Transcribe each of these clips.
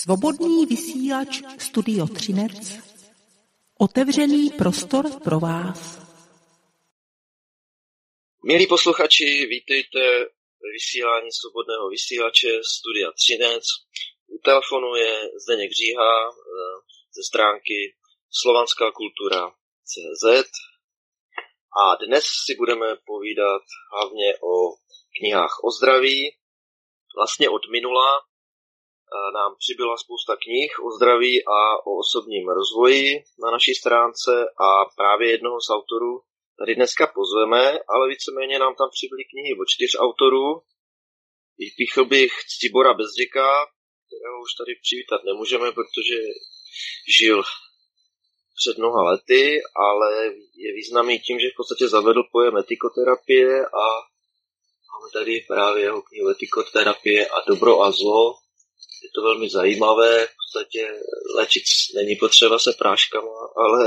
Svobodný vysílač Studio Třinec. Otevřený prostor pro vás. Milí posluchači, vítejte ve vysílání svobodného vysílače Studia Třinec. U telefonu je Zdeněk Říha ze stránky slovanskákultura.cz a dnes si budeme povídat hlavně o knihách o zdraví. Vlastně od minula nám přibyla spousta knih o zdraví a o osobním rozvoji na naší stránce a právě jednoho z autorů tady dneska pozveme, ale víceméně nám tam přibyly knihy od 4 autorů. Vypíchl bych Ctibora Bezděka, kterého už tady přivítat nemůžeme, protože žil před mnoha lety, ale je významný tím, že v podstatě zavedl pojem etikoterapie a máme tady právě jeho knihu Etikoterapie a dobro a zlo. Je to velmi zajímavé, v podstatě léčit není potřeba se práškama, ale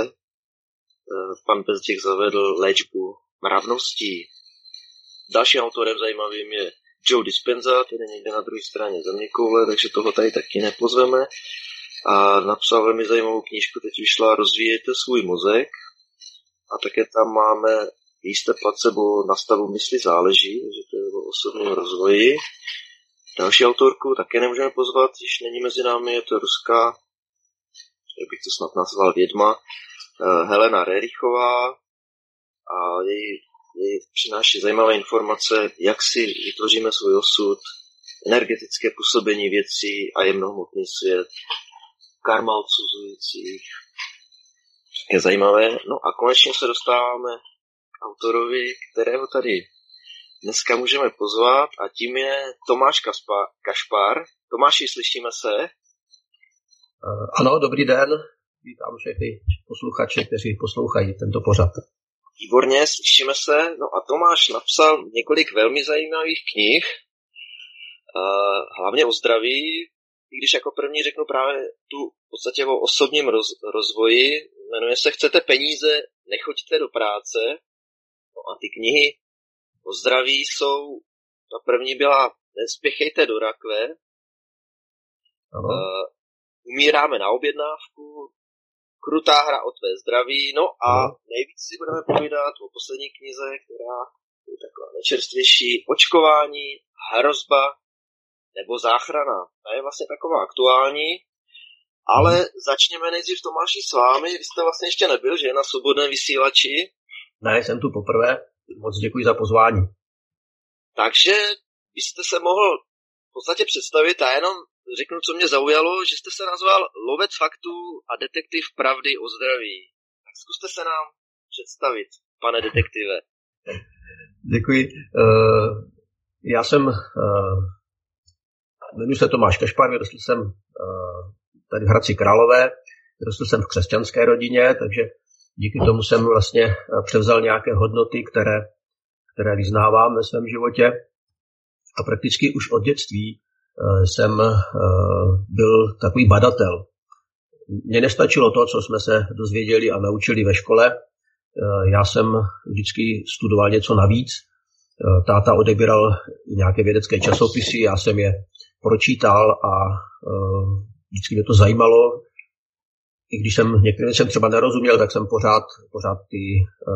pan Bezděk zavedl léčbu mravností. Dalším autorem zajímavým je Joe Dispenza, ten je někde na druhé straně zeměkoule, takže toho tady taky nepozveme. A napsal velmi zajímavou knížku, teď vyšla Rozvíjejte svůj mozek. A také tam máme Jste placebo na stavu mysli záleží, takže to je o osobním rozvoji. Další autorku také nemůžeme pozvat, když není mezi námi, je to ruská, jak bych to snad nazval, vědma, Helena Rerichová a její přináší zajímavé informace, jak si vytvoříme svůj osud, energetické působení věcí a jemnohmotný svět, karma odsuzujících. Je zajímavé. No a konečně se dostáváme k autorovi, kterého tady dneska můžeme pozvat a tím je Tomáš Kašpar. Tomáši, slyšíme se? Ano, dobrý den. Vítám všechny posluchače, kteří poslouchají tento pořad. Výborně, slyšíme se. No a Tomáš napsal několik velmi zajímavých knih, hlavně o zdraví, i když jako první řeknu právě tu v podstatě o osobním rozvoji. Jmenuje se Chcete peníze, nechoďte do práce. No a ty knihy o zdraví jsou, ta první byla Nespěchejte do rakve, Umíráme na objednávku, Krutá hra o tvé zdraví, no a nejvíc si budeme povídat o poslední knize, která je taková nejčerstvější, Očkování, hrozba nebo záchrana. Ta je vlastně taková aktuální, ale začněme nejdřív Tomáši s vámi, vy jste vlastně ještě nebyl, že je na svobodném vysílači? Ne, jsem tu poprvé, moc děkuji za pozvání. Takže byste se mohl v podstatě představit a jenom řeknu, co mě zaujalo, že jste se nazval lovec faktů a detektiv pravdy o zdraví. Tak zkuste se nám představit, pane detektive. Děkuji. Já jsem, jmenuji se Tomáš Kašpar, vyrostl jsem tady v Hradci Králové, vyrostl jsem v křesťanské rodině, takže díky tomu jsem vlastně převzal nějaké hodnoty, které vyznávám ve svém životě a prakticky už od dětství jsem byl takový badatel. Mně nestačilo to, co jsme se dozvěděli a naučili ve škole. Já jsem vždycky studoval něco navíc. Táta odebíral nějaké vědecké časopisy, já jsem je pročítal a vždycky mě to zajímalo. I když jsem některým věcem třeba nerozuměl, tak jsem pořád ty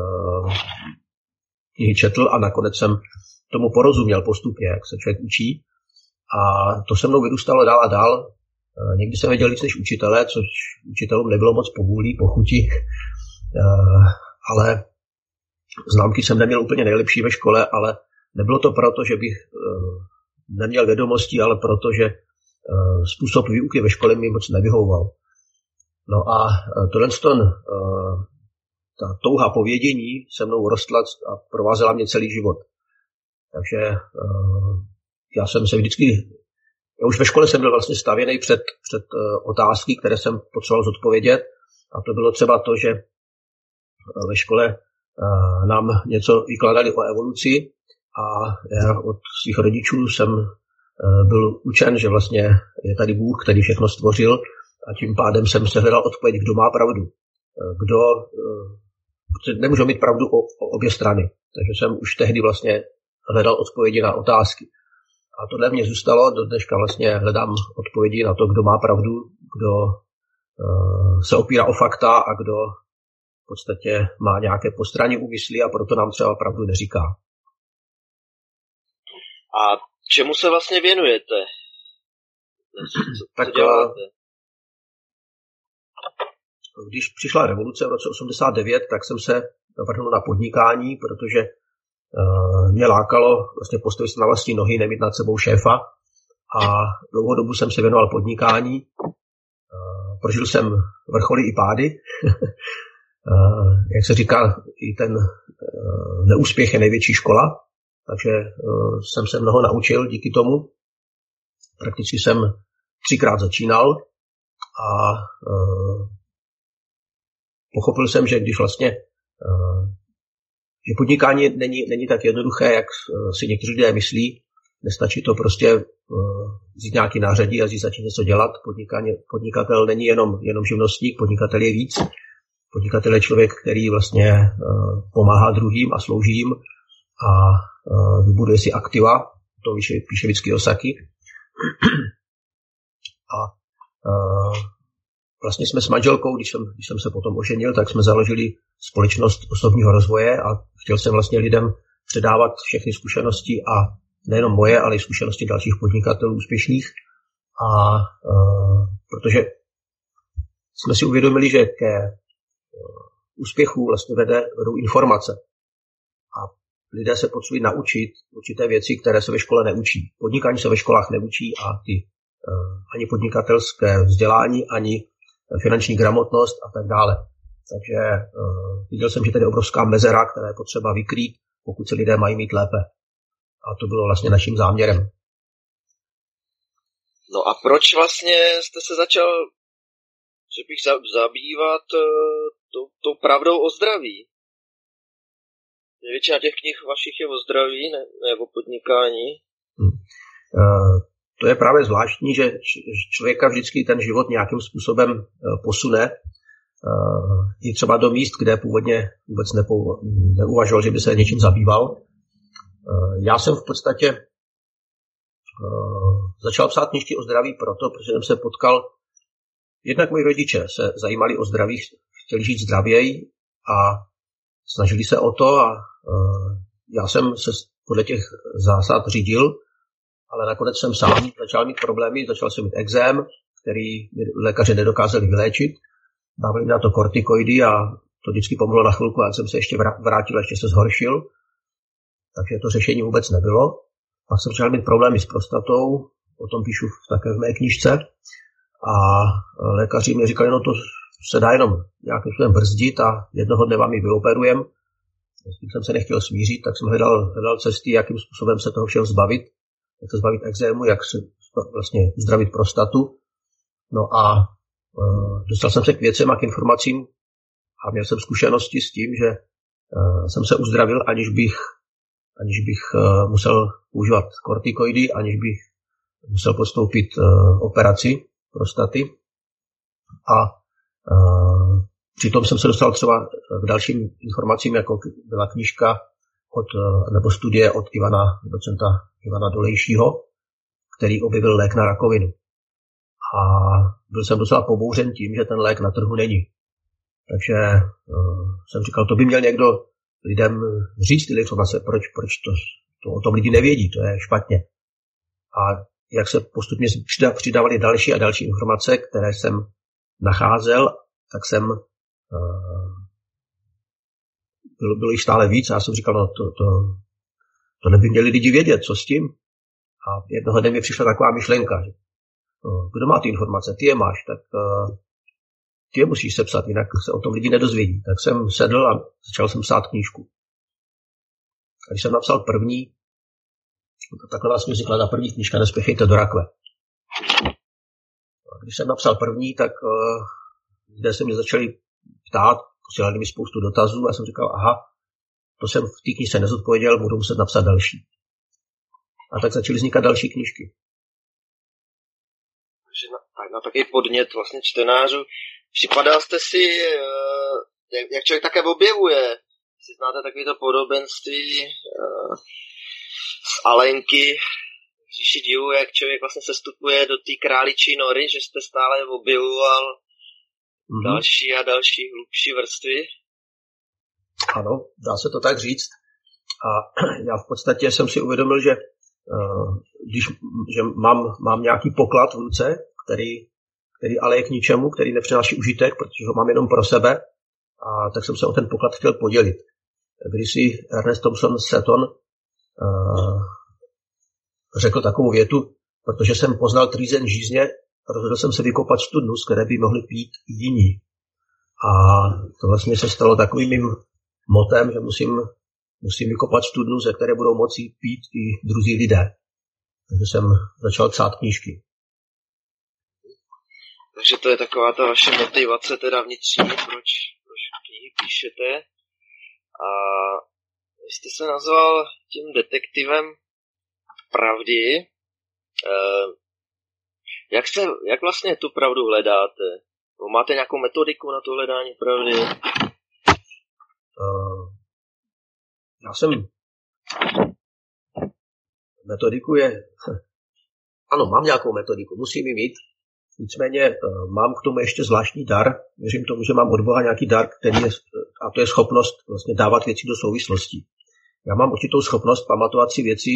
knihy četl a nakonec jsem tomu porozuměl postupně, jak se člověk učí. A to se mnou vyrůstalo dál a dál. Někdy jsem věděl víc než učitelé, což učitelům nebylo moc po vůli, po chuti. Ale známky jsem neměl úplně nejlepší ve škole, ale nebylo to proto, že bych neměl vědomosti, ale proto, že způsob výuky ve škole mi moc nevyhovoval. No a ta touha po vědění se mnou rostla a provázela mě celý život. Takže já jsem se vždycky, už ve škole jsem byl vlastně stavěný před otázky, které jsem potřeboval zodpovědět. A to bylo třeba to, že ve škole nám něco vykládali o evoluci a já od svých rodičů jsem byl učen, že vlastně je tady Bůh, který všechno stvořil a tím pádem jsem se hledal odpověď, kdo má pravdu. Nemůžu mít pravdu o obě strany. Takže jsem už tehdy vlastně hledal odpovědi na otázky. A tohle mě zůstalo, do dneška vlastně hledám odpovědi na to, kdo má pravdu, kdo se opírá o fakta a kdo v podstatě má nějaké postranní úmysly a proto nám třeba pravdu neříká. A čemu se vlastně věnujete? Tak když přišla revoluce v roce 89, tak jsem se vrhnul na podnikání, protože mě lákalo vlastně postavit se na vlastní nohy, nemít nad sebou šéfa a dlouhou dobu jsem se věnoval podnikání. Prožil jsem vrcholy i pády. Jak se říká, i ten neúspěch je největší škola, takže jsem se mnoho naučil díky tomu. Prakticky jsem 3krát začínal a pochopil jsem, že když vlastně že podnikání není tak jednoduché, jak si někteří lidé myslí. Nestačí to prostě vzít nějaký nářadí a začít něco dělat. Podnikatel není jenom živnostník, podnikatel je víc. Podnikatel je člověk, který vlastně pomáhá druhým a slouží jim a vybuduje si aktiva, to píše vždycky Kiyosaki. A vlastně jsme s manželkou, když jsem se potom oženil, tak jsme založili společnost osobního rozvoje a chtěl jsem vlastně lidem předávat všechny zkušenosti a nejenom moje, ale i zkušenosti dalších podnikatelů úspěšných. A protože jsme si uvědomili, že ke úspěchu vlastně vedou informace. A lidé se potřebují naučit určité věci, které se ve škole neučí. Podnikání se ve školách neučí a ani podnikatelské vzdělání, ani finanční gramotnost a tak dále. Takže viděl jsem, že tady je obrovská mezera, která je potřeba vykrýt, pokud se lidé mají mít lépe. A to bylo vlastně naším záměrem. No a proč vlastně jste se začal, že bych zabývat tou pravdou o zdraví? Většina těch knih vašich je o zdraví, ne o podnikání. To je právě zvláštní, že člověka vždycky ten život nějakým způsobem posune. I třeba do míst, kde původně vůbec neuvažoval, že by se něčím zabýval. Já jsem v podstatě začal psát knížky o zdraví protože jsem se potkal, jednak moji rodiče se zajímali o zdraví, chtěli žít zdravěji a snažili se o to a já jsem se podle těch zásad řídil, ale nakonec jsem sám začal mít problémy, začal jsem mít ekzém, který lékaři nedokázali vyléčit, dávali na to kortikoidy a to vždycky pomohlo na chvilku, a jsem se ještě vrátil, ještě se zhoršil. Takže to řešení vůbec nebylo. Pak jsem začal mít problémy s prostatou, o tom píšu také v mé knížce. A lékaři mi říkali, no to se dá jenom nějakým způsobem brzdit a jednoho dne vám ji vyoperujeme. Když jsem se nechtěl smířit, tak jsem hledal cesty, jakým způsobem se toho všeho zbavit. Jak se zbavit ekzému, jak se vlastně uzdravit prostatu. No a dostal jsem se k věcem a k informacím a měl jsem zkušenosti s tím, že jsem se uzdravil, aniž bych musel používat kortikoidy, aniž bych musel podstoupit operaci prostaty. A přitom jsem se dostal třeba k dalším informacím, jako byla knížka nebo studie od docenta Ivana Dolejšího, který objevil lék na rakovinu. A byl jsem docela pobouřen tím, že ten lék na trhu není. Takže jsem říkal, to by měl někdo lidem říct ty informace, proč to o tom lidi nevědí, to je špatně. A jak se postupně přidávaly další a další informace, které jsem nacházel, tak jsem bylo jich stále víc a já jsem říkal, no to neby měli lidi vědět, co s tím. A jednoho dne mi přišla taková myšlenka, že kdo má ty informace, ty je máš, tak ty je musíš sepsat, jinak se o tom lidi nedozvědí. Tak jsem sedl a začal jsem psát knížku. A když jsem napsal první, takhle vlastně vznikla ta první knížka Nespěchejte do rakve. A když jsem napsal první, tak lidé se mě začali ptát, posílali mi spoustu dotazů a jsem říkal, aha, to jsem v té knížce nezodpověděl, budu muset napsat další. A tak začaly vznikat další knížky. Na takový podnět vlastně čtenářů. Připadal jste si, jak člověk také objevuje, si znáte takovéto podobenství z Alenky, říši divu, jak člověk vlastně sestupuje do té králičí nory, že jste stále objevoval další a další hlubší vrstvy. Ano, dá se to tak říct. A já v podstatě jsem si uvědomil, že že mám nějaký poklad v ruce, který ale je k ničemu, který nepřináší užitek, protože ho mám jenom pro sebe, a tak jsem se o ten poklad chtěl podělit. Když si Ernest Thompson Seton řekl takovou větu, protože jsem poznal trýzen žízně, rozhodl jsem se vykopat studnu, z které by mohli pít i jiní. A to vlastně se stalo takovým mým motem, že musím vykopat studnu, ze které budou moci pít i druzí lidé. Takže jsem začal psát knížky. Takže to je taková ta vaše motivace teda vnitřní, proč knihy píšete. A vy jste se nazval tím detektivem pravdy. Jak vlastně tu pravdu hledáte? Máte nějakou metodiku na to hledání pravdy? Já jsem... Metodiku je... Ano, mám nějakou metodiku, musím ji mít. Nicméně mám k tomu ještě zvláštní dar. Věřím tomu, že mám od Boha nějaký dar, a to je schopnost vlastně dávat věci do souvislostí. Já mám určitou schopnost pamatovat si věci,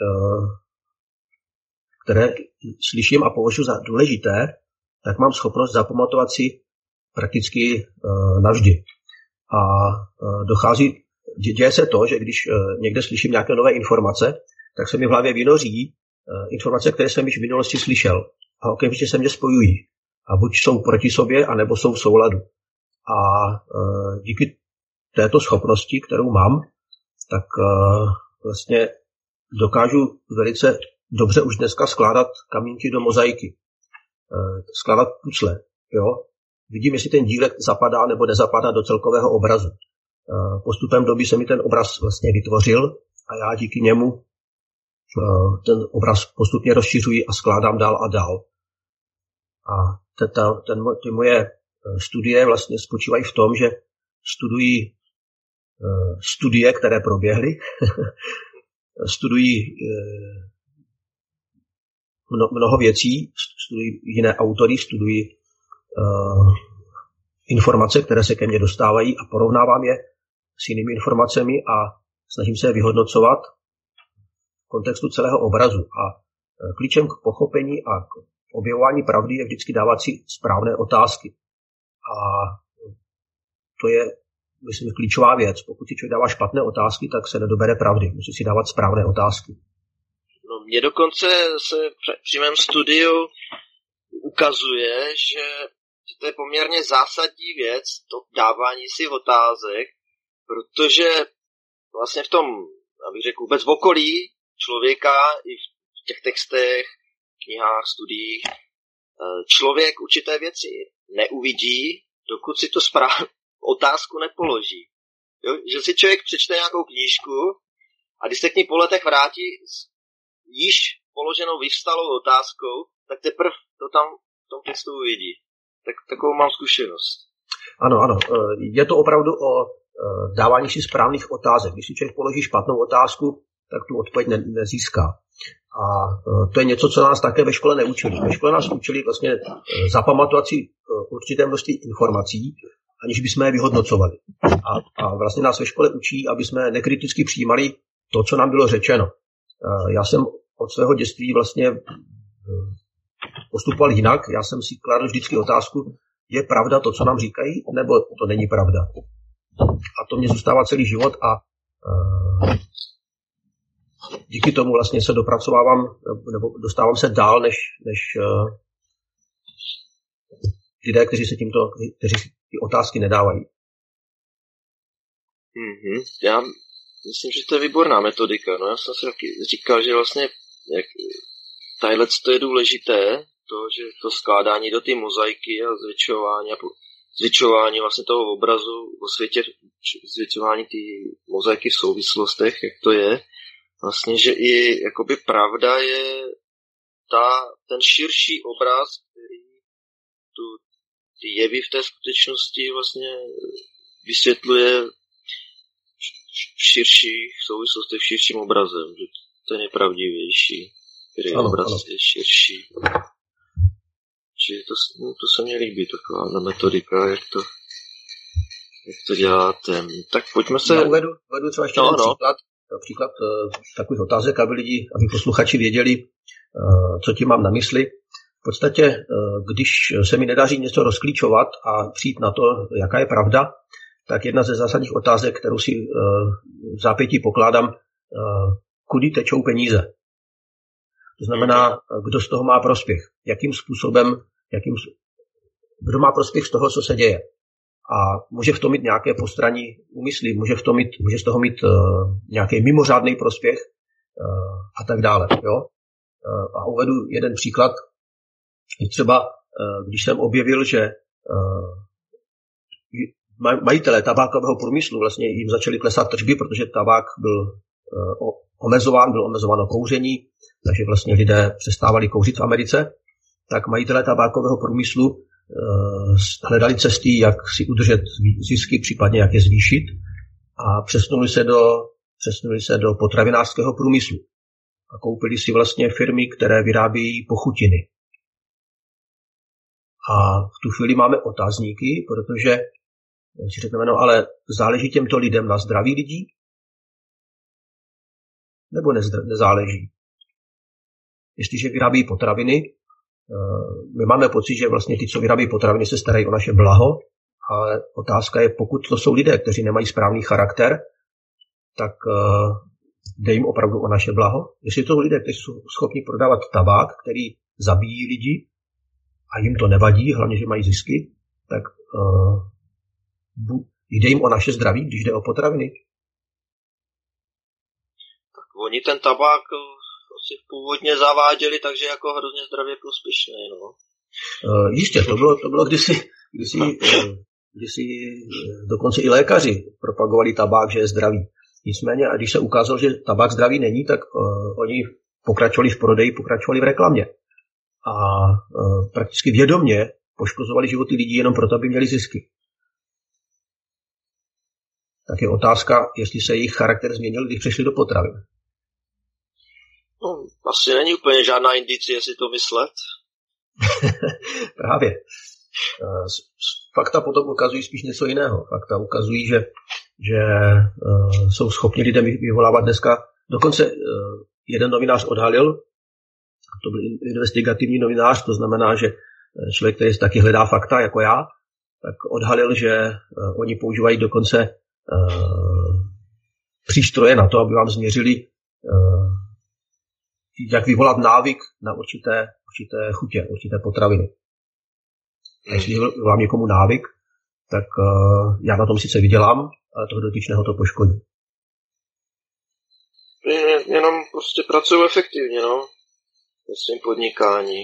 které slyším a považuji za důležité, tak mám schopnost zapamatovat si prakticky navždy. A děje se to, že když někde slyším nějaké nové informace, tak se mi v hlavě vynoří informace, které jsem již v minulosti slyšel. A okamžitě se mě spojují. A buď jsou proti sobě, anebo jsou v souladu. A díky této schopnosti, kterou mám, tak vlastně dokážu velice dobře už dneska skládat kamínky do mozaiky. Skládat pucle. Jo? Vidím, jestli ten dílek zapadá nebo nezapadá do celkového obrazu. Postupem doby se mi ten obraz vlastně vytvořil a já díky němu ten obraz postupně rozšiřuji a skládám dál a dál. A ty moje studie vlastně spočívají v tom, že studují studie, které proběhly, studují mnoho věcí, studují jiné autory, studují informace, které se ke mně dostávají a porovnávám je s jinými informacemi a snažím se je vyhodnocovat v kontextu celého obrazu. A klíčem k pochopení a k objevování pravdy je vždycky dávat si správné otázky. A to je, myslím, klíčová věc. Pokud si člověk dává špatné otázky, tak se nedobere pravdy. Musí si dávat správné otázky. No, mně dokonce se při mém studiu ukazuje, že to je poměrně zásadní věc, to dávání si otázek, protože vlastně v tom, abych řekl, vůbec v okolí člověka i v těch textech, knihách, studiích, člověk určité věci neuvidí, dokud si to otázku nepoloží. Jo? Že si člověk přečte nějakou knížku a když se k ní po letech vrátí s již položenou vyvstalou otázkou, tak teprve to tam v tom textu uvidí. Tak takovou mám zkušenost. Ano. Je to opravdu o dávání si správných otázek. Když si člověk položí špatnou otázku, tak tu odpověď nezíská. A to je něco, co nás také ve škole neučili. Ve škole nás učili vlastně zapamatovat si určité množství informací, aniž bychom je vyhodnocovali. A vlastně nás ve škole učí, aby jsme nekriticky přijímali to, co nám bylo řečeno. Já jsem od svého dětství vlastně postupoval jinak. Já jsem si kladl vždycky otázku, je pravda to, co nám říkají, nebo to není pravda. A to mě zůstává celý život a díky tomu vlastně se dopracovávám, nebo dostávám se dál, než lidé, kteří si ty otázky nedávají. Já myslím, že to je výborná metodika. No, já jsem si taky říkal, že vlastně tadyhle to je důležité, že to skládání do té mozaiky a zvětšování vlastně toho obrazu o světě, zvětšování té mozaiky v souvislostech, jak to je. Vlastně, že i jakoby pravda je ten širší obraz, který ty jevy v té skutečnosti vlastně vysvětluje v širších souvislostech, v širším obrazem, že to je nejpravdivější. který obraz je širší. Čili to se mně líbí, taková metodika, jak to děláte. Tak pojďme se... Já uvedu třeba ještě jeden příklad takových otázek, aby posluchači věděli, co tím mám na mysli. V podstatě, když se mi nedaří něco rozklíčovat a přijít na to, jaká je pravda, tak jedna ze zásadních otázek, kterou si v zápětí pokládám, kudy tečou peníze. To znamená, kdo z toho má prospěch, jakým způsobem, kdo má prospěch z toho, co se děje. A může v tom mít nějaké postranní úmysly, může z toho mít nějaký mimořádný prospěch a tak dále. Jo? A uvedu jeden příklad. Třeba, když jsem objevil, že majitelé tabákového průmyslu vlastně jim začaly klesat tržby, protože tabák byl omezováno kouření, takže vlastně lidé přestávali kouřit v Americe, tak majitelé tabákového průmyslu hledali cesty, jak si udržet zisky, případně jak je zvýšit, a přesunuli se do potravinářského průmyslu a koupili si vlastně firmy, které vyrábějí pochutiny. A v tu chvíli máme otázníky, protože si řekneme, no ale záleží těmto lidem na zdraví lidí? Nebo nezáleží? Jestliže vyrábí potraviny, my máme pocit, že vlastně ty, co vyrábí potraviny, se starají o naše blaho, ale otázka je, pokud to jsou lidé, kteří nemají správný charakter, tak jde jim opravdu o naše blaho. Jestli to jsou lidé, kteří jsou schopni prodávat tabák, který zabíjí lidi a jim to nevadí, hlavně, že mají zisky, tak jde jim o naše zdraví, když jde o potraviny. Tak oni ten tabák asi původně zaváděli, takže jako hrozně zdravě prospěšný, no. Jistě, to bylo kdysi dokonce i lékaři propagovali tabák, že je zdravý. Nicméně, a když se ukázalo, že tabák zdravý není, tak oni pokračovali v prodeji, pokračovali v reklamě. A prakticky vědomě poškozovali životy lidí jenom proto, aby měli zisky. Tak je otázka, jestli se jejich charakter změnil, když přešli do potravin. No, asi není úplně žádná indicie si to myslet. Právě. Fakta potom ukazují spíš něco jiného. Fakta ukazují, že jsou schopni lidem vyvolávat dneska. Dokonce jeden novinář odhalil, to byl investigativní novinář, to znamená, že člověk, který taky hledá fakta, jako já, tak odhalil, že oni používají dokonce přístroje na to, aby vám změřili, jak vyvolat návyk na určité chutě, určité potraviny. A jestli vyvolám někomu návyk, tak já na tom sice vydělám, ale toho dotyčného to poškodí. Jenom prostě pracuju efektivně, no, ve svým podnikání.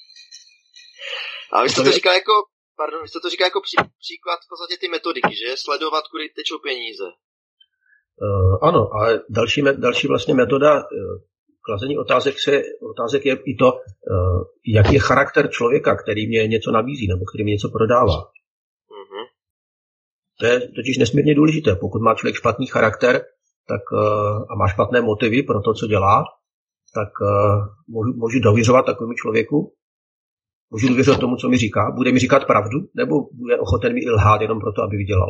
A vy jste to říká jako příklad v podstatě ty metodiky, že? Sledovat, kudy tečou peníze. Ano, ale další vlastně metoda klazení otázek je i to, jaký je charakter člověka, který mě něco nabízí nebo který mě něco prodává. Mm-hmm. To je totiž nesmírně důležité. Pokud má člověk špatný charakter tak, a má špatné motivy pro to, co dělá, tak můžu dověřovat takovému člověku, můžu dověřovat tomu, co mi říká, bude mi říkat pravdu, nebo bude ochoten mi i lhát jenom proto, aby vydělal.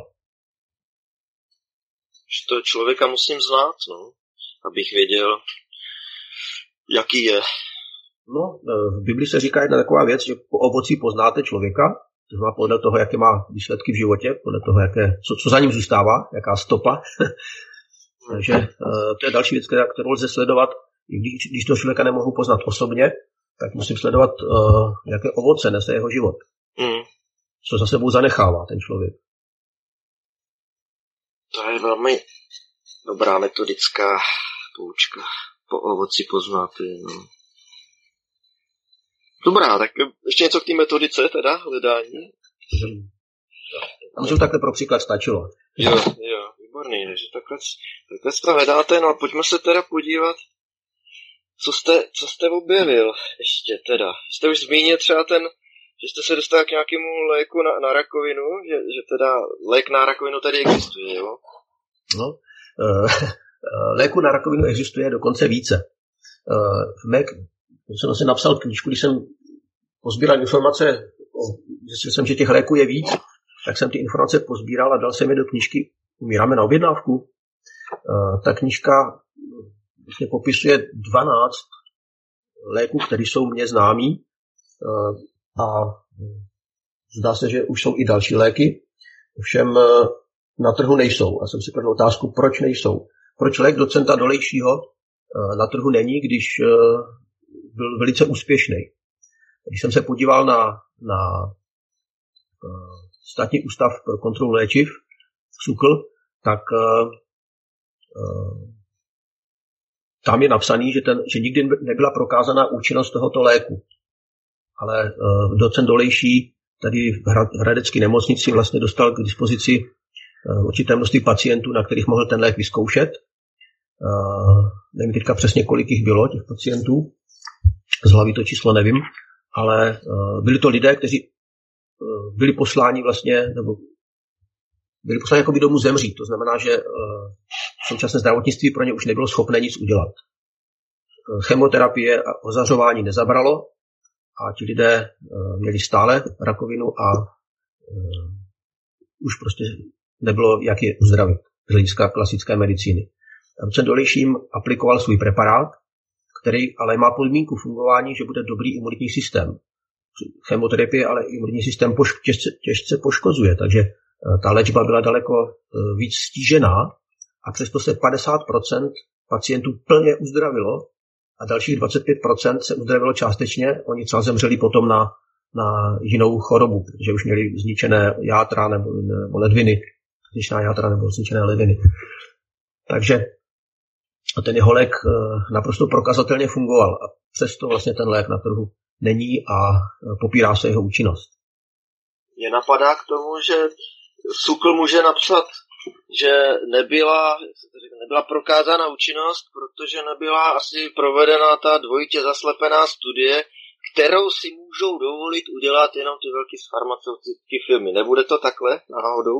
To člověka musím znát, no, abych věděl, jaký je. No, v Bibli se říká jedna taková věc, že po ovoci poznáte člověka, to znamená podle toho, jaké má výsledky v životě, podle toho, co za ním zůstává, jaká stopa. Takže to je další věc, kterou lze sledovat. Když toho člověka nemohu poznat osobně, tak musím sledovat, jaké ovoce nese jeho život. Co za sebou zanechává ten člověk. To je velmi dobrá metodická poučka. Po ovoci poznáte, no. Dobrá, tak ještě něco k té metodice, teda, hledání. A možná takhle pro příklad stačilo. Jo, výborný, že takhle to hledáte, no a pojďme se teda podívat, co jste objevil ještě teda. Jste už zmínil třeba že jste se dostal k nějakému léku na rakovinu, že teda lék na rakovinu tady existuje, jo? No, léku na rakovinu existuje dokonce více. jsem vlastně napsal knížku, když jsem pozbíral informace, zjistil jsem, že těch léků je víc, tak jsem ty informace pozbíral a dal jsem je do knížky Umíráme na objednávku. Ta knížka vlastně popisuje 12 léků, které jsou mně známý a zdá se, že už jsou i další léky, ovšem na trhu nejsou. A jsem si kladl otázku, proč nejsou. Proč lék docenta Dolejšího na trhu není, když byl velice úspěšný. Když jsem se podíval na Státní ústav pro kontrolu léčiv, SÚKL, tak tam je napsaný, že nikdy nebyla prokázaná účinnost tohoto léku. Ale docent Dolejší tady v hradecké nemocnici vlastně dostal k dispozici určité množství pacientů, na kterých mohl ten lék vyzkoušet. Nevím teďka přesně, kolik jich bylo, těch pacientů. Z hlavy to číslo nevím, ale byli to lidé, kteří byli posláni vlastně, nebo byli posláni jako by domů zemřít. To znamená, že současné zdravotnictví pro ně už nebylo schopné nic udělat. Chemoterapie a ozařování nezabralo a ti lidé měli stále rakovinu a už prostě nebylo, jak je uzdravit z hlediska klasické medicíny. Docent Dolejším aplikoval svůj preparát, který ale má podmínku fungování, že bude dobrý imunitní systém. Chemoterapie ale imunitní systém těžce poškozuje, takže ta léčba byla daleko víc stížená a přesto se 50% pacientů plně uzdravilo a dalších 25% se uzdravilo částečně. Oni třeba zemřeli potom na jinou chorobu, protože už měli zničené játra nebo ledviny, zničená játra nebo zničené ledviny. Takže ten jeho lék naprosto prokazatelně fungoval a přesto vlastně ten lék na trhu není a popírá se jeho účinnost. Mě napadá k tomu, že SÚKL může napsat, že nebyla prokázána účinnost, protože nebyla asi provedena ta dvojitě zaslepená studie, kterou si můžou dovolit udělat jenom ty velké farmaceutické firmy. Nebude to takhle náhodou?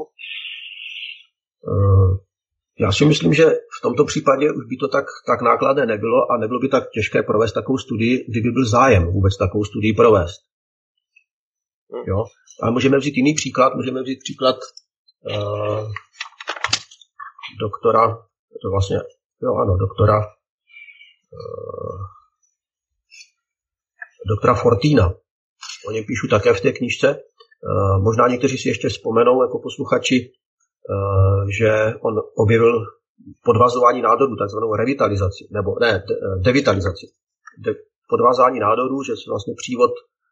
Já si myslím, že v tomto případě už by to tak nákladné nebylo a nebylo by tak těžké provést takovou studii, kdyby byl zájem vůbec takovou studii provést. Jo? Ale můžeme vzít jiný příklad. Můžeme vzít příklad doktora Fortína. O něm píšu také v té knížce. Možná někteří si ještě vzpomenou jako posluchači, že on objevil podvazování nádorů, takzvanou revitalizaci, nebo ne, devitalizaci. Podvazání nádorů, že se vlastně přívod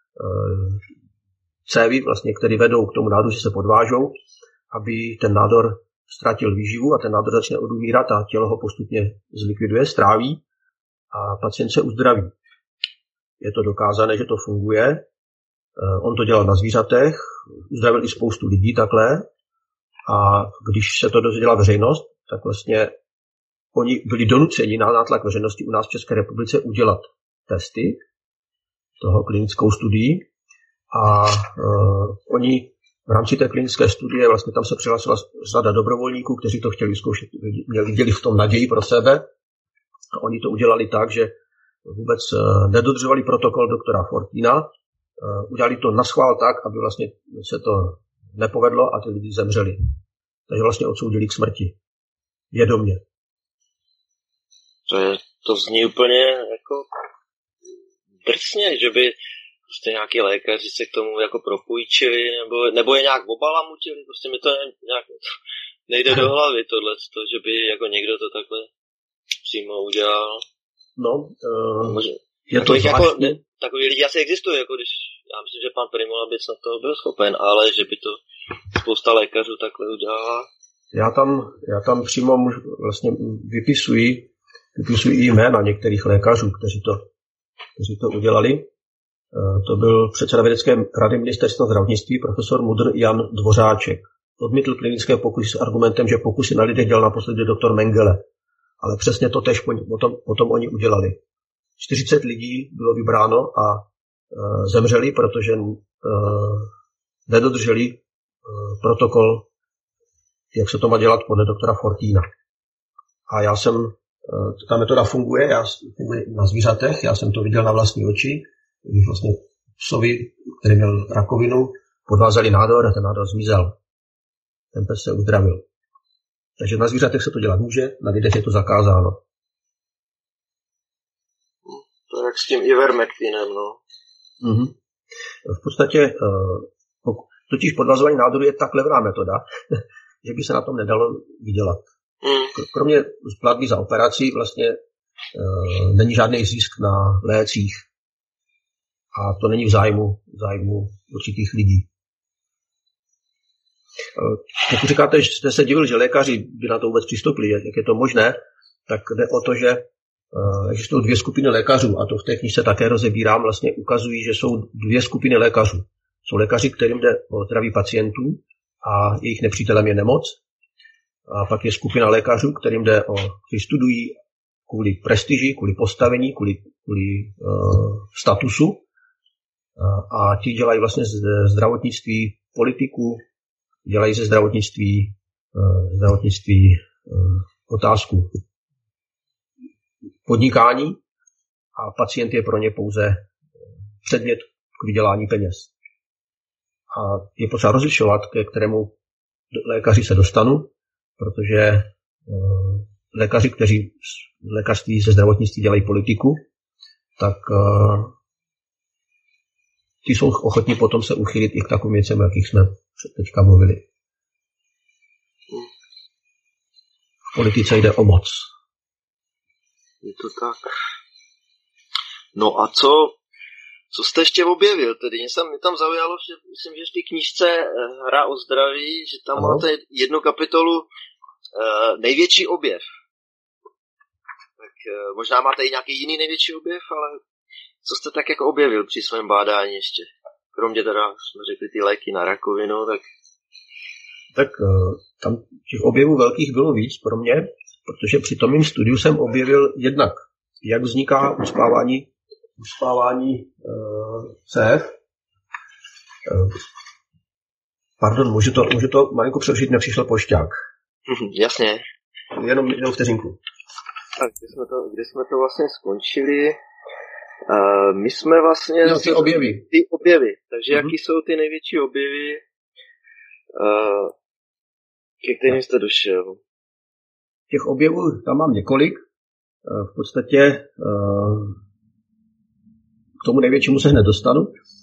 cévy, vlastně, které vedou k tomu nádoru, že se podvážou, aby ten nádor ztratil výživu a ten nádor začne odumírat a tělo ho postupně zlikviduje, stráví a pacient se uzdraví. Je to dokázané, že to funguje. On to dělal na zvířatech, uzdravil i spoustu lidí takhle. A když se to dozvěděla veřejnost, tak vlastně oni byli donuceni na nátlak veřejnosti u nás v České republice udělat testy, toho klinickou studii. A oni v rámci té klinické studie, vlastně tam se přihlásila řada dobrovolníků, kteří to chtěli zkoušet, viděli v tom naději pro sebe. A oni to udělali tak, že vůbec nedodržovali protokol doktora Fortína, udělali to naschvál tak, aby vlastně se to nepovedlo a ty lidi zemřeli. Takže vlastně odsoudili k smrti. Vědomě. To zní úplně jako drsně, že by prostě nějaký lékaři se k tomu jako propůjčili, nebo je nějak obalamutili, prostě mi to nějak nejde do hlavy tohle, že by jako někdo to takhle přímo udělal. No, je to jako, takový lidi asi existují, jako když, já myslím, že pan Primola by na toho byl schopen, ale že by to spousta lékařů takhle udělala. Já tam přímo vlastně vypisuji i jména některých lékařů, kteří to udělali. To byl předseda vědecké rady ministerstva zdravotnictví, profesor MUDr. Jan Dvořáček. Odmítl klinické pokusy s argumentem, že pokusy na lidech dělal naposledy doktor Mengele. Ale přesně to tež potom oni udělali. 40 lidí bylo vybráno a zemřeli, protože nedodrželi protokol, jak se to má dělat podle doktora Fortína. A já jsem ta metoda funguje na zvířatech, já jsem to viděl na vlastní oči, když vlastně psovi, který měl rakovinu, podvázali nádor a ten nádor zmizel. Ten pes se uzdravil. Takže na zvířatech se to dělat může, na lidech je to zakázáno. To je jak s tím ivermectinem, no. Mm-hmm. V podstatě totiž podvazování nádoru je tak levná metoda, že by se na tom nedalo vydělat. Kromě platby za operaci vlastně není žádný zisk na lécích. A to není v zájmu určitých lidí. Jak říkáte, že jste se divil, že lékaři by na to vůbec přistoupili, jak je to možné, tak jde o to, že existují dvě skupiny lékařů, a to v té knižce také rozebírám, vlastně ukazují, že jsou dvě skupiny lékařů. Jsou lékaři, kterým jde o zdraví pacientů a jejich nepřítelem je nemoc. A pak je skupina lékařů, kterým jde kteří studují kvůli prestiži, kvůli postavení, kvůli statusu. A ti dělají vlastně ze zdravotnictví politiku, dělají ze zdravotnictví otázku podnikání a pacient je pro ně pouze předmět k vydělání peněz. A je potřeba rozlišovat, ke kterému lékaři se dostanu, protože lékaři, kteří v lékařství ze zdravotnictví dělají politiku, tak ti jsou ochotní potom se uchylit i k takovým věcem, jakých jsme teďka mluvili. V politice jde o moc. Je to tak. No a co jste ještě objevil? Tedy mě tam zaujalo, že myslím, že v té knížce Hra o zdraví, že tam máte jednu kapitolu největší objev. Tak možná máte i nějaký jiný největší objev, ale co jste tak jako objevil při svém bádání ještě? Kromě teda, jsme řekli, ty léky na rakovinu, tak tam těch objevů velkých bylo víc pro mě, protože při tom mým studiu jsem objevil jednak, jak vzniká uspávání cév. Pardon, můžu to malinko přerušit, nepřišel pošťák. Jasně. Jenom vteřinku. Tak, kde jsme to vlastně skončili? My jsme vlastně... No, ty objevy. Takže jaký jsou ty největší objevy, ke kterým jste došel? Těch objevů tam mám několik. V podstatě k tomu největšímu se hned dostanu.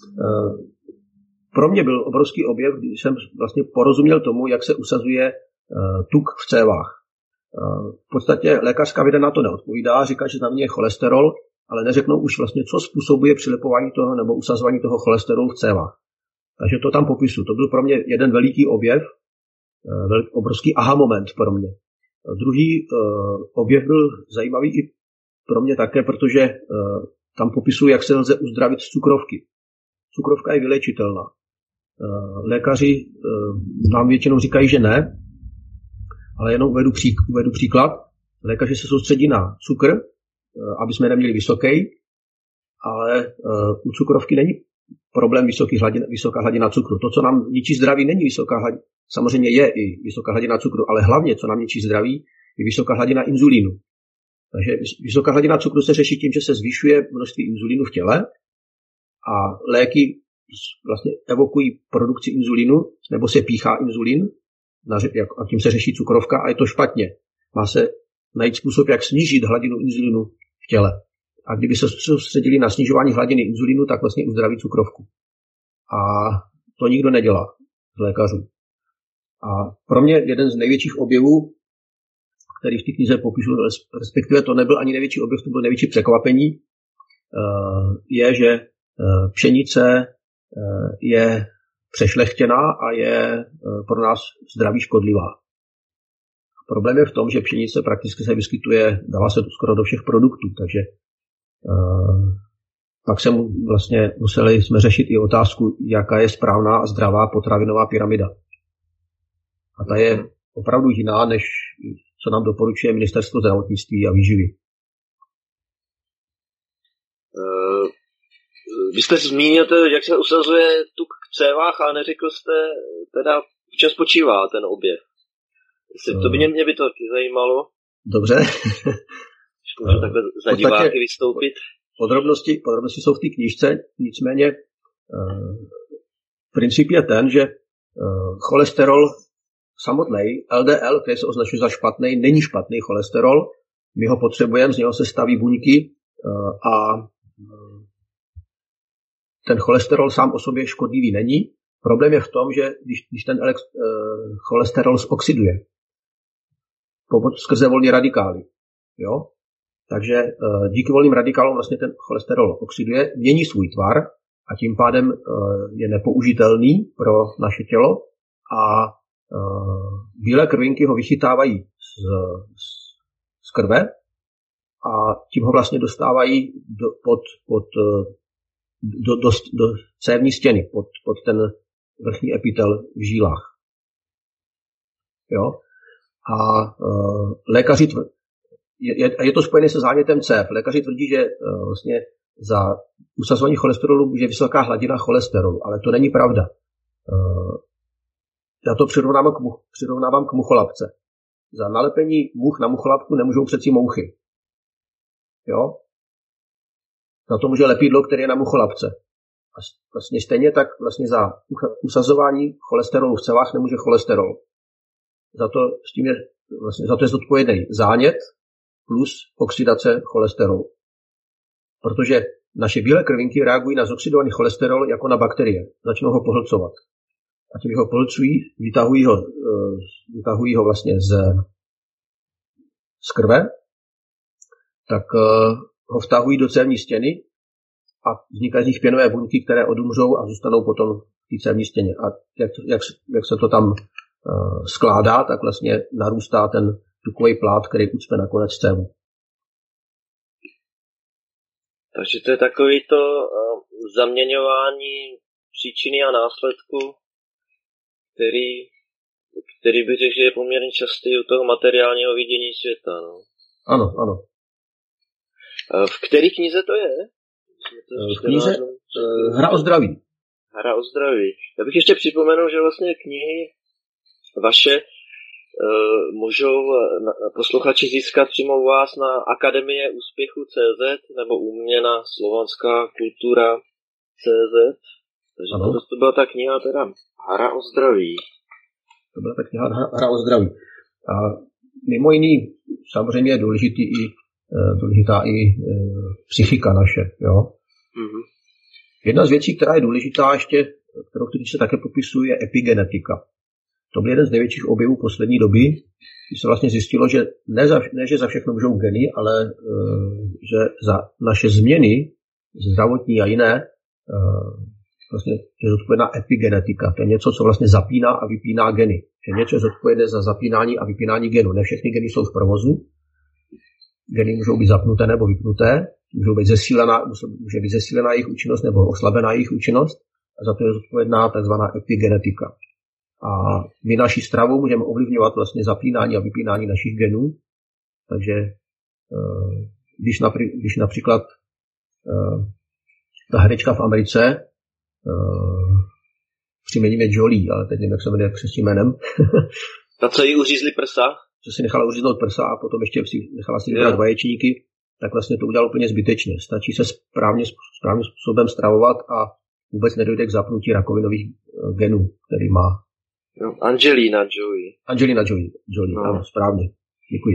Pro mě byl obrovský objev, když jsem vlastně porozuměl tomu, jak se usazuje tuk v cévách. V podstatě lékařská věda na to neodpovídá, říká, že tam je cholesterol, ale neřeknou už vlastně, co způsobuje přilepování toho nebo usazování toho cholesterolu v cévách. Takže to tam popisu. To byl pro mě jeden veliký objev, obrovský aha moment pro mě. Druhý objev byl zajímavý i pro mě také, protože tam popisuju, jak se lze uzdravit z cukrovky. Cukrovka je vylečitelná. Lékaři nám většinou říkají, že ne, ale jenom uvedu příklad. Lékaři se soustředí na cukr, aby jsme neměli vysoký, ale u cukrovky není problém vysoká hladina cukru. To, co nám ničí zdraví, není vysoká hladina. Samozřejmě je i vysoká hladina cukru, ale hlavně, co nám ničí zdraví, je vysoká hladina inzulínu. Takže vysoká hladina cukru se řeší tím, že se zvyšuje množství inzulínu v těle a léky vlastně evokují produkci inzulínu, nebo se píchá inzulín, a tím se řeší cukrovka a je to špatně. Má se najít způsob, jak snížit hladinu inzulínu v těle. A kdyby se soustředili na snižování hladiny inzulínu, tak vlastně uzdraví cukrovku. A to nikdo nedělá z lékařů. A pro mě jeden z největších objevů, který v té knize popíšu, respektive to nebyl ani největší objev, to bylo největší překvapení, je, že pšenice je přešlechtěná a je pro nás zdraví škodlivá. Problém je v tom, že pšenice prakticky se vyskytuje, dává se to skoro do všech produktů, takže pak museli jsme řešit i otázku, jaká je správná a zdravá potravinová pyramida. A ta je opravdu jiná, než co nám doporučuje Ministerstvo zdravotnictví a výživy. Vy jste zmínil, jak se usazuje tuk v cévách, a neřekl jste teda, v čem spočívá ten objev. To by mě by to taky zajímalo. Dobře. můžu takhle za diváky vystoupit. Podrobnosti jsou v té knížce, nicméně princip je ten, že cholesterol samotný, LDL, který se označuje za špatný, není špatný cholesterol. My ho potřebujeme, z něho se staví buňky a ten cholesterol sám o sobě škodlivý není. Problém je v tom, že když ten cholesterol zoxiduje skrze volné radikály, jo? Takže díky volným radikálům vlastně ten cholesterol oxiduje, mění svůj tvar a tím pádem je nepoužitelný pro naše tělo a bílé krvinky ho vychytávají z krve a tím ho vlastně dostávají do cévní stěny, pod ten vrchní epitel v žílách. Jo? A lékaři je to spojené se zánětem cév. Lékaři tvrdí, že vlastně za usazování cholesterolu je vysoká hladina cholesterolu, ale to není pravda. Já to přirovnávám k mucholapce. Za nalepení much na mucholapku nemůžou přeci mouchy. Jo? Na to může lepidlo, které je na mucholapce. A vlastně stejně tak vlastně za usazování cholesterolu v cévách nemůže cholesterol. Za to je zodpovědný zánět plus oxidace cholesterolu. Protože naše bílé krvinky reagují na zoxidovaný cholesterol jako na bakterie. Začnou ho pohlcovat. A tím ho pohlcují, vytahují ho vlastně z krve, tak ho vtahují do cévní stěny a vznikají z nich pěnové buňky, které odumřou a zůstanou potom v té cévní stěně. A jak se to tam skládá, tak vlastně narůstá ten tukový plát, který ucpe nakonec cévu. Takže to je takový to zaměňování příčiny a následku, který bych řekl, že je poměrně častý u toho materiálního vidění světa. No. Ano. V které knize to je? V knize Hra o zdraví. Hra o zdraví. Já bych ještě připomenul, že vlastně knihy vaše můžou posluchači získat přímo u vás na Akademie úspěchu CZ nebo u mě na Slovanská kultura CZ. Takže to byla ta kniha teda Hra o zdraví. To byla ta kniha Hra o zdraví. A mimo jiný samozřejmě je důležitá i psychika naše. Jo? Mm-hmm. Jedna z věcí, která je důležitá ještě, kterou se také popisuje, je epigenetika. To byl jeden z největších objevů poslední doby, kdy se vlastně zjistilo, že ne že za všechno můžou geny, ale že za naše změny zdravotní a jiné vlastně je zodpovědná epigenetika. To je něco, co vlastně zapíná a vypíná geny. Že něco je zodpovědné za zapínání a vypínání genů. Ne všechny geny jsou v provozu. Geny můžou být zapnuté nebo vypnuté, může být zesílená jejich účinnost nebo oslabená jejich účinnost a za to je zodpovědná takzvaná epigenetika. A my naší stravou můžeme ovlivňovat vlastně zapínání a vypínání našich genů. Takže když například ta herečka v Americe přiměníme Jolie, ale teď nevím, jak se jmenuje křestním jménem. Ta, co jí uřízli prsa? Co si nechala uříznout prsa a potom ještě nechala si vybrat vaječníky, tak vlastně to udělal úplně zbytečně. Stačí se správným způsobem stravovat a vůbec nedojde k zapnutí rakovinových genů, který má. No, Angelina Jolie, no. Ano, správně. Děkuji.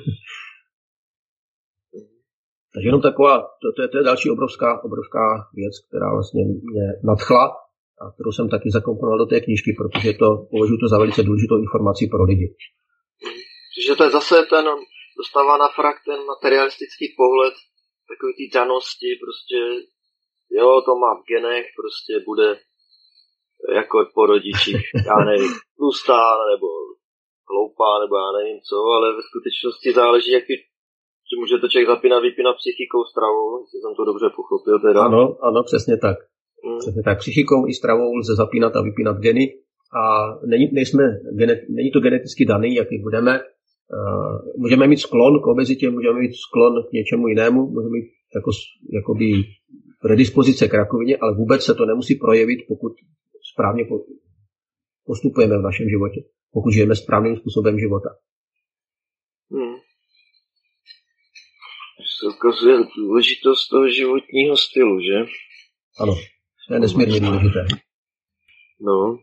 Takže jenom taková, to je další obrovská věc, která vlastně mě nadchla a kterou jsem taky zakomponoval do té knížky, protože považuji to za velice důležitou informaci pro lidi. Takže to je zase dostává na frak ten materialistický pohled, takový ty danosti, prostě, jo, to má v genech, prostě bude jako po rodičích, já nevím, tlustá, nebo hloupá, nebo já nevím co, ale ve skutečnosti záleží, že může to člověk vypínat psychikou, stravou, jestli jsem to dobře pochopil teda. Ano, přesně tak. Přesně tak, psychikou i stravou lze zapínat a vypínat geny a není to geneticky daný, jaký budeme. Můžeme mít sklon k obezitě, můžeme mít sklon k něčemu jinému, můžeme mít jakoby predispozice k rakovině, ale vůbec se to nemusí projevit, pokud správně postupujeme v našem životě, pokud žijeme správným způsobem života. se ukazuje důležitost toho životního stylu, že? Ano, to je nesmírně důležité. No.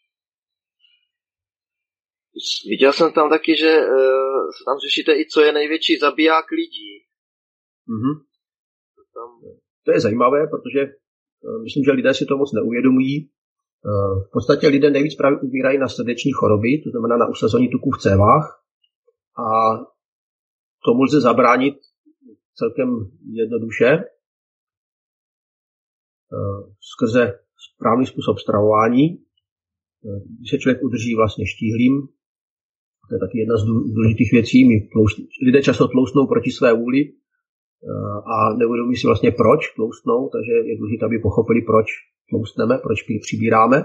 Viděl jsem tam taky, že tam řešíte i, co je největší zabiják lidí. Mm-hmm. To je zajímavé, protože myslím, že lidé si to moc neuvědomují. V podstatě lidé nejvíc právě umírají na srdeční choroby, to znamená na usazení tuků v cévách. A tomu lze zabránit celkem jednoduše skrze správný způsob stravování. Když se člověk udrží vlastně štíhlým, to je taky jedna z důležitých věcí. Lidé často tloustnou proti své vůli a neuvědomují si vlastně, proč tloustnou, takže je důležité, aby pochopili, proč tloustneme, proč přibíráme.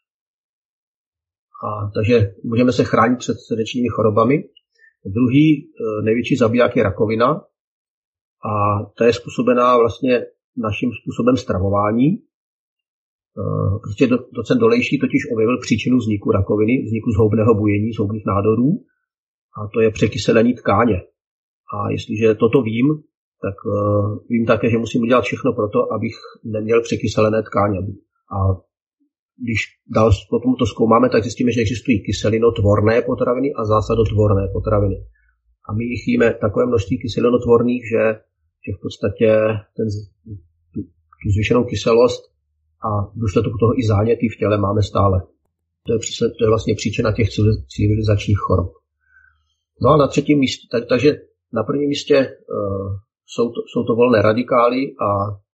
Takže můžeme se chránit před srdečními chorobami. Druhý největší zabiják je rakovina a ta je způsobená vlastně naším způsobem stravování. Prostě docent Dolejší totiž objevil příčinu vzniku rakoviny, vzniku zhoubného bujení, zhoubných nádorů, a to je překyselení tkáně. A jestliže toto vím, tak vím také, že musím udělat všechno pro to, abych neměl překyselené tkáně. A když dál potom to zkoumáme, tak zjistíme, že existují kyselinotvorné potraviny a zásadotvorné potraviny. A my jich jíme takové množství kyselinotvorných, že v podstatě tu zvýšenou kyselost a v důsledku toho i záněty v těle máme stále. To je vlastně příčina těch civilizačních chorob. No a na třetím místě, takže na prvním místě jsou to volné radikály a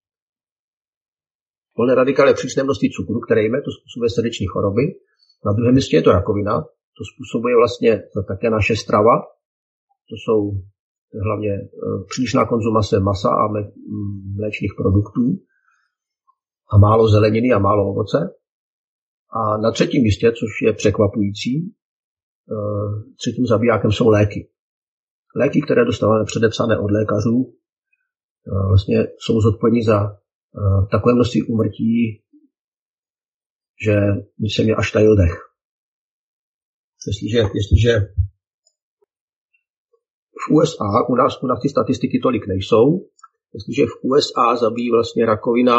volné radikály je přílišné množství cukru, které jíme, to způsobuje srdeční choroby. Na druhém místě je to rakovina, to způsobuje vlastně také naše strava. To jsou hlavně přílišná konzumace masa a mléčných produktů a málo zeleniny a málo ovoce. A na třetím místě, což je překvapující, třetím zabijákem jsou léky. Léky, které dostáváme předepsané od lékařů, vlastně jsou zodpovědní za takové množství úmrtí, že se mě až tajil dech. Jestliže v USA, u nás ty statistiky tolik nejsou, jestliže v USA zabíjí vlastně rakovina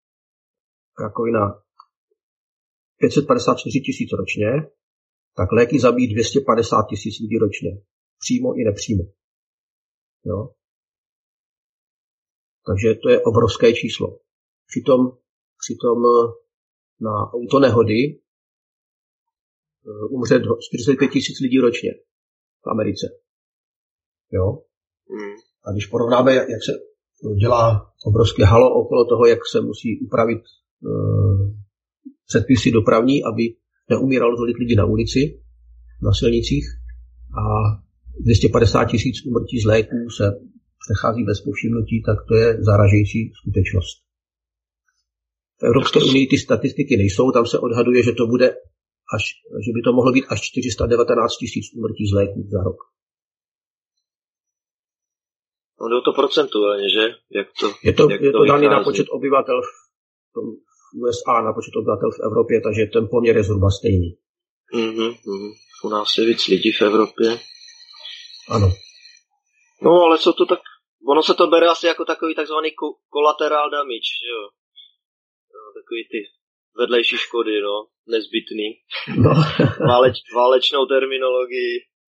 554 tisíc ročně, tak léky zabíjí 250 tisíc lidí ročně. Přímo i nepřímo. Jo? Takže to je obrovské číslo. Přitom na autonehody umře 45 tisíc lidí ročně v Americe. Jo? A když porovnáme, jak se dělá obrovské halo okolo toho, jak se musí upravit předpisy dopravní, aby neumíralo tolik lidí na ulici, na silnicích, a 250 tisíc úmrtí z léků se přechází bez povšimnutí, tak to je zaražející skutečnost. V Evropské unii ty statistiky nejsou, tam se odhaduje, že že by to mohlo být až 419 tisíc úmrtí z léků za rok. No jde to procentuálně, že? Je to daný na počet obyvatel v USA, na počet obyvatel v Evropě, takže ten poměr je zhruba stejný. U nás je víc lidí v Evropě. Ano. No ale co to tak, ono se to bere asi jako takový takzvaný collateral damage, jo. No, takový ty vedlejší škody, no, nezbytný. No. Válečnou terminologii.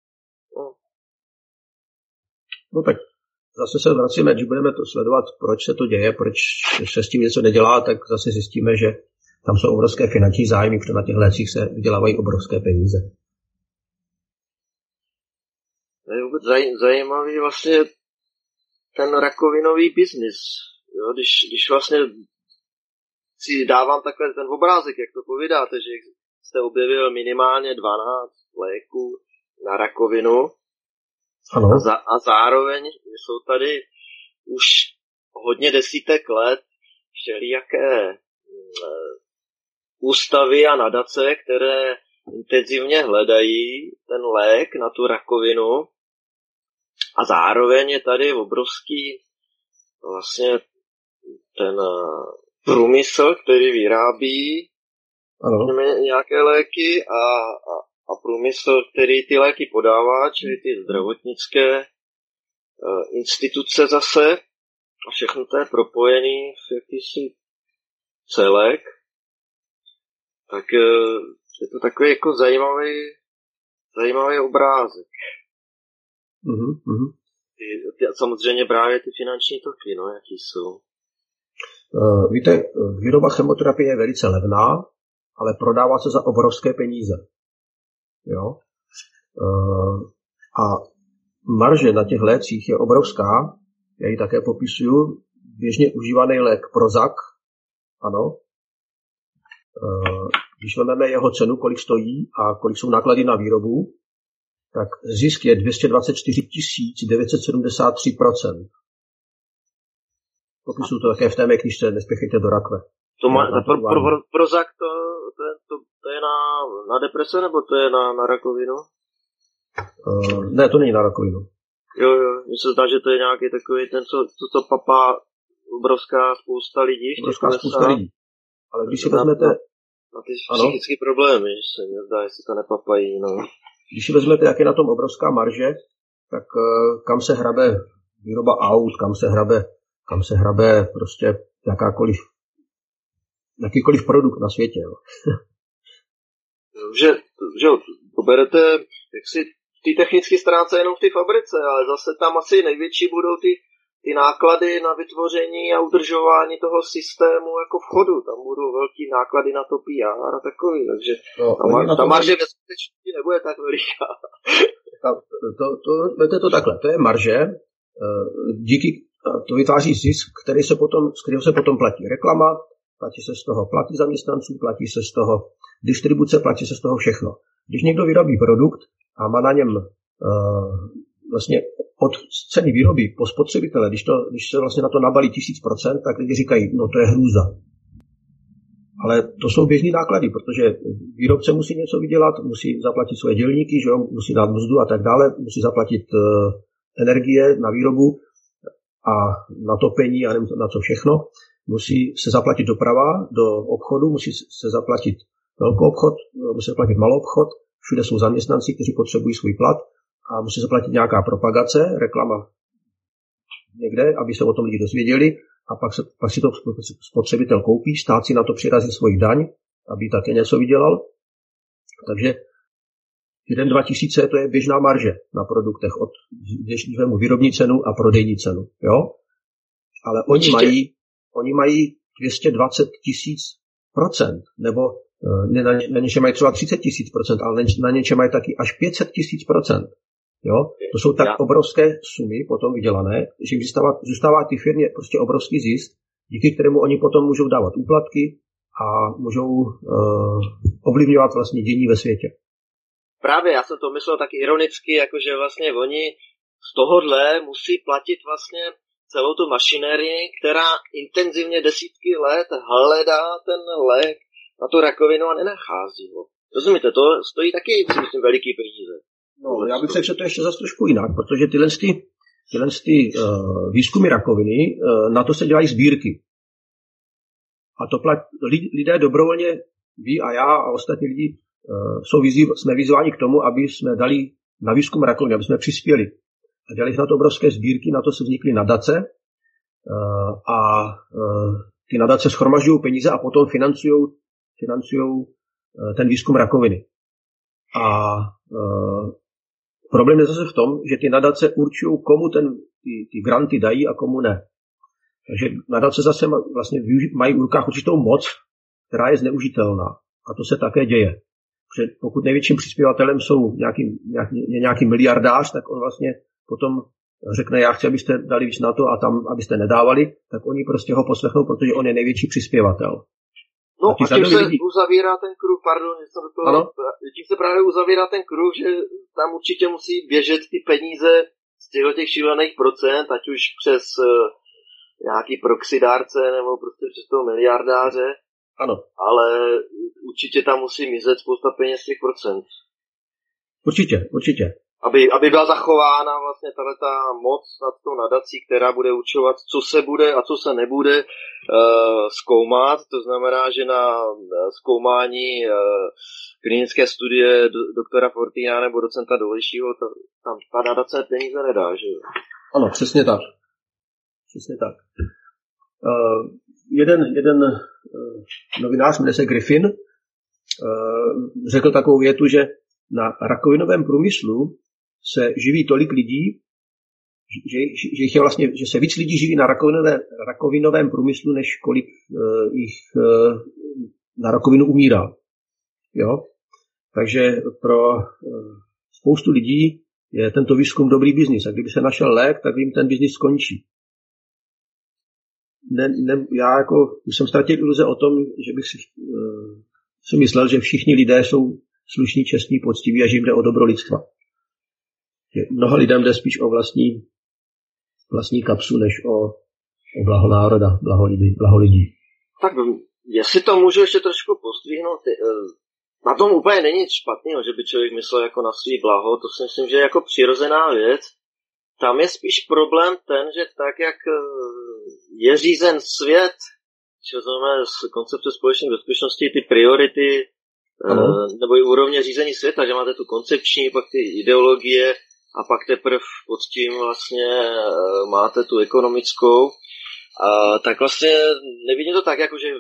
No tak zase se vracíme, když budeme to sledovat, proč se to děje, proč se s tím něco nedělá, tak zase zjistíme, že tam jsou obrovské finanční zájmy, protože na těch lécích se vydělávají obrovské peníze. To je vůbec zajímavý vlastně ten rakovinový biznis. Jo, když vlastně si dávám takhle ten obrázek, jak to povídáte, že jste objevil minimálně 12 léků na rakovinu. Ano. A zároveň jsou tady už hodně desítek let všelijaké ústavy a nadace, které intenzivně hledají ten lék na tu rakovinu. A zároveň je tady obrovský vlastně ten průmysl, který vyrábí nějaké léky a průmysl, který ty léky podává, čili ty zdravotnické instituce zase a všechno to je propojený v jakýsi celek, tak je to takový jako zajímavý obrázek. Mm-hmm. Samozřejmě právě ty finanční toky, no, jaký jsou. Víte, výroba chemoterapie je velice levná, ale prodává se za obrovské peníze. Jo? A marže na těch lécích je obrovská, já ji také popisuju, běžně užívaný lék Prozac, ano. Když vezmeme jeho cenu, kolik stojí a kolik jsou náklady na výrobu, tak zisk je 224 973%. Popisuju to také v té mé knižce, nespěchejte do rakve. Prozac to je na deprese, nebo to je na rakovinu? Ne, to není na rakovinu. Jo, mně se zdá, že to je nějaký takový ten, co to papá obrovská spousta lidí. Ale když si vezmete... Na ty psychické problémy, že se mě zdá, jestli to nepapají, no. Když si vezmete, jak je na tom obrovská marže, tak kam se hrabe výroba aut, kam se hrabe prostě jakýkoliv produkt na světě. Jo. že poberete jaksi v té technické stránce jenom v té fabrice, ale zase tam asi největší budou ty náklady na vytvoření a udržování toho systému jako vchodu. Tam budou velký náklady na to PR a takový, takže ta marže ve skutečnosti nebude tak veliká. To takhle, to je marže, to vytváří zisk, z kterého se potom platí reklama, platí se z toho platy zaměstnanců, platí se z toho distribuce, platí se z toho všechno. Když někdo vyrobí produkt a má na něm vlastně od ceny výroby po spotřebitele, když se vlastně na to nabalí 1000%, tak lidi říkají, no to je hrůza. Ale to jsou běžný náklady, protože výrobce musí něco vydělat, musí zaplatit svoje dělníky, že jo, musí dát mzdu a tak dále, musí zaplatit energie na výrobu a na topení a nevím na co všechno. Musí se zaplatit doprava do obchodu, musí se zaplatit velký obchod, musí se zaplatit malý obchod, všude jsou zaměstnanci, kteří potřebují svůj plat a musí se platit nějaká propagace, reklama někde, aby se o tom lidi dozvěděli a pak si to spotřebitel koupí, stát si na to přirazí svoji daň, aby také něco vydělal. Takže 1-2 tisíce to je běžná marže na produktech od výrobní cenu a prodejní cenu. Jo? Ale oni mají 220 000%, nebo na něčem mají třeba 30 000%, ale na něčem mají taky až 500 000%. Jo? To jsou tak obrovské sumy potom vydělané, že jim zůstává ty firmě prostě obrovský zisk, díky kterému oni potom můžou dávat úplatky a můžou ovlivňovat vlastně dění ve světě. Právě, já jsem to myslel tak ironicky, jakože vlastně oni z tohohle musí platit vlastně celou tu mašinérii, která intenzivně desítky let hledá ten lék na tu rakovinu a nenachází ho. Rozumíte, to stojí taky, myslím, veliký peníze. No, já bych řekl, že to ještě zase trošku jinak, protože tyhle výzkumy rakoviny, na to se dělají sbírky. A to lidé dobrovolně, vy a já a ostatní lidi, jsme vyzváni k tomu, aby jsme dali na výzkum rakoviny, aby jsme přispěli. A dělali na to obrovské sbírky, na to se vznikly nadace a ty nadace shromažďují peníze a potom financují ten výzkum rakoviny. A problém je zase v tom, že ty nadace určují, komu ty granty dají a komu ne. Takže nadace zase vlastně mají v rukách určitou moc, která je zneužitelná. A to se také děje. Protože pokud největším přispěvatelem jsou nějaký miliardář, tak on vlastně potom řekne, já chci, abyste dali víc na to a tam, abyste nedávali, tak oni prostě ho poslechnou, protože on je největší přispěvatel. No a tím se uzavírá ten kruh, tím se právě uzavírá ten kruh, že tam určitě musí běžet ty peníze z těch šílených procent, ať už přes nějaký proxydárce nebo prostě přes toho miliardáře. Ano. Ale určitě tam musí mizet spousta peněz z těch procent. Určitě. Aby byla zachována vlastně ta moc nad tou nadací, která bude určovat, co se bude a co se nebude zkoumat. To znamená, že na zkoumání klinické studie doktora Fortina nebo docenta Dolejšího tam ta nadace peníze nedá, že jo? Ano, přesně tak. Přesně tak. Jeden novinář, jmenuje se Griffin, řekl takovou větu, že na rakovinovém průmyslu se živí tolik lidí, že se víc lidí živí na rakovinovém průmyslu, než kolik jich na rakovinu umírá. Jo? Takže pro spoustu lidí je tento výzkum dobrý biznis. A kdyby se našel lék, tak jim ten biznis skončí. Já už jsem ztratil iluze o tom, že bych si myslel, že všichni lidé jsou slušní, čestní, poctiví a že jim jde o dobro lidstva. Mnoha lidem jde spíš o vlastní kapsu, než o blaho národa, blaho lidí. Tak jestli to můžu ještě trošku pozdvihnout, na tom úplně není nic špatného, že by člověk myslel jako na svý blaho, to si myslím, že je jako přirozená věc. Tam je spíš problém ten, že tak, jak je řízen svět, co znamená z koncepce společné bezpečnosti, ty priority, nebo i úrovně řízení světa, že máte tu koncepční, pak ty ideologie a pak teprve pod tím vlastně máte tu ekonomickou. Tak vlastně nevidím to tak, jako že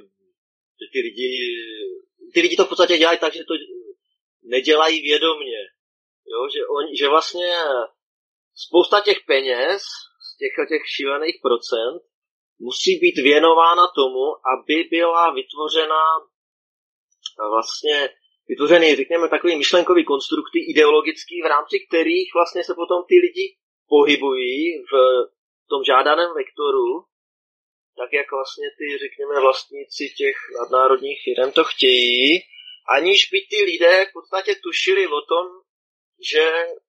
ty lidi to v podstatě dělají tak, že to nedělají vědomně. Jo? Že vlastně spousta těch peněz, z těch šílených procent, musí být věnována tomu, aby byla vytvořeny, řekněme, takový myšlenkový konstrukty ideologický, v rámci kterých vlastně se potom ty lidi pohybují v tom žádaném vektoru, tak jak vlastně ty, řekněme, vlastníci těch nadnárodních firm to chtějí, aniž by ty lidé v podstatě tušili o tom, že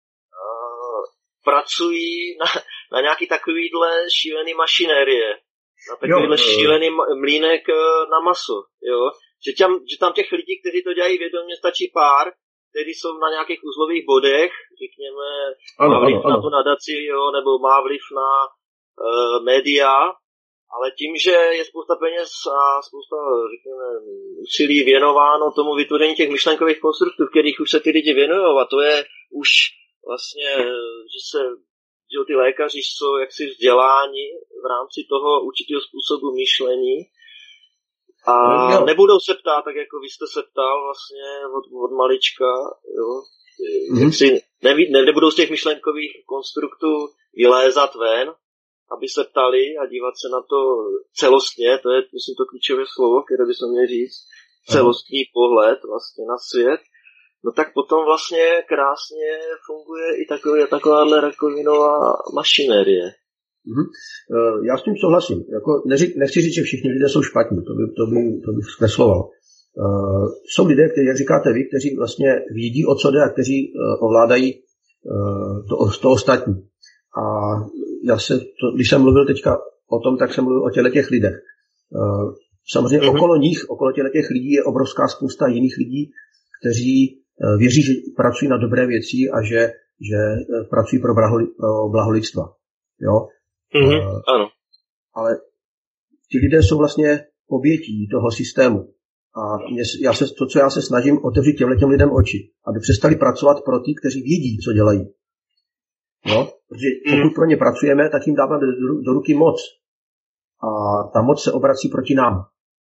pracují na nějaký takovýhle šílený mašinérie, na takovýhle šílený mlýnek na maso, jo. Že tam těch lidí, kteří to dělají vědomě, stačí pár, kteří jsou na nějakých uzlových bodech, řekněme, má vliv na tu nadaci, jo, nebo má vliv na média, ale tím, že je spousta peněz a spousta, řekněme, úsilí věnováno tomu vytvoření těch myšlenkových konstruktů, v kterých už se ty lidi věnují, a to je už vlastně, že ty lékaři jsou jaksi vzděláni v rámci toho určitého způsobu myšlení a nebudou se ptát, tak jako vy jste se ptal vlastně od malička, jo, nebudou z těch myšlenkových konstruktů vylézat ven, aby se ptali a dívat se na to celostně, to je, myslím, to klíčové slovo, které by se měl říct, celostní pohled vlastně na svět, no tak potom vlastně krásně funguje i takováhle rakovinová mašinérie. Já s tím souhlasím. Nechci říct, že všichni lidé jsou špatní, to bych zkresloval. Jsou lidé, kteří, jak říkáte vy, kteří vlastně vědí, o co jde a kteří ovládají to ostatní. A když jsem mluvil teďka o tom, tak jsem mluvil o těch lidech. Samozřejmě okolo těch lidí je obrovská spousta jiných lidí, kteří věří, že pracují na dobré věci a že pracují pro blaho lidstva. Jo? Ano. Ale ti lidé jsou vlastně obětí toho systému. A co já se snažím otevřít těm lidem oči, aby přestali pracovat pro ty, kteří vědí, co dělají. No? Protože pokud pro ně pracujeme, tak jim dáváme do ruky moc. A ta moc se obrací proti nám.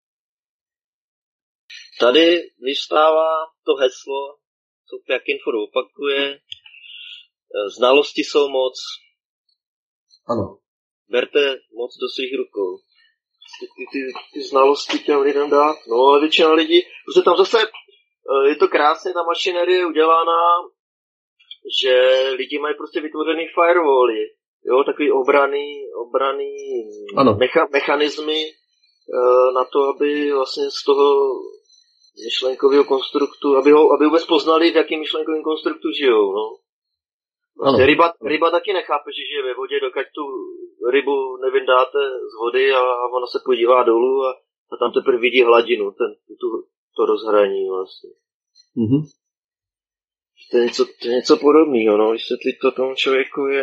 Tady vystává to heslo, co Pjakinfurt opakuje, znalosti jsou moc. Ano. Berte moc do svých rukou. Ty znalosti těm lidem dát. No, ale většina lidí, protože tam zase je to krásně, ta mašinerie udělaná, že lidi mají prostě vytvořený firewally, jo, takový obraný mechanismy na to, aby vlastně z toho myšlenkového konstruktu, aby vůbec poznali, v jakým myšlenkovým konstruktu žijou, no. Vlastně ryba taky nechápe, že žije ve vodě, dokud tu rybu nevyndáte z vody a ona se podívá dolů a tam teprve vidí hladinu, to rozhraní vlastně. To je něco podobného, no, vysvětlit to tomu člověku je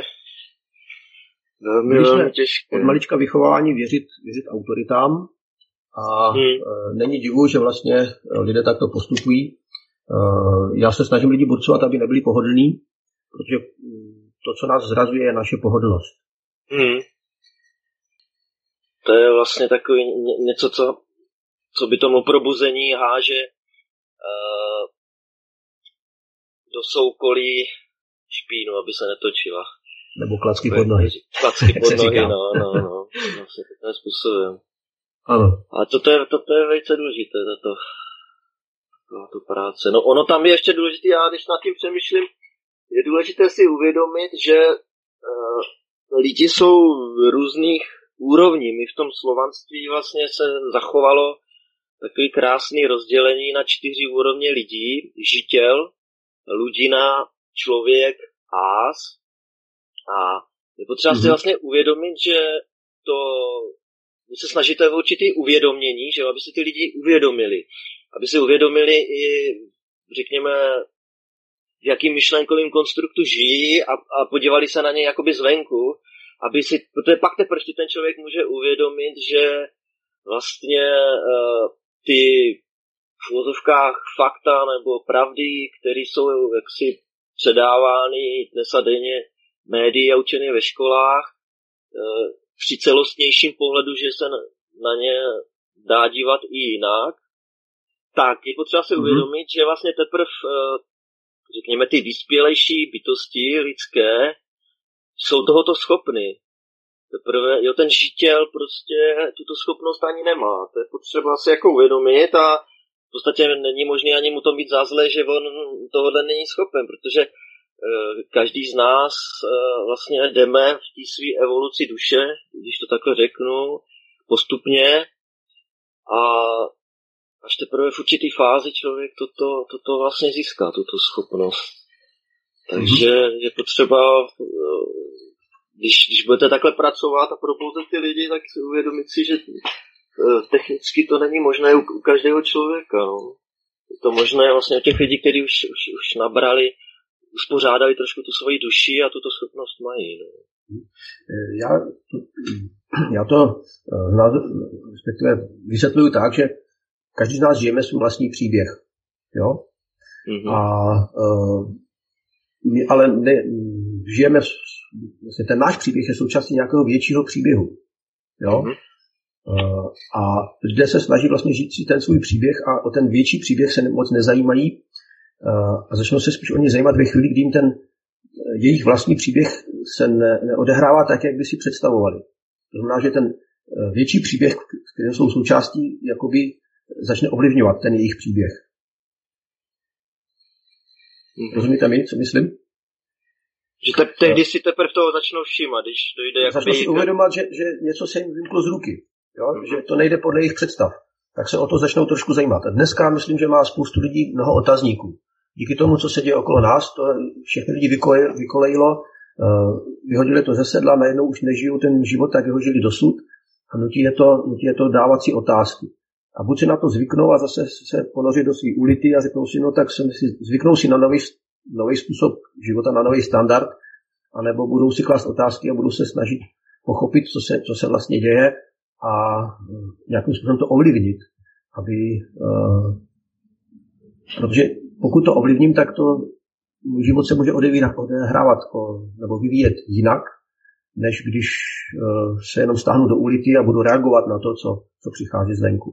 velmi těžké. Od malička vychování věřit autoritám a není divu, že vlastně lidé takto postupují. Já se snažím lidi burcovat, aby nebyli pohodlní, protože to, co nás zrazuje, je naše pohodlnost. To je vlastně takový něco, co by tomu probuzení háže do soukolí špínu, aby se netočila. Nebo klacky pod nohy. Klacky pod nohy, no. Vlastně takovým způsobem. Ano. A to je velice důležité, tato práce. No ono tam je ještě důležité, já když nad tím přemýšlím, je důležité si uvědomit, že lidi jsou v různých úrovní. My v tom slovanství vlastně se zachovalo takový krásný rozdělení na 4 úrovně lidí. Žitel, ludina, člověk, ás. A je potřeba si vlastně uvědomit, že vy se snažíte o určitý uvědomění, že aby si ty lidi uvědomili. Aby si uvědomili i, řekněme, v jakým myšlenkovým konstruktu žijí a podívali se na ně jakoby zvenku, protože pak teprve ten člověk může uvědomit, že vlastně ty v uvozovkách fakta nebo pravdy, které jsou jaksi předávány dnes a denně médii a učeny ve školách, při celostnějším pohledu, že se na ně dá dívat i jinak, tak je potřeba si uvědomit, že vlastně teprve, řekněme, ty vyspělejší bytosti lidské jsou tohoto schopny. Teprve, ten žitel prostě tuto schopnost ani nemá. To je potřeba si jako uvědomit a v podstatě není možné ani mu to mít za zlé, že on tohohle není schopen, protože každý z nás vlastně jdeme v té své evoluci duše, když to takhle řeknu, postupně a až teprve v určitý fázi člověk toto vlastně získá, tuto schopnost. Takže je potřeba, když budete takhle pracovat a probouzet ty lidi, tak si uvědomit si, že technicky to není možné u každého člověka. No. Je to možné vlastně u těch lidí, kteří už nabrali, uspořádali trošku tu svoji duši a tuto schopnost mají. No. Já to respektive vysvětluju tak, že každý z nás žijeme svůj vlastní příběh. Jo? A my ale žijeme, vlastně ten náš příběh je součástí nějakého většího příběhu. Jo? A lidé se snaží vlastně žít si ten svůj příběh a o ten větší příběh se moc nezajímají a začnou se spíš o ně zajímat ve chvíli, kdy jim ten jejich vlastní příběh se neodehrává tak, jak by si představovali. To znamená, že ten větší příběh, kterým jsou součástí, jakoby začne ovlivňovat ten jejich příběh. Rozumíte mi, co myslím? Že tehdy si teprve toho začnou všímat, když dojde jakoby... Začnou si uvědomovat, že něco se jim vymklo z ruky, jo? Že to nejde podle jejich představ. Tak se o to začnou trošku zajímat. A dneska myslím, že má spoustu lidí mnoho otazníků. Díky tomu, co se děje okolo nás, to všechny lidi vykolejilo, vyhodili to ze sedla, najednou už nežijou ten život, tak ho žili dosud a nutí je to dávat si otázky. A buď si na to zvyknou a zase se ponoří do svý ulity a řeknou si, no tak zvyknou si na nový způsob života, na nový standard, anebo budou si klást otázky a budou se snažit pochopit, co se vlastně děje a nějakým způsobem to ovlivnit. Protože pokud to ovlivním, tak to život se může odehrávat nebo vyvíjet jinak, než když se jenom stáhnu do ulity a budu reagovat na to, co přichází zvenku.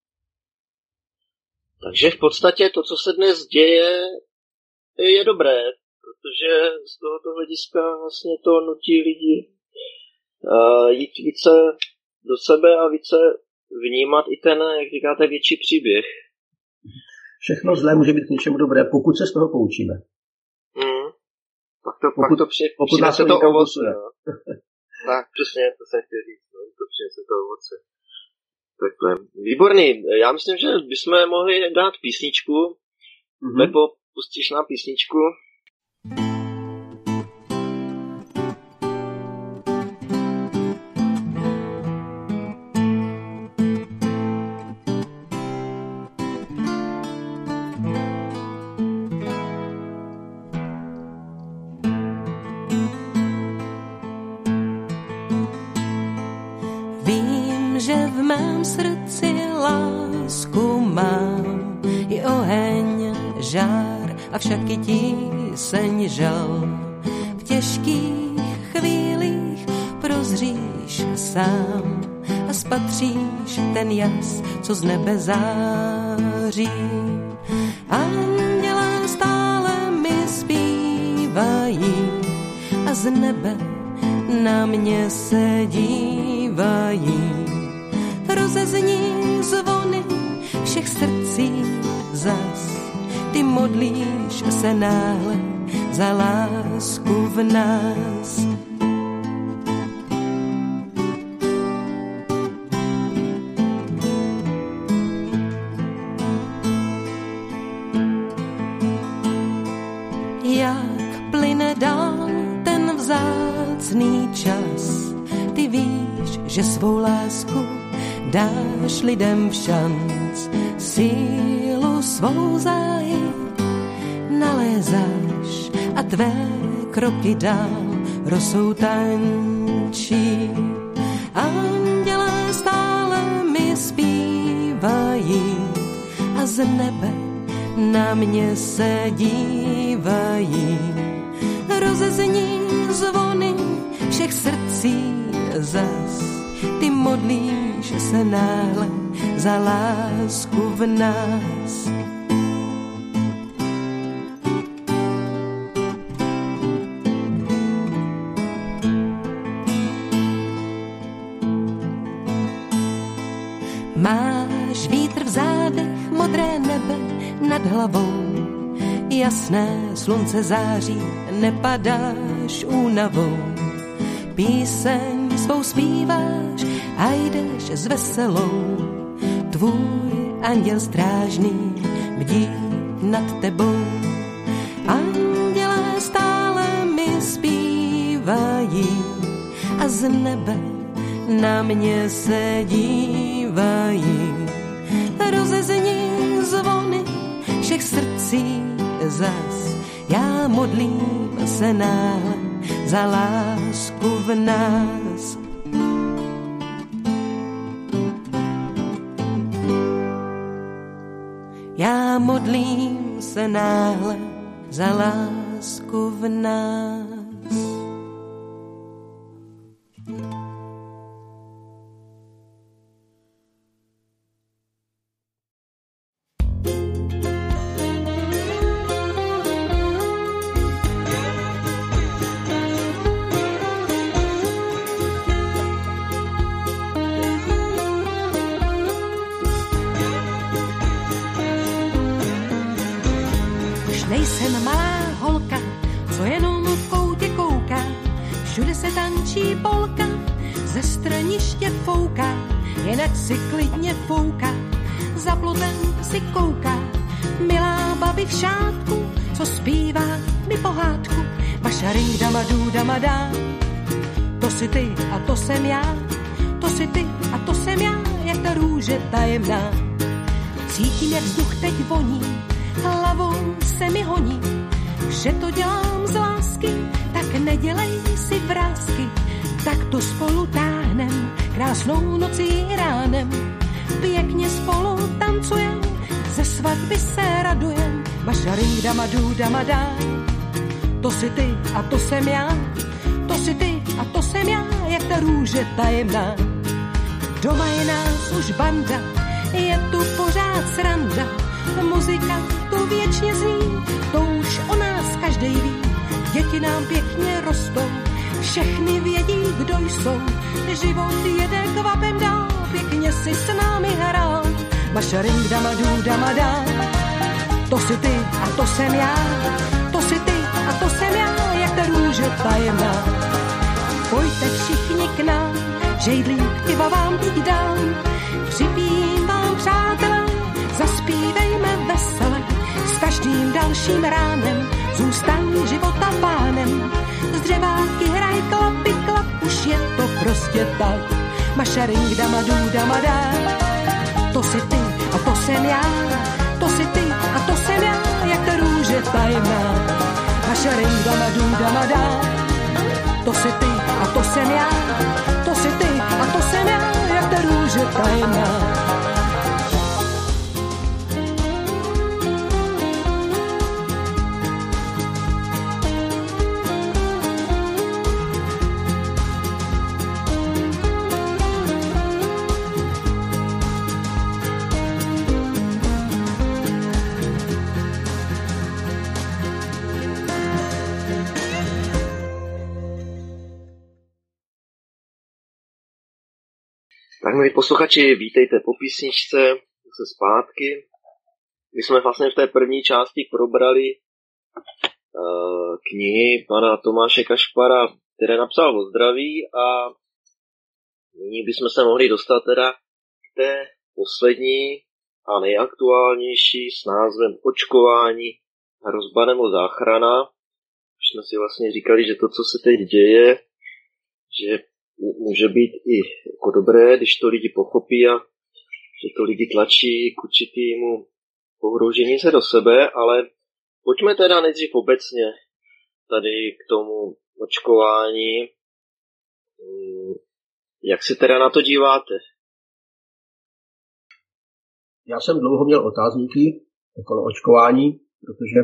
Takže v podstatě to, co se dnes děje, je dobré, protože z tohoto hlediska vlastně to nutí lidi jít více do sebe a více vnímat i ten, jak říkáte, větší příběh. Všechno zlé může být k něčemu dobré, pokud se z toho poučíme. Pokud přinese to ovoce. Tak, přesně, to jsem chtěl říct, to přinese to ovoce. Takhle. Výborný. Já myslím, že bychom mohli dát písničku. Pepo, pustíš nám písničku? Že v mém srdci lásku mám, i oheň, žár a však i tíseň žal. V těžkých chvílích pro sám a spatříš ten jas, co z nebe září. Andělé stále mi zpívají a z nebe na mě se dívají. Rozezní zvony všech srdcí zas, ty modlíš se náhle za lásku v nás. Jak plyne dál ten vzácný čas, ty víš, že svou lásku dáš lidem všanc, sílu svou záji nalézáš a tvé kroky dál rosou tančí. Andělé stále mi zpívají a z nebe na mě se dívají. Rozezní zvony všech srdcí zas, ty modlíš se náhle za lásku v nás. Máš vítr v zádech, modré nebe nad hlavou, jasné slunce září, nepadáš únavou. Píseň svou zpíváš a jdeš s veselou, tvůj anděl strážný bdí nad tebou. Andělé stále mi zpívají a z nebe na mě se dívají. Rozezní zvony všech srdcí zas, já modlím se náhle za lásku v nás. Já modlím se náhle za lásku v nás. Nejsem malá holka, co jenom v koutě kouká, všude se tančí polka, ze straniště fouká, jinak si klidně fouká, za plotem si kouká, milá babi v šátku, co zpívá mi pohádku, mašaring dama dá, to si ty a to jsem já, to si ty a to jsem já, jak ta růže tajemná. Cítím, jak vzduch teď voní, hlavou se mi honí, že to dělám z lásky, tak nedělej si vrásky, tak to spolu táhnem, krásnou nocí ránem, pěkně spolu tancujem, ze svatby se radujem, mašaring dama dá, to si ty a to jsem já, to si ty a to jsem já, jak ta růže tajemná. Doma je nás už banda, je tu pořád sranda, muzika tu věčně zní, to už o nás každej ví. Děti nám pěkně rostou, všechny vědí, kdo jsou. Život jede kvapem dál, pěkně si s námi hrál. Mašaring dama dá, to si ty a to jsem já, to si ty a to jsem já, jak ta růže tajemná. Pojďte všichni k nám, žejdlík piva vám teď dám, připijím vám přátelé, zaspívejme vesele, s každým dalším ránem zůstaň života pánem. Z dřeváky hraj klapy klap, už je to prostě tak. Mašaring dama dá, to si ty a to jsem já, to si ty a to jsem já, jak ta růže tajemná. Mašaring dama dá, to si ty a to jsem já, to si ty a to jsem já, jak ta růže tajemná. Tak milí posluchači, vítejte po písničce, se zpátky. My jsme vlastně v té první části probrali knihy pana Tomáše Kašpara, které napsal o zdraví, a nyní bychom se mohli dostat teda k té poslední a nejaktuálnější s názvem Očkování, hrozba nebo záchrana. Už jsme si vlastně říkali, že to, co se teď děje, že může být i jako dobré, když to lidi pochopí a že to lidi tlačí k určitýmu pohroužení se do sebe, ale pojďme teda nejdřív obecně tady k tomu očkování. Jak se teda na to díváte? Já jsem dlouho měl otázníky okolo očkování, protože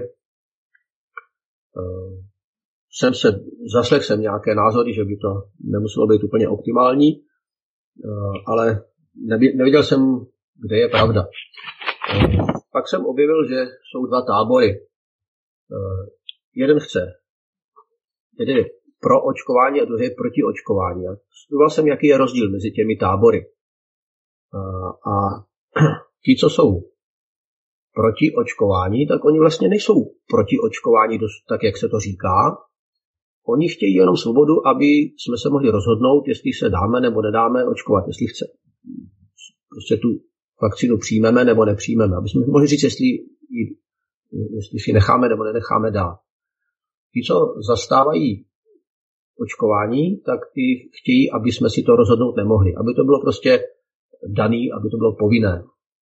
zaslechl jsem nějaké názory, že by to nemuselo být úplně optimální, ale neviděl jsem, kde je pravda. Pak jsem objevil, že jsou dva tábory. Jeden je pro očkování a druhý je proti očkování. Studoval jsem, jaký je rozdíl mezi těmi tábory. A ti, co jsou proti očkování, tak oni vlastně nejsou proti očkování tak, jak se to říká. Oni chtějí jenom svobodu, aby jsme se mohli rozhodnout, jestli se dáme nebo nedáme očkovat, jestli chce. Prostě tu vakcínu přijmeme nebo nepřijmeme, aby jsme mohli říct, jestli si necháme nebo nenecháme dát. Ti, co zastávají očkování, tak ty chtějí, aby jsme si to rozhodnout nemohli. Aby to bylo prostě daný, aby to bylo povinné.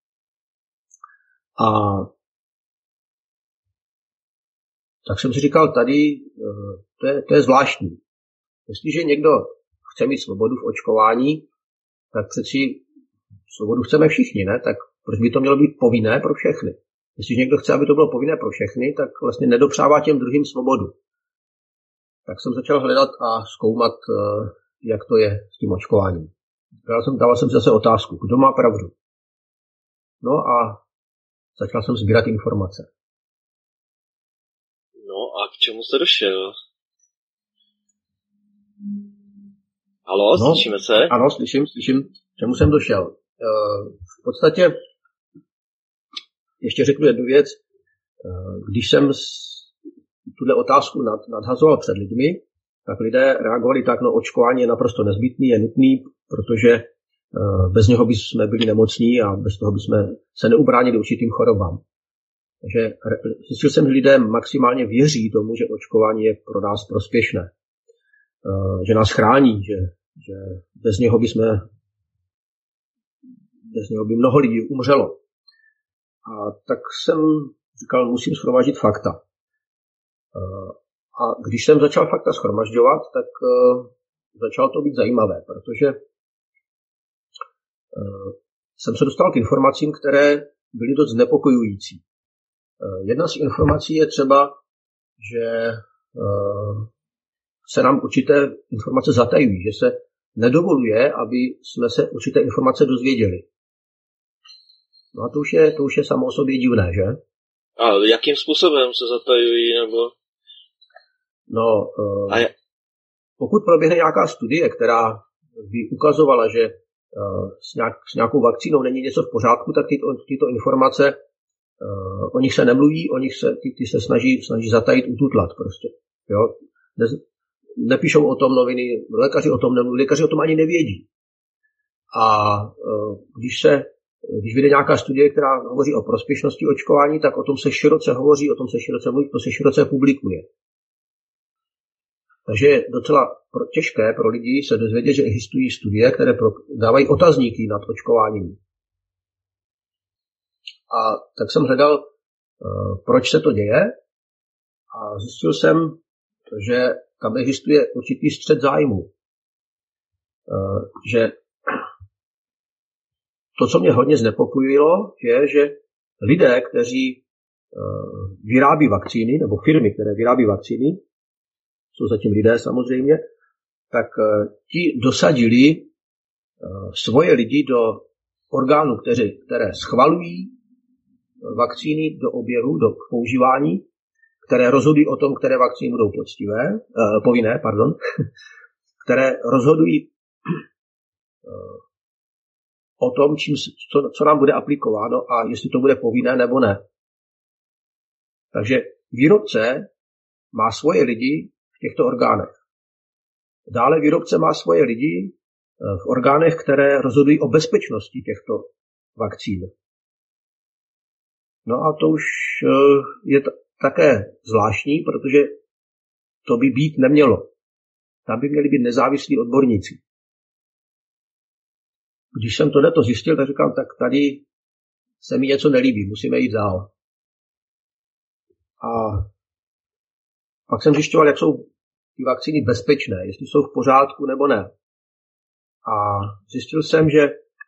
A tak jsem si říkal, tady to je zvláštní. Jestliže někdo chce mít svobodu v očkování, tak přeci svobodu chceme všichni, ne? Tak proč by to mělo být povinné pro všechny? Jestliže někdo chce, aby to bylo povinné pro všechny, tak vlastně nedopřává těm druhým svobodu. Tak jsem začal hledat a zkoumat, jak to je s tím očkováním. Dával jsem si zase otázku, kdo má pravdu. No a začal jsem sbírat informace. No a k čemu jste došel? Haló, slyšíme se? Ano, slyším, k čemu jsem došel. V podstatě ještě řeknu jednu věc. Když jsem tuhle otázku nadhazoval před lidmi, tak lidé reagovali tak, no očkování je naprosto nezbytný, je nutný, protože bez něho bychom byli nemocní a bez toho bychom se neubránili určitým chorobám. Takže zjistil jsem, že lidé maximálně věří tomu, že očkování je pro nás prospěšné. Že nás chrání, že bez něho by mnoho lidí umřelo. A tak jsem říkal, musím shromaždit fakta. A když jsem začal fakta shromažďovat, tak začalo to být zajímavé, protože jsem se dostal k informacím, které byly dost znepokojující. Jedna z informací je třeba, že se nám určité informace zatajují, že se nedovoluje, aby jsme se určité informace dozvěděli. No a to už je samo o sobě divné, že? A jakým způsobem se zatajují, nebo? No, pokud proběhne nějaká studie, která by ukazovala, že s nějakou vakcínou není něco v pořádku, tak tyto informace, o nich se nemluví, ty se snaží zatajit, ututlat prostě. Jo? Nepíšou o tom noviny, lékaři o tom nemluví, lékaři o tom ani nevědí. A když vyjde nějaká studie, která hovoří o prospěšnosti očkování, tak o tom se široce hovoří, o tom se široce mluví, to se široce publikuje. Takže je docela těžké pro lidi se dozvědět, že existují studie, které dávají otazníky nad očkováním. A tak jsem hledal, proč se to děje, a zjistil jsem, že tam existuje určitý střet zájmu. Že to, co mě hodně znepokojilo, je, že lidé, kteří vyrábí vakcíny, nebo firmy, které vyrábí vakcíny, jsou zatím lidé samozřejmě, tak ti dosadili svoje lidi do orgánů, které schvalují vakcíny do oběhu, do používání, které rozhodují o tom, které vakcíny budou povinné, které rozhodují o tom, co nám bude aplikováno a jestli to bude povinné nebo ne. Takže výrobce má svoje lidi v těchto orgánech. Dále výrobce má svoje lidi v orgánech, které rozhodují o bezpečnosti těchto vakcín. No a to už je také zvláštní, protože to by být nemělo. Tam by měli být nezávislí odborníci. Když jsem tohleto zjistil, tak říkám, tak tady se mi něco nelíbí, musíme jít dál. A pak jsem zjišťoval, jak jsou ty vakcíny bezpečné, jestli jsou v pořádku nebo ne. A zjistil jsem, že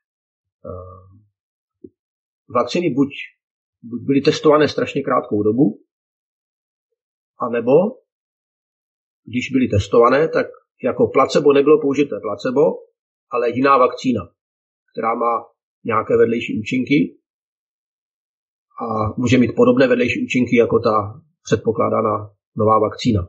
vakcíny buď byly testované strašně krátkou dobu, anebo když byly testované, tak jako placebo nebylo použité placebo, ale jiná vakcína, která má nějaké vedlejší účinky a může mít podobné vedlejší účinky jako ta předpokládaná nová vakcína.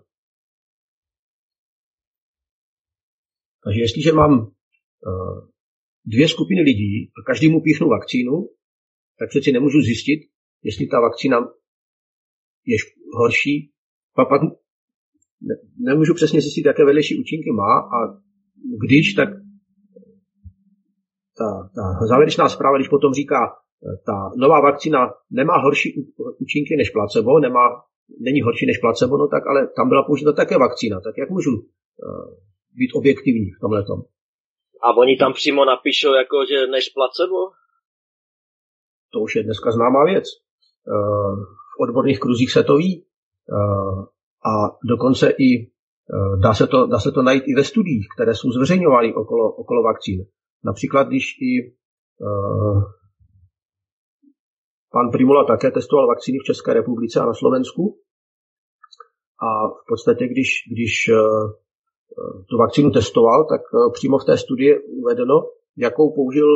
Takže jestliže mám dvě skupiny lidí a každému píchnu vakcínu, tak přeci nemůžu zjistit, jestli ta vakcína je horší. Pak nemůžu přesně zjistit, jaké vedlejší účinky má a když, tak ta závěrečná zpráva, když potom říká, ta nová vakcína nemá horší účinky než placebo, není horší než placebo, no tak ale tam byla použita také vakcína, tak jak můžu být objektivní v tomhletom? A oni tam přímo napíšou, jako, že než placebo? To už je dneska známá věc. V odborných kruzích se to ví. A dokonce i dá se to najít i ve studiích, které jsou zveřejňovány okolo vakcín. Například, když i pan Primula také testoval vakcíny v České republice a na Slovensku. A v podstatě, když tu vakcínu testoval, tak přímo v té studii uvedeno, jakou použil,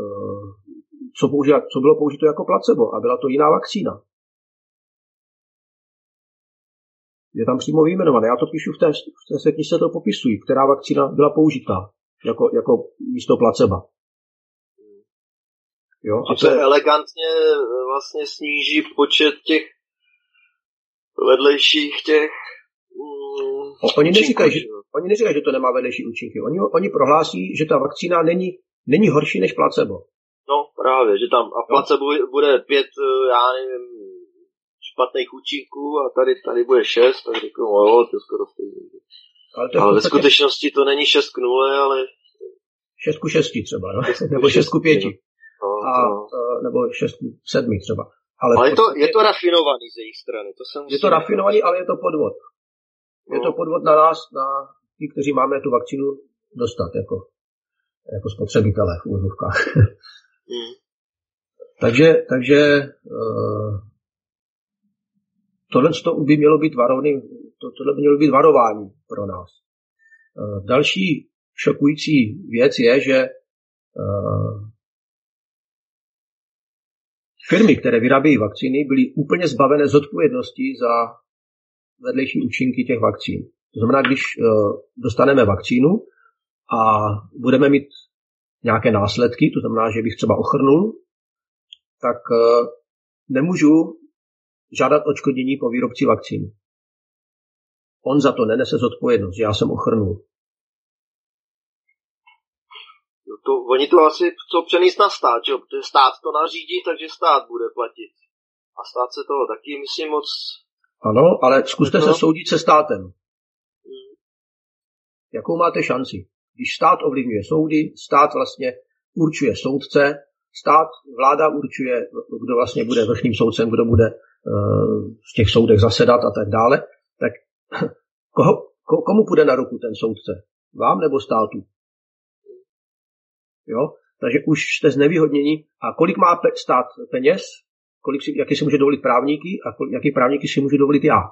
co bylo použito jako placebo. A byla to jiná vakcína. Je tam přímo vyjmenované. Já to píšu v té knižce, to popisuji, která vakcína byla použitá jako místo placeba. Jo? A to elegantně vlastně sníží počet těch vedlejších těch Oni neříkají, že to nemá vedlejší účinky. Oni prohlásí, že ta vakcína není horší než placebo. No právě, že tam a placebo bude 5, já nevím, špatných účinků a tady bude 6, tak řeknu, to je skoro stejný. Ale ve skutečnosti to není 6 k 0, ale 6 k 6 třeba, no? Nebo 6 k 5. Nebo 6 k 7 třeba. Ale je to rafinovaný z jejich strany. Je to rafinovaný, ale je to podvod. Je to podvod na nás, na ty, kteří máme tu vakcínu dostat jako spotřebitelé v úvozovkách. Takže tohle by mělo být varování pro nás. Další šokující věc je, že firmy, které vyrábějí vakcíny, byly úplně zbavené zodpovědnosti za vedlejší účinky těch vakcín. To znamená, když dostaneme vakcínu a budeme mít nějaké následky, to znamená, že bych třeba ochrnul, tak nemůžu žádat odškodnění po výrobci vakcíny. On za to nenese zodpovědnost, že já jsem ochrnul. Oni to asi chcou přenést na stát, že? Protože stát to nařídí, takže stát bude platit. A stát se toho taky, myslím, moc... Ano, ale zkuste se soudit se státem. Jakou máte šanci? Když stát ovlivňuje soudy, stát vlastně určuje soudce, vláda určuje, kdo vlastně bude vrchním soudcem, kdo bude v těch soudech zasedat a tak dále, tak komu půjde na ruku ten soudce? Vám nebo státu? Jo? Takže už jste znevýhodněni. A kolik má stát peněz? Jaký si může dovolit právníky a jaký právníky si můžu dovolit já?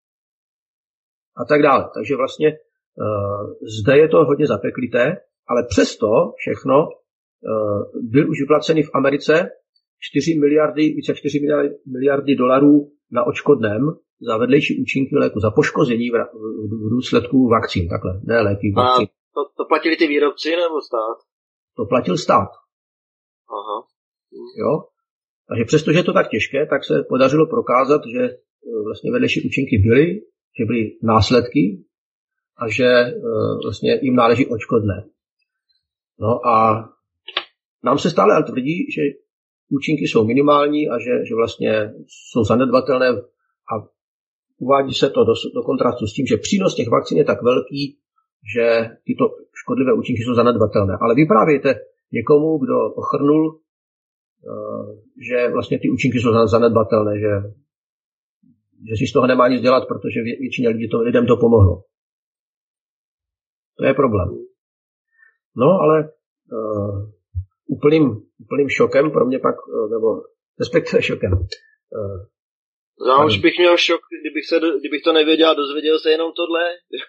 A tak dále. Takže vlastně zde je to hodně zapeklité, ale přesto všechno byl už vyplacený v Americe více 4 miliardy dolarů na odškodném za vedlejší účinky léku, za poškození v důsledku vakcín. Takhle, ne léky, vakcín. A to platili ty výrobci nebo stát? To platil stát. Aha. Jo? Takže přestože je to tak těžké, tak se podařilo prokázat, že vlastně vedlejší účinky byly, že byly následky a že vlastně jim náleží odškodné. No a nám se stále ale tvrdí, že účinky jsou minimální a že vlastně jsou zanedbatelné a uvádí se to do kontrastu s tím, že přínos těch vakcín je tak velký, že tyto škodlivé účinky jsou zanedbatelné. Ale vyprávějte někomu, kdo ochrnul, že vlastně ty účinky jsou zanedbatelné, že si z toho nemá nic dělat, protože většině lidem to pomohlo. To je problém. No, ale úplným šokem pro mě pak, nebo respektive šokem. Já už bych měl šok, kdybych to nevěděl a dozvěděl se jenom tohle,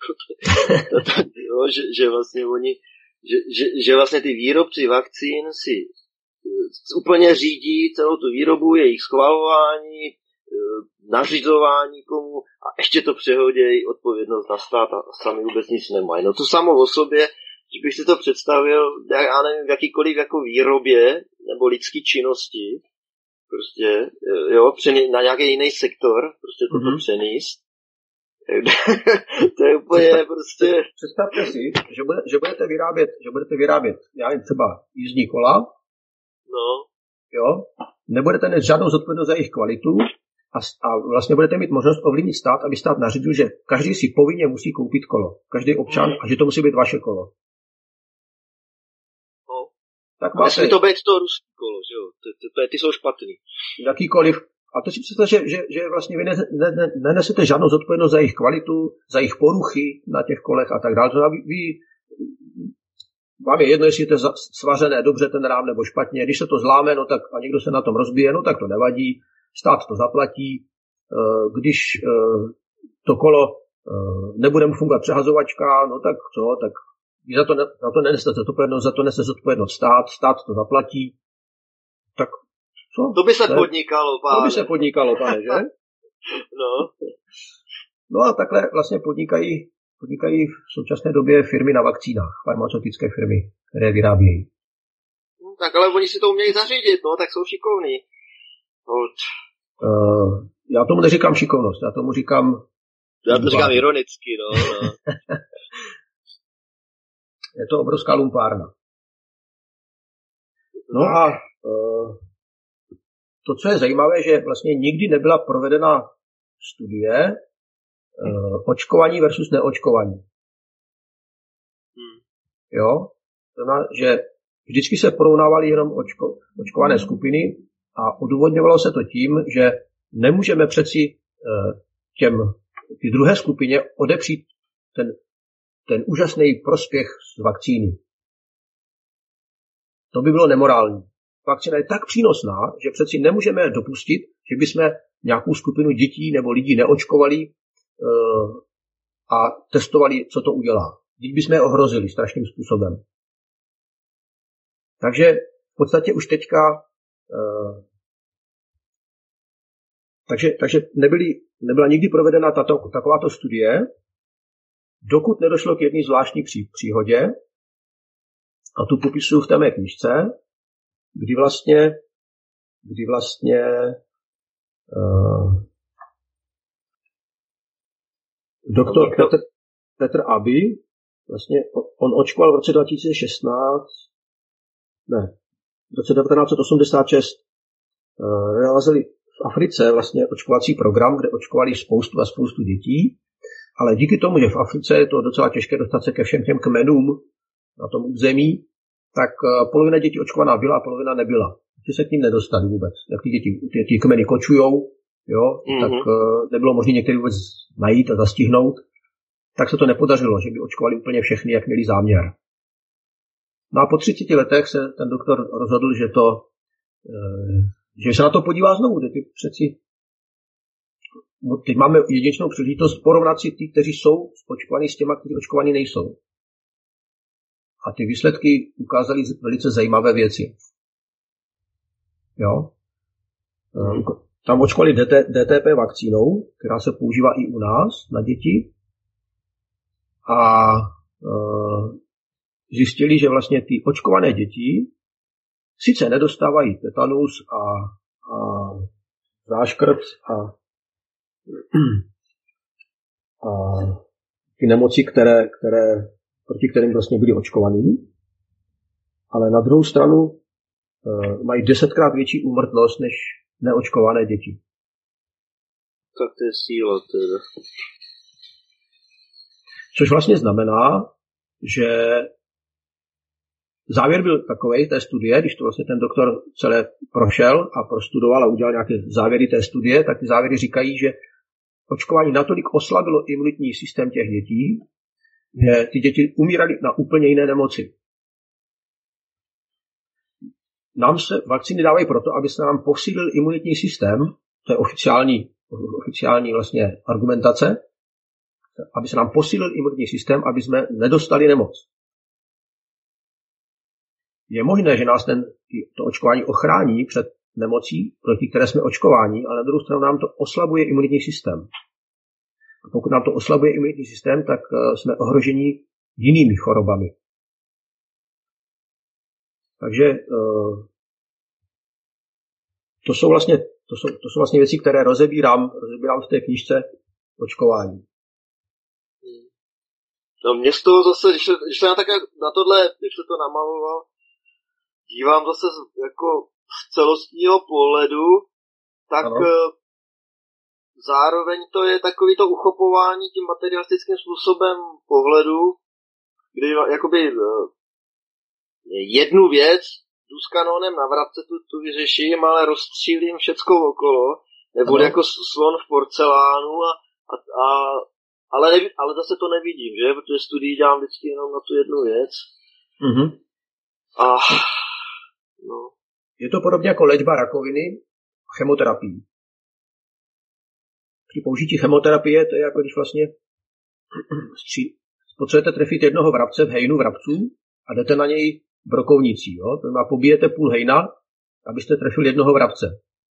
že vlastně že vlastně ty výrobci vakcín si úplně řídí celou tu výrobu, jejich schvalování, nařizování komu a ještě to přehodějí odpovědnost na stát a sami vůbec nic nemají. No to samo o sobě, že bych si to představil, já nevím, v jakýkoliv jako výrobě nebo lidský činnosti, prostě, jo, na nějaký jiný sektor, prostě toto přenést. To je úplně prostě... Představte si, že budete vyrábět, já nevím, třeba jízdní kola, no. Jo, nebudete nést žádnou zodpovědnost za jejich kvalitu a vlastně budete mít možnost ovlivnit stát, aby stát nařídil, že každý si povinně musí koupit kolo. Každý občan a že to musí být vaše kolo. No. Tak musí to být to ruské kolo, že jo? Ty jsou špatný. Jakýkoliv. A to si představte, že vlastně vy nenesete žádnou zodpovědnost za jejich kvalitu, za jejich poruchy na těch kolech a tak dále. Vám je jedno, jestli je to svařené dobře ten rám nebo špatně. Když se to zláme, no tak a někdo se na tom rozbije, no tak to nevadí. Stát to zaplatí. Když to kolo nebude mu fungovat přehazovačka, no tak co, tak vy za to nenesete zodpovědnost, za to nese zodpovědnost stát to zaplatí. Tak co? To by se podnikalo, pane. To by se podnikalo, pane, že? No. No a takhle vlastně podnikají v současné době firmy na vakcínách, farmaceutické firmy, které vyrábějí. Tak ale oni si to umějí zařídit, no, tak jsou šikovní. Já tomu neříkám šikovnost, já tomu říkám... Já to říkám ironicky, no. Je to obrovská lumpárna. No a to, co je zajímavé, že vlastně nikdy nebyla provedena studie očkování versus neočkování. Jo? To znamená, že vždycky se porovnávaly jenom očkované skupiny a odůvodňovalo se to tím, že nemůžeme přeci ty druhé skupině odepřít ten úžasný prospěch z vakcíny. To by bylo nemorální. Vakcína je tak přínosná, že přeci nemůžeme dopustit, že bychom nějakou skupinu dětí nebo lidí neočkovali a testovali, co to udělá. Teď bychom je ohrozili strašným způsobem. Takže v podstatě už teďka takže nebyla nikdy provedena takováto studie, dokud nedošlo k jedné zvláštní příhodě, a tu popisuju v té mé knížce, kdy vlastně doktor Petr Aby, vlastně on očkoval v roce 2016, v roce 1986 realizovali v Africe vlastně očkovací program, kde očkovali spoustu dětí, ale díky tomu, že v Africe je to docela těžké dostat se ke všem těm kmenům na tom území, tak polovina dětí očkovaná byla a polovina nebyla. Ty se k ním nedostali vůbec. Jak ty kmeny kočujou, jo, tak nebylo možné některý vůbec najít a zastihnout, tak se to nepodařilo, že by očkovali úplně všechny, jak měli záměr. No a po 30 letech se ten doktor rozhodl, že se na to podívá znovu. Teď máme jedinečnou příležitost porovnat si ty, kteří jsou očkovaní s těma, kteří očkovaní nejsou. A ty výsledky ukázaly velice zajímavé věci. Jo? Tam očkovali DTP vakcínou, která se používá i u nás na děti. A zjistili, že vlastně ty očkované děti sice nedostávají tetanus a záškrt a ty nemoci, proti kterým vlastně byli očkovaní, ale na druhou stranu mají 10krát větší úmrtnost než neočkované děti. Tak to je síla teda. Což vlastně znamená, že závěr byl takovej té studie, když to vlastně ten doktor celé prošel a prostudoval a udělal nějaké závěry té studie, tak ty závěry říkají, že očkování natolik oslabilo imunitní systém těch dětí, že ty děti umíraly na úplně jiné nemoci. Nám se vakcíny dávají proto, aby se nám posílil imunitní systém, to je oficiální vlastně argumentace, aby se nám posílil imunitní systém, aby jsme nedostali nemoc. Je možné, že nás to očkování ochrání před nemocí, proti které jsme očkováni, ale na druhou stranu nám to oslabuje imunitní systém. A pokud nám to oslabuje imunitní systém, tak jsme ohroženi jinými chorobami. Takže to jsou vlastně věci, které rozebírám v té knížce Očkování. No mě z toho zase, když se na tohle, když se to namaloval, dívám zase jako z celostního pohledu, tak zároveň to je takový to uchopování tím materialistickým způsobem pohledu, kdy jakoby jednu věc jdu s kanónem na vrabce, tu vyřeším, ale rozstřílím všecko okolo, nebudu jako slon v porcelánu, ale zase to nevidím, že? Protože studii dělám vždycky jenom na tu jednu věc. Mm-hmm. Je to podobně jako léčba rakoviny chemoterapii. Při použití chemoterapie to je jako když vlastně potřebujete trefit jednoho vrabce v hejnu vrabců a jdete na něj brokovnicí. Jo? To znamená, pobijete půl hejna, abyste trefil jednoho vrabce.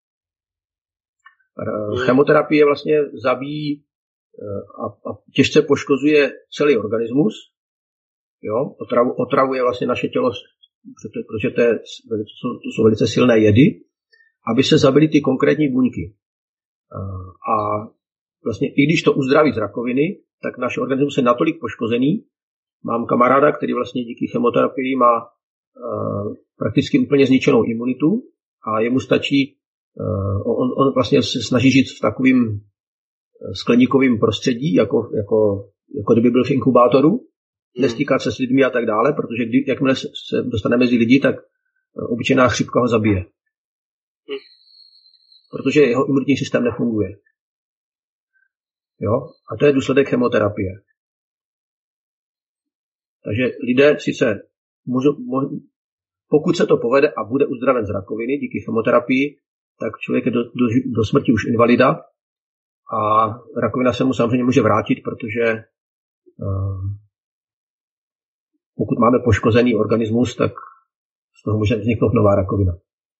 Chemoterapie vlastně zabíjí a těžce poškozuje celý organismus. Jo? Otravuje vlastně naše tělo, protože to jsou velice silné jedy, aby se zabily ty konkrétní buňky. A vlastně i když to uzdraví z rakoviny, tak náš organismus je natolik poškozený. Mám kamaráda, který vlastně díky chemoterapii má prakticky úplně zničenou imunitu a jemu stačí, on vlastně se snaží žít v takovým skleníkovým prostředí, jako kdyby byl v inkubátoru, nestýkat se s lidmi a tak dále, protože jakmile se dostane mezi lidi, tak obyčejná chřipka ho zabije. Protože jeho imunitní systém nefunguje. Jo? A to je důsledek chemoterapie. Takže lidé sice pokud se to povede a bude uzdraven z rakoviny díky chemoterapii, tak člověk je do smrti už invalida a rakovina se mu samozřejmě může vrátit, protože pokud máme poškozený organismus, tak z toho může vzniknout nová rakovina.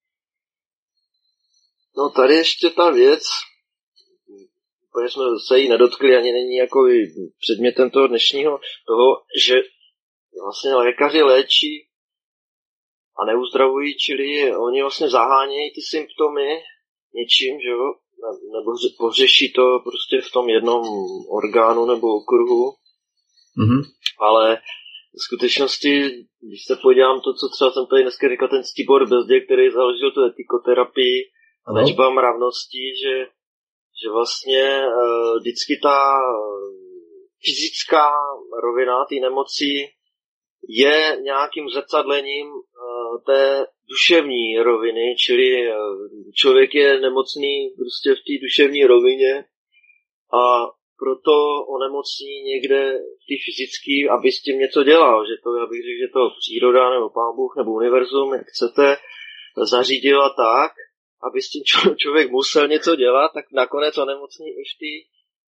No tady ještě ta věc, protože jsme se jí nedotkli, ani není jako předmětem toho dnešního, že vlastně lékaři léčí a neuzdravují, čili oni vlastně zahánějí ty symptomy něčím, že jo, nebo pořeší to prostě v tom jednom orgánu nebo okruhu, ale v skutečnosti, když se podívám to, co třeba jsem tady dneska říkal, ten Tibor Bezděk, který založil tu etikoterapii, léčba mravností, že vlastně vždycky ta fyzická rovina té nemoci je nějakým zrcadlením té duševní roviny, čili člověk je nemocný prostě v té duševní rovině a proto onemocní někde v té fyzické, aby s tím něco dělal, že to, já bych řekl, že to příroda nebo Pán Bůh nebo univerzum, jak chcete, zařídila tak, aby s tím člověk musel něco dělat, tak nakonec onemocní i v té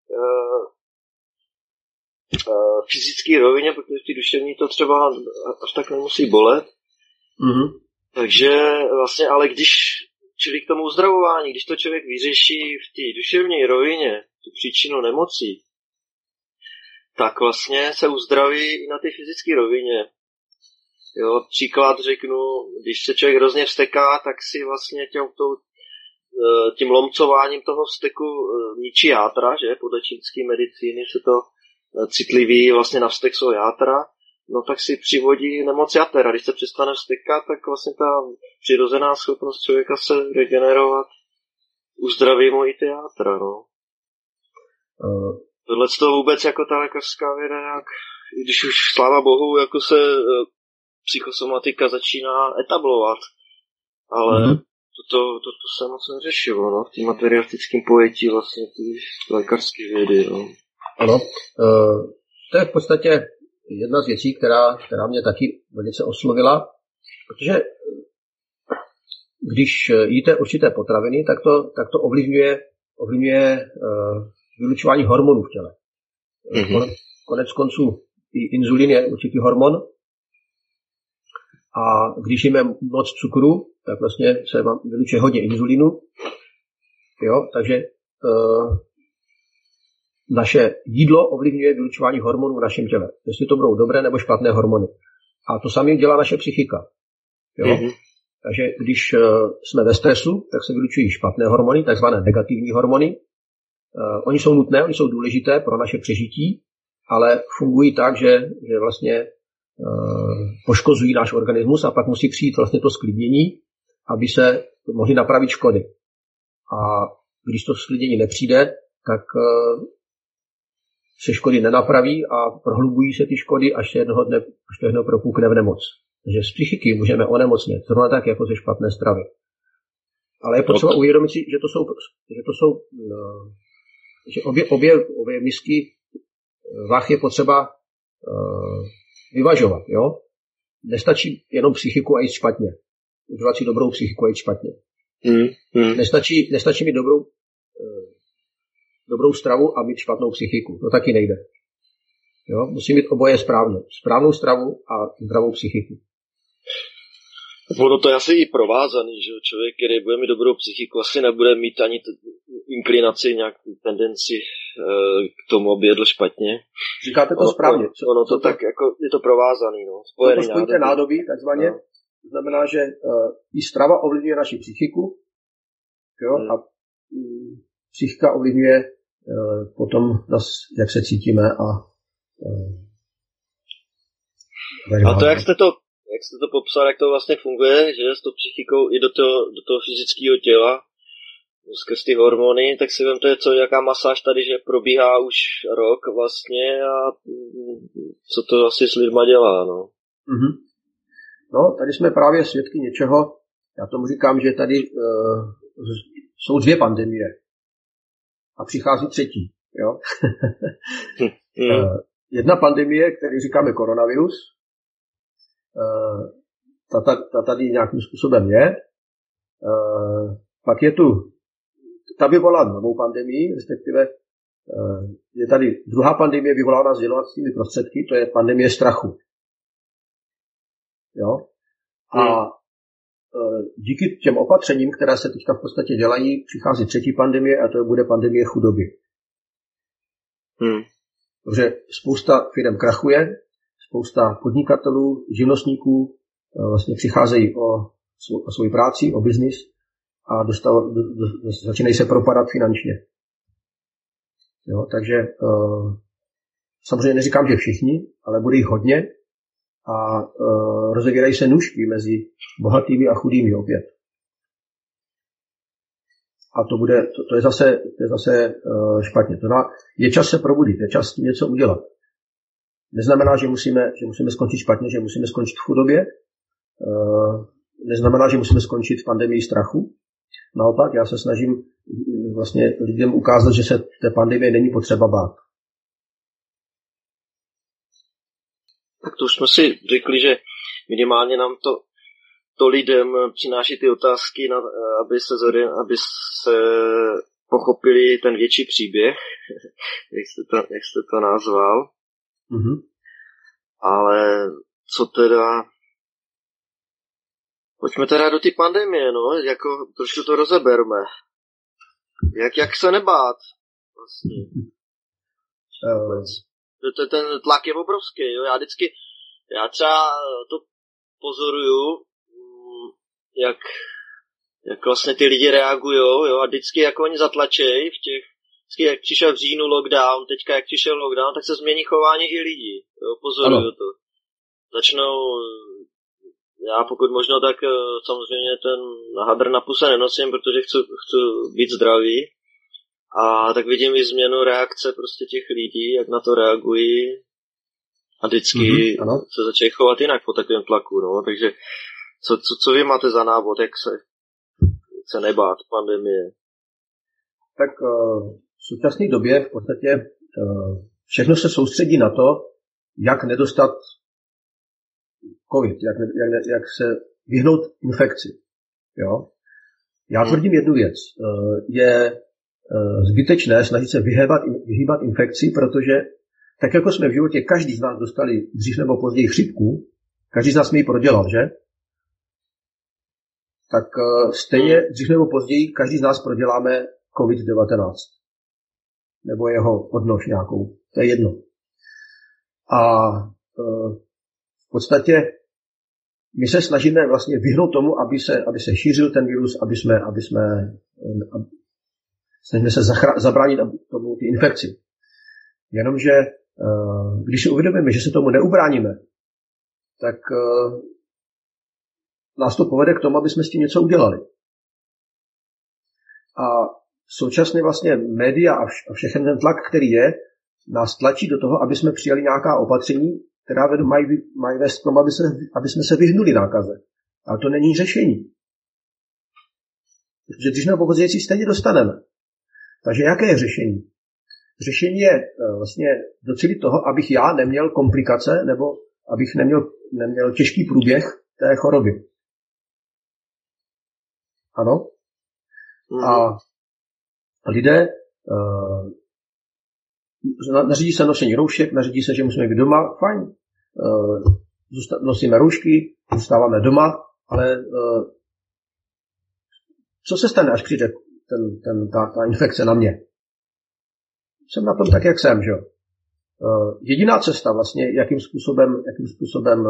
fyzické rovině, protože v té duševní to třeba až tak nemusí bolet. Takže vlastně, ale čili k tomu uzdravování, když to člověk vyřeší v té duševní rovině, tu příčinu nemocí, tak vlastně se uzdraví i na té fyzické rovině. Jo, příklad řeknu, když se člověk hrozně vzteká, tak si vlastně tím lomcováním toho vzteku ničí játra, že? Podle čínské medicíny se to citlivý vlastně na vztek jsou játra, no tak si přivodí nemoc jater. A když se přestane vztekat, tak vlastně ta přirozená schopnost člověka se regenerovat uzdraví mu i ty játra, no. Tohle to vůbec jako ta lékařská věda nějak, když už sláva bohu, jako se psychosomatika začíná etablovat, ale to se moc neřešilo, no, v tím materialistickém pojetí vlastně ty lékařské vědy, no. Ano, to je v podstatě jedna z věcí, která mě taky velice oslovila, protože když jíte určité potraviny, tak to ovlivňuje vylučování hormonů v těle. Konec konců i inzulin je určitý hormon a když jíme moc cukru, tak vlastně se vám vylučuje hodně inzulinu. Jo, takže naše jídlo ovlivňuje vylučování hormonů v našem těle. Jestli to budou dobré nebo špatné hormony. A to samé dělá naše psychika. Jo? Takže když jsme ve stresu, tak se vylučují špatné hormony, takzvané negativní hormony. Oni jsou nutné, oni jsou důležité pro naše přežití, ale fungují tak, že vlastně poškozují náš organismus a pak musí přijít vlastně to sklidnění, aby se mohly napravit škody. A když to sklidnění nepřijde, tak se škody nenapraví a prohlubují se ty škody, až to jednoho propukne v nemoc. Takže z psychiky můžeme onemocnit, zrovna tak jako ze špatné stravy. Ale je potřeba uvědomit si, že obě misky vah je potřeba vyvažovat. Jo? Nestačí jenom psychiku a jít špatně. Užívat si dobrou psychiku a jít špatně. Nestačí mít dobrou stravu a mít špatnou psychiku. To taky nejde. Jo? Musí mít oboje správně. Správnou stravu a zdravou psychiku. Ono to je asi i provázaný, že člověk, který bude mít dobrou psychiku, asi nebude mít ani inklinaci, nějakou tendenci k tomu, aby jedl špatně. Říkáte to správně. Ono to tak jako je to provázaný, no. To spojíte nádobí, takzvaně. No. To znamená, že i strava ovlivňuje naši psychiku, jo, a psychika ovlivňuje potom nás, jak se cítíme a to, jak jste to popsal, jak to vlastně funguje, že s tou psychikou i do toho fyzického těla, skrz ty hormony, tak si vemte, jaká masáž tady, že probíhá už rok vlastně a co to asi s lidma dělá, no. No, tady jsme právě svědky něčeho, já tomu říkám, že tady jsou 2 pandemie a přichází 3. Jo? Jedna pandemie, který říkáme koronavirus, ta tady nějakým způsobem je. Pak je tu, ta vyvolá novou pandemii, respektive je tady druhá pandemie vyvolána sdělovacími prostředky, to je pandemie strachu. Jo? A díky těm opatřením, která se teďka v podstatě dělají, přichází 3. pandemie a to bude pandemie chudoby. Protože spousta firem krachuje, spousta podnikatelů, živnostníků vlastně přicházejí o svou práci, o biznis a začínají se propadat finančně. Jo, takže samozřejmě neříkám, že všichni, ale bude jich hodně a rozevírají se nůžky mezi bohatými a chudými opět. A to je zase špatně. Je čas se probudit, je čas něco udělat. Neznamená, že musíme skončit špatně, že musíme skončit v chudobě. Neznamená, že musíme skončit v pandemii strachu. Naopak, já se snažím vlastně lidem ukázat, že se té pandemie není potřeba bát. Tak to už jsme si řekli, že minimálně nám to lidem přináší ty otázky, aby se pochopili ten větší příběh, jak jste to nazval. Ale co teda... Pojďme teda do té pandemie, no, jako trošku to rozeberme. Jak se nebát vlastně. Ten tlak je obrovský, jo, já třeba to pozoruju, jak vlastně ty lidi reagujou, jo, a vždycky jako oni zatlačejí vždycky jak přišel v říjnu lockdown, teďka jak přišel lockdown, tak se změní chování i lidí, jo, pozoruju to. Začnou, já pokud možno, tak samozřejmě ten hadr na puse nenosím, protože chci být zdravý, a tak vidím i změnu reakce prostě těch lidí, jak na to reagují, a vždycky se začne chovat jinak po takovém tlaku, no, takže co vy máte za návod, jak se nebát pandemie? Tak v současné době v podstatě všechno se soustředí na to, jak nedostat covid, jak se vyhnout infekci. Jo? Já tvrdím jednu věc. Je zbytečné snažit se vyhýbat infekci, protože tak jako jsme v životě každý z nás dostali dřív nebo později chřipku, každý z nás jsme ji prodělal, že? Tak stejně dřív nebo později každý z nás proděláme COVID-19. Nebo jeho odnož nějakou. To je jedno. A v podstatě my se snažíme vlastně vyhnout tomu, aby se šířil ten virus, snažíme se zabránit tomu ty infekci. Jenomže když si uvědomíme, že se tomu neubráníme, tak nás to povede k tomu, aby jsme s tím něco udělali. A současně vlastně média a všechny ten tlak, který je, nás tlačí do toho, aby jsme přijali nějaká opatření, která mají vést k tomu, aby jsme se vyhnuli nákaze. Ale to není řešení. Protože když nebo později si stejně dostaneme. Takže jaké je řešení? Řešení je vlastně docílit toho, abych já neměl komplikace nebo abych neměl těžký průběh té choroby. Ano? A lidé nařídí se nošení roušek, nařídí se, že musíme být doma, fajn. Nosíme roušky, zůstáváme doma, ale co se stane, až přijde ta infekce na mě? Jsem na tom tak, jak jsem, že jo. Jediná cesta vlastně, jakým způsobem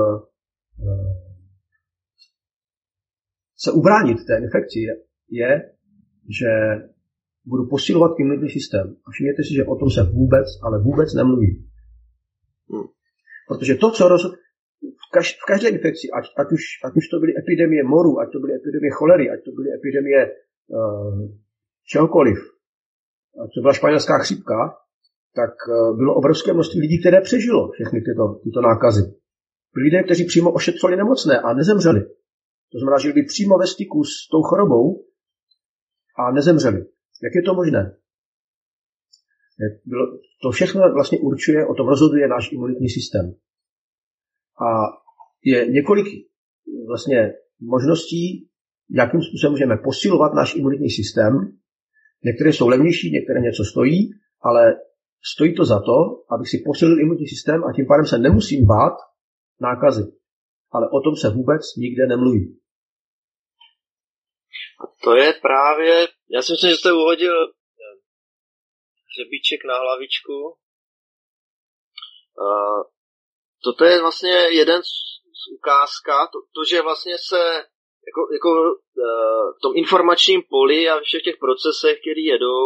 se ubránit té infekci je, že budu posilovat imunitní systém. A všimněte si, že o tom se vůbec nemluví. Protože to, co v každé infekci, ať už to byly epidemie moru, ať to byly epidemie cholery, ať to byly epidemie čehokoliv, ať to byla španělská chřipka, tak bylo obrovské množství lidí, které přežilo všechny tyto nákazy. Byli lidé, kteří přímo ošetřovali nemocné a nezemřeli. To znamená, že byli přímo ve styku s tou chorobou a nezemřeli. Jak je to možné? To všechno vlastně určuje, o tom rozhoduje náš imunitní systém. A je několik vlastně možností, jakým způsobem můžeme posilovat náš imunitní systém. Některé jsou levnější, některé něco stojí, ale stojí to za to, abych si posilil imunitní systém a tím pádem se nemusím bát nákazy. Ale o tom se vůbec nikde nemluví. A to je právě, já si myslím, že jste uhodil hřebíček na hlavičku. Toto je vlastně jeden z ukázka, to že vlastně se jako v tom informačním poli a všech těch procesech, které jedou,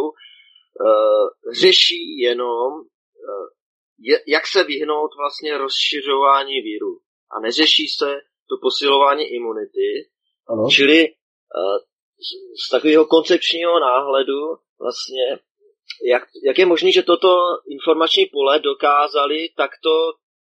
řeší jenom, jak se vyhnout vlastně rozšiřování víru. A neřeší se to posilování imunity. Ano. Čili z takového koncepčního náhledu vlastně, jak je možné, že toto informační pole dokázali takto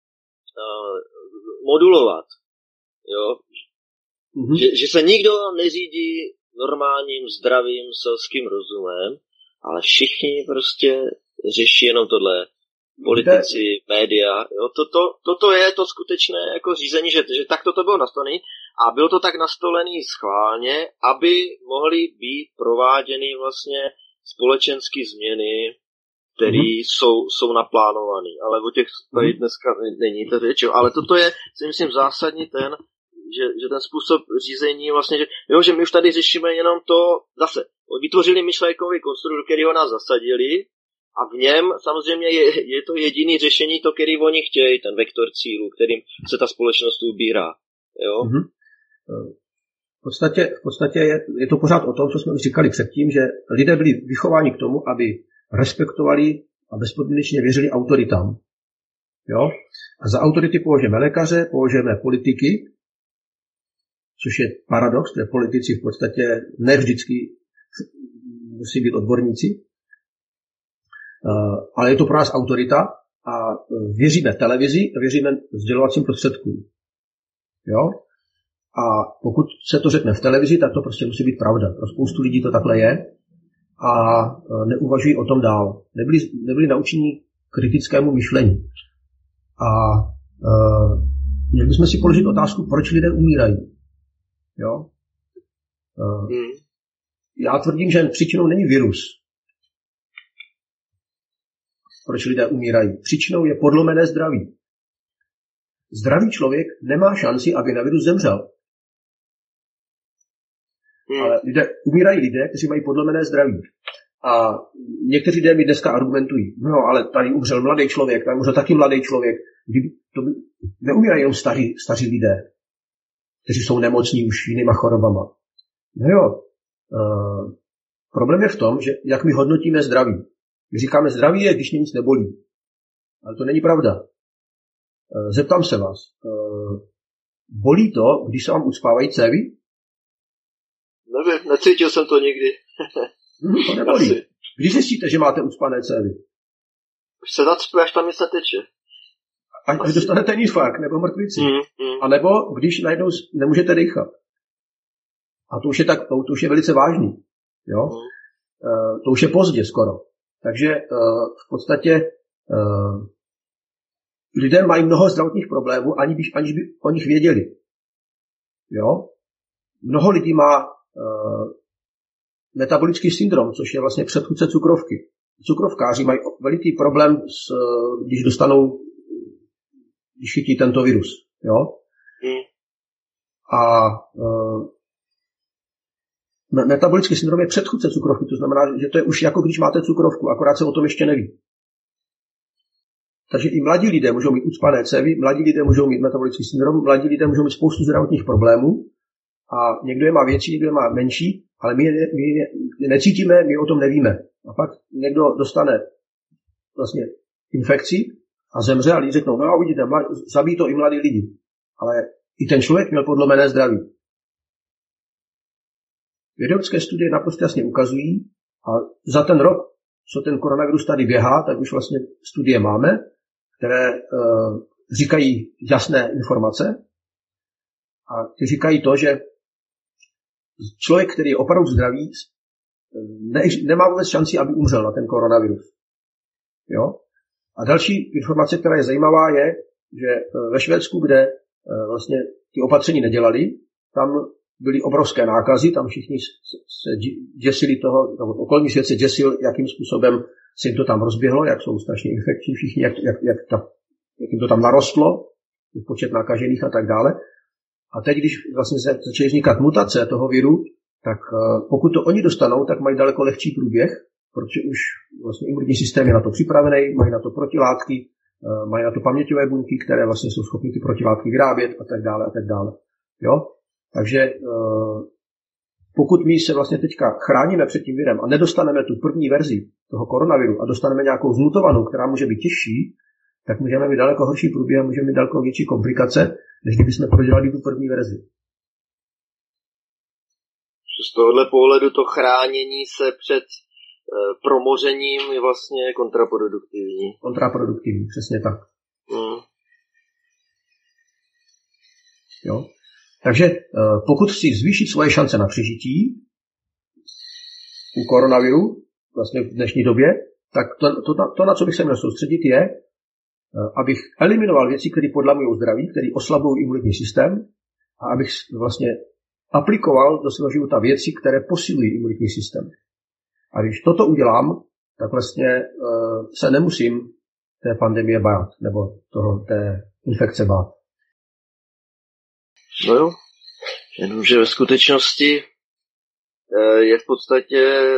modulovat. Jo? Mm-hmm. Že se nikdo neřídí normálním, zdravým, selským rozumem, ale všichni prostě řeší jenom tohle. Politici, média. Jo? Toto je to skutečné jako řízení, že takto to bylo nastavené a bylo to tak nastolené schválně, aby mohly být prováděny vlastně společenské změny, které jsou naplánované. Ale o těch tady dneska není to řeč. Ale toto je, si myslím, zásadní že ten způsob řízení vlastně, že my už tady řešíme jenom to, zase, vytvořili myšlenkový konstrukt, kterýho nás zasadili a v něm samozřejmě je to jediný řešení, to, který oni chtějí, ten vektor cílu, kterým se ta společnost ubírá. Jo? Mm-hmm. V podstatě je to pořád o tom, co jsme už říkali předtím, že lidé byli vychováni k tomu, aby respektovali a bezpodmínečně věřili autoritám. Jo? A za autority považujeme lékaře, považujeme politiky, což je paradox, protože politici v podstatě ne vždycky musí být odborníci, ale je to pro nás autorita a věříme televizi a věříme sdělovacím prostředkům. Jo? A pokud se to řekne v televizi, tak to prostě musí být pravda. Pro spoustu lidí to takhle je a neuvažují o tom dál. Nebyli naučení kritickému myšlení. A měli bychom si položit otázku, proč lidé umírají. Jo? Já tvrdím, že příčinou není virus. Proč lidé umírají? Příčinou je podlomené zdraví. Zdravý člověk nemá šanci, aby na virus zemřel. Ale umírají lidé, kteří mají podlomené zdraví. A někteří lidé mi dneska argumentují, no ale tady umřel mladý člověk, tady umřel taky mladý člověk. Neumírají jenom staří lidé, kteří jsou nemocní už jinýma chorobama. No jo, problém je v tom, že jak my hodnotíme zdraví. My říkáme, zdraví je, když mě nic nebolí. Ale to není pravda. Zeptám se vás, bolí to, když se vám ucpávají cévy? Nevím, necítil jsem to nikdy. To nebolí. Asi. Když zjistíte, že máte ucpané cévy? Už se zacpe, až tam nic neteče. Až dostanete infarkt nebo mrtvici. A nebo když najednou nemůžete dýchat. A to už je velice vážný. Jo? To už je pozdě skoro. Takže v podstatě lidé mají mnoho zdravotních problémů, aniž by o nich věděli. Jo? Mnoho lidí má metabolický syndrom, což je vlastně předchůdce cukrovky. Cukrovkáři mají veliký problém, když chytí tento virus. Jo? A metabolický syndrom je předchůdce cukrovky, to znamená, že to je už jako když máte cukrovku, akorát se o tom ještě neví. Takže i mladí lidé můžou mít ucpané cévy, mladí lidé můžou mít metabolický syndrom, mladí lidé můžou mít spoustu zdravotních problémů a někdo je má větší, někdo je má menší, ale my je necítíme, my o tom nevíme. A pak někdo dostane vlastně infekci a zemře a lidi řeknou, no vidíte, zabíjí to i mladí lidi. Ale i ten člověk měl podlomené zdraví. Vědecké studie naprosto jasně ukazují a za ten rok, co ten koronavirus tady běhá, tak už vlastně studie máme, které říkají jasné informace a ty říkají to, že člověk, který je opravdu zdravý, nemá vůbec šanci, aby umřel na ten koronavirus. Jo? A další informace, která je zajímavá, je, že ve Švédsku, kde vlastně ty opatření nedělali, tam byly obrovské nákazy, tam všichni se děsili toho, okolní svět se děsil, jakým způsobem se jim to tam rozběhlo, jak jsou strašně infekční všichni, jak jim to tam narostlo, počet nakažených a tak dále. A teď, když vlastně začaly vznikat mutace toho viru, tak pokud to oni dostanou, tak mají daleko lehčí průběh, protože už vlastně imunitní systém je na to připravený, mají na to protilátky, mají na to paměťové buňky, které vlastně jsou schopny ty protilátky vyrábět a tak dále a tak dále. Jo? Takže pokud my se vlastně teďka chráníme před tím virem a nedostaneme tu první verzi toho koronaviru a dostaneme nějakou zmutovanou, která může být těžší, tak můžeme mít daleko horší průběh, můžeme mít daleko větší komplikace, než kdybychom prodělali tu první verzi. Z tohohle pohledu to chránění se před promořením je vlastně kontraproduktivní. Kontraproduktivní, přesně tak. Jo? Takže pokud chci zvýšit svoje šance na přežití u koronaviru, vlastně v dnešní době, tak to na co bych se měl soustředit, je, abych eliminoval věci, které podlamují zdraví, které oslabují imunitní systém a abych vlastně aplikoval do svého života věci, které posilují imunitní systém. A když toto udělám, tak vlastně se nemusím té pandemie bát, nebo té infekce bát. No jo, jenomže ve skutečnosti je v podstatě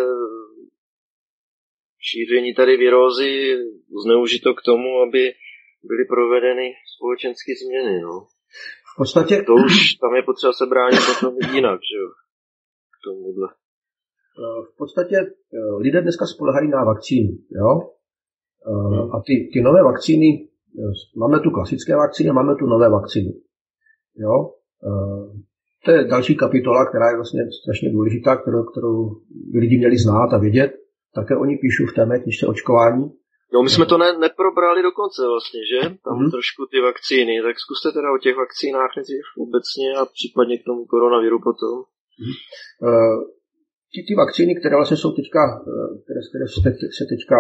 šíření tady virózy zneužito k tomu, aby byly provedeny společenské změny. No. V podstatě... To už tam je potřeba se bránit potom jinak, že jo? K tomuhle. V podstatě lidé dneska spolehají na vakcíny, jo? A ty nové vakcíny, máme tu klasické vakcíny, máme tu nové vakcíny, jo? To je další kapitola, která je vlastně strašně důležitá, kterou by lidi měli znát a vědět. Také oni píšou v té mé knižce Očkování. No, my jsme to neprobrali dokonce vlastně, že? Tam trošku ty vakcíny, tak zkuste teda o těch vakcínách nejdřív obecně a případně k tomu koronaviru potom. Ty vakcíny, které vlastně jsou teďka, které se teďka...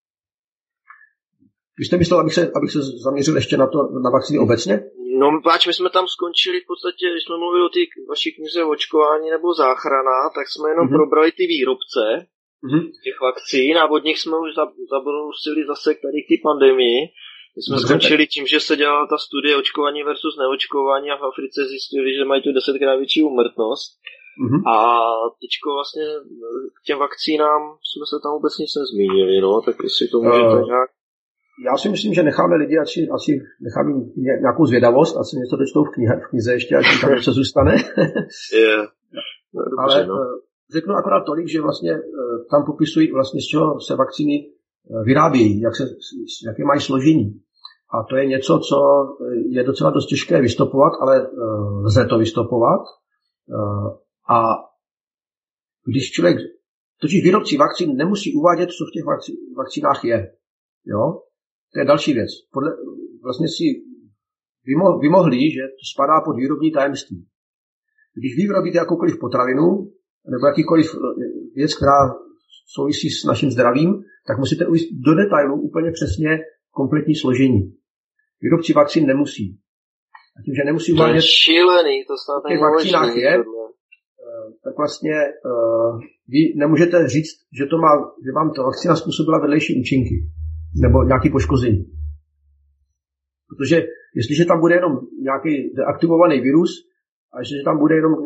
Vy jste myslel, abych se zaměřil ještě na vakcíny obecně? No, páč, my jsme tam skončili v podstatě, když jsme mluvili o té vaší knize o očkování nebo záchrana, tak jsme jenom probrali ty výrobce těch vakcín a od nich jsme už zabrousili zase k tady k té pandemii. My jsme skončili tím, že se dělala ta studie očkování versus neočkování a v Africe zjistili, že mají tu 10krát větší úmrtnost. A teďko vlastně k těm vakcínám jsme se tam vůbec nic nezmínili, no, tak jestli to můžete nějak... Já si myslím, že necháme lidi, asi necháme nějakou zvědavost, asi něco dočtou v knize ještě, až tam něco zůstane. No, dobře, ale no. Řeknu akorát tolik, že vlastně tam popisují vlastně, z čeho se vakcíny vyrábějí, jaké mají složení. A to je něco, co je docela dost těžké vystopovat, ale lze to vystopovat. A když člověk, totiž výrobci vakcín nemusí uvádět, co v těch vakcínách je. Jo? To je další věc. Vlastně si vymohli, že to spadá pod výrobní tajemství. Když vy vyrobíte jakoukoliv potravinu, nebo jakýkoliv věc, která souvisí s naším zdravím, tak musíte uvést do detailu úplně přesně kompletní složení. Výrobci vakcín nemusí. A tím, že nemusí uvádět... To je šílený, to snad v těch vakcínách je, tak vlastně vy nemůžete říct, že vám ta vakcína způsobila vedlejší účinky nebo nějaké poškození. Protože jestliže tam bude jenom nějaký deaktivovaný virus a jestliže tam bude jenom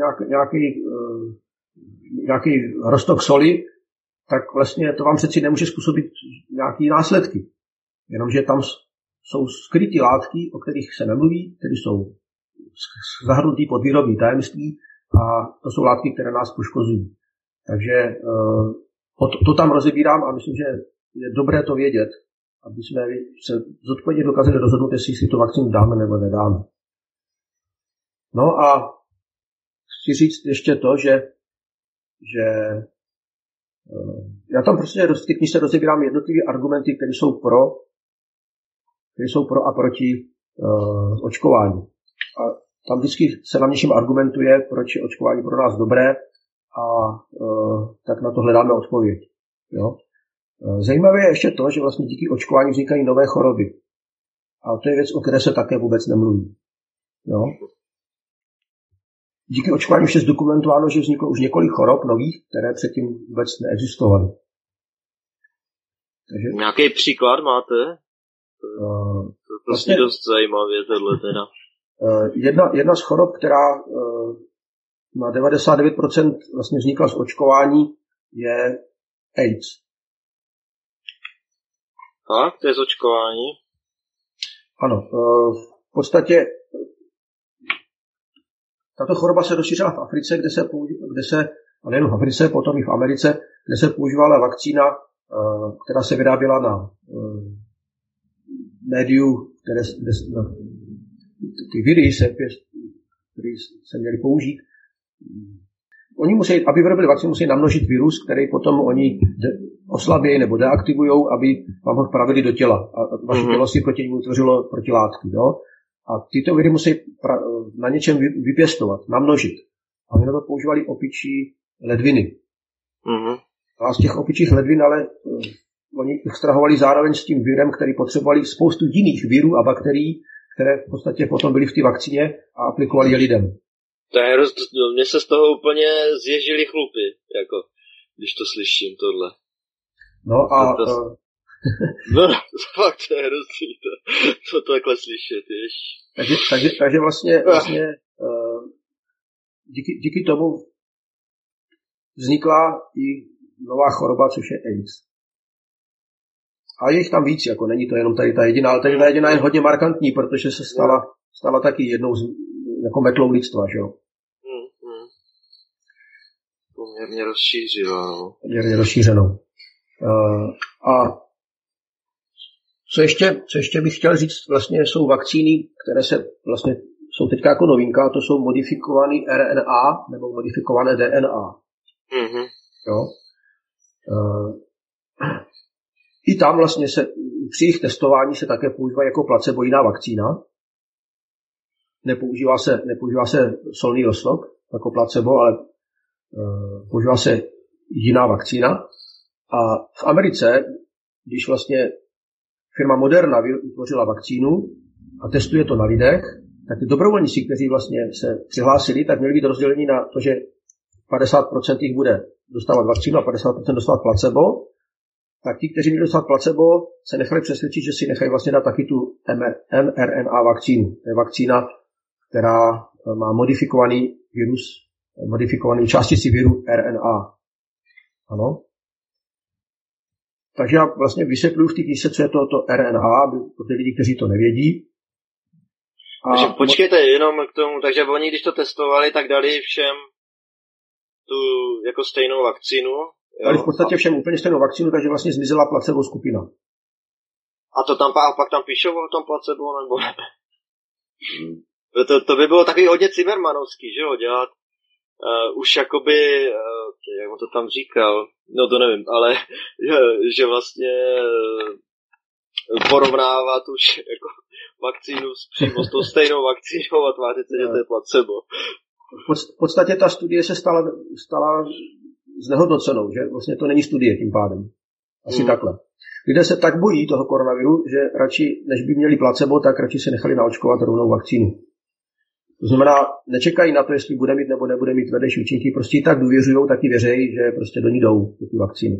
nějaký roztok soli, tak vlastně to vám přeci nemůže způsobit nějaké následky. Jenomže tam jsou skrytý látky, o kterých se nemluví, které jsou zahrnutý pod výrobní tajemství a to jsou látky, které nás poškozují. Takže to tam rozebírám a myslím, že je dobré to vědět, aby jsme se zodpovědně dokázali rozhodnout, jestli si tu vakcínu dáme nebo nedáme. No a chci říct ještě to, že já tam prostě v té knižce rozebírám jednotlivé argumenty, které jsou pro a proti očkování. A tam vždycky se na něčem argumentuje, proč je očkování pro nás dobré a tak na to hledáme odpověď. Jo? Zajímavé je ještě to, že vlastně díky očkování vznikají nové choroby. A to je věc, o které se také vůbec nemluví. Jo? Díky očkování už je zdokumentováno, že vzniklo už několik chorob nových, které předtím vůbec neexistovaly. Takže... Nějaký příklad máte? To je vlastně dost zajímavé, tohle teda. Jedna z chorob, která na 99% vlastně vznikla z očkování, je AIDS. Tak, to je z očkování? Ano, v podstatě tato choroba se rozšířila v Africe, kde se, ale nejen v Africe, potom i v Americe, kde se používala vakcína, která se vyráběla na médiu, ty viry, které se měly použít. Oni musí, aby vyrobili vakcínu, musí namnožit virus, který potom oni oslabějí nebo deaktivují, aby vám ho vpravili do těla. A vaše tělo si proti němu utvořilo protilátky. Jo? A tyto viry musí na něčem vypěstovat, namnožit. A oni na to používali opičí ledviny. A z těch opičích ledvin ale oni extrahovali zároveň s tím virem, který potřebovali spoustu jiných virů a bakterií, které v podstatě potom byly v té vakcíně a aplikovali je lidem. Mně se z toho úplně zježily chlupy, jako, když to slyším, tohle. No a... No, fakt to je hrozný, to takhle slyšet, jež. Takže vlastně díky tomu vznikla i nová choroba, což je AIDS. A je jich tam víc, jako není to jenom tady ta jediná, ale tady ta jediná je hodně markantní, protože se stala taky jednou jako metlou lidstva, že jo. Poměrně rozšířila. Poměrně rozšířenou. A co ještě bych chtěl říct, vlastně jsou vakcíny, které se vlastně jsou teďka jako novinka, to jsou modifikované RNA nebo modifikované DNA. Mm-hmm. Jo? I tam vlastně při jejich testování se také používá jako placebo jiná vakcína. Nepoužívá se solný roztok jako placebo, ale používá se jiná vakcína. A v Americe, když vlastně firma Moderna vytvořila vakcínu a testuje to na lidech, tak ty dobrovolníci, kteří vlastně se přihlásili, tak měli být rozděleni na to, že 50% jich bude dostávat vakcínu a 50% dostávat placebo. Tak ti, kteří měli dostat placebo, se nechali přesvědčit, že si nechají vlastně dát taky tu mRNA vakcínu. To je vakcína, která má modifikovaný virus, modifikovaný částici viru RNA. Ano. Takže já vlastně vysvětluji v té knize, co je to RNA, pro ty lidi, kteří to nevědí. Takže počkejte, jenom k tomu, takže oni, když to testovali, tak dali všem tu jako stejnou vakcínu. Dali v podstatě všem úplně stejnou vakcínu, takže vlastně zmizela placebo skupina. A to tam pak tam píšou o tom placebo, nebo ne? To by bylo takový hodně Cimmermanovský, že jo, dělat už jakoby, jak on to tam říkal, no to nevím, ale že vlastně porovnávat už jako vakcínu přímo s tou stejnou vakcínou a tvářit se, že to je placebo. V podstatě ta studie se stala znehodnocenou, že vlastně to není studie tím pádem. Asi takhle. Lidé se tak bojí toho koronaviru, že radši, než by měli placebo, tak radši se nechali naočkovat rovnou vakcínu. To znamená, nečekají na to, jestli bude mít nebo nebude mít vedlejší účinky, prostě i tak důvěřují, tak i věřejí, že prostě do ní jdou, do ty vakcíny.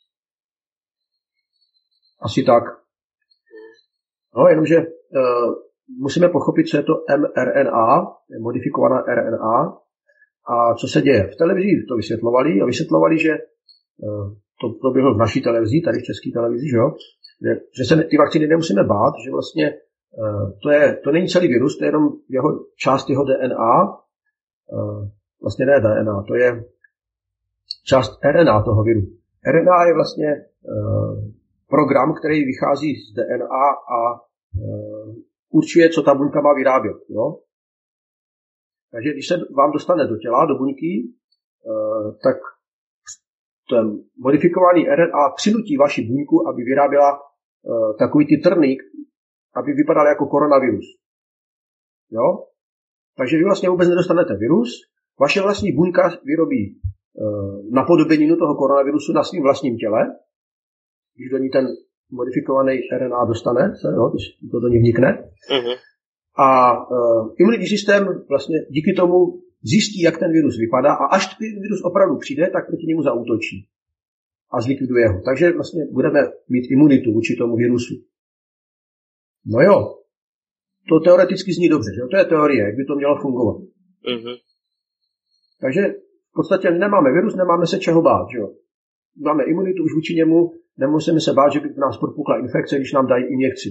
Asi tak. No, jenomže musíme pochopit, co je to mRNA, modifikovaná RNA, a co se děje. V televizi to vysvětlovali, že to proběhlo v naší televizi, tady v české televizi, že jo? Že se ty vakcíny nemusíme bát, že vlastně to není celý virus, to je jenom část jeho DNA, vlastně ne DNA, to je část RNA toho viru. RNA je vlastně program, který vychází z DNA a určuje, co ta buňka má vyrábět. Jo? Takže když se vám dostane do těla, do buňky, tak ten modifikovaný RNA přinutí vaši buňku, aby vyráběla takový ty trny, aby vypadal jako koronavirus. Jo? Takže vy vlastně vůbec nedostanete virus, vaše vlastní buňka vyrobí napodobeninu toho koronavirusu na svým vlastním těle, když do ní ten modifikovaný RNA dostane, to do ní vnikne. Uh-huh. A imunitní systém vlastně díky tomu zjistí, jak ten virus vypadá a až ten virus opravdu přijde, tak proti němu zaútočí a zlikviduje ho. Takže vlastně budeme mít imunitu vůči tomu virusu. No jo, to teoreticky zní dobře, že? To je teorie, jak by to mělo fungovat. Uh-huh. Takže v podstatě nemáme virus, nemáme se čeho bát, že jo? Máme imunitu už vůči němu, nemusíme se bát, že by v nás propukla infekce, když nám dají injekci.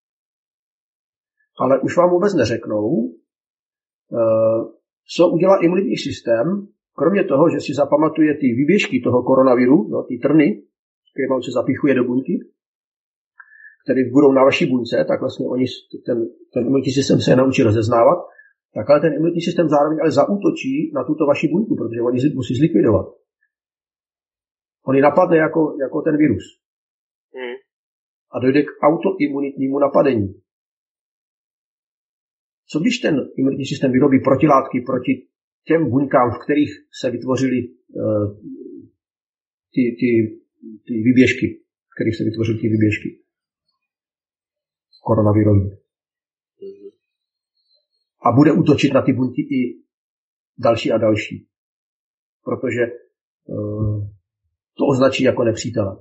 Ale už vám vůbec neřeknou, co udělá imunitní systém, kromě toho, že si zapamatuje ty výběžky toho koronaviru, ty trny, které vám se zapichuje do buňky, které budou na vaší buňce, tak vlastně ten imunitní systém se je naučí rozeznávat, tak ale ten imunitní systém zároveň ale zaútočí na tuto vaši buňku, protože oni musí zlikvidovat. On ji napadne jako ten virus. A dojde k autoimunitnímu napadení. Co když ten imunitní systém vyrobí protilátky proti těm buňkám, v kterých se vytvořily ty výběžky, v kterých se vytvořily ty výběžky koronavirový. A bude útočit na ty buňky i další a další. Protože to označí jako nepřítele.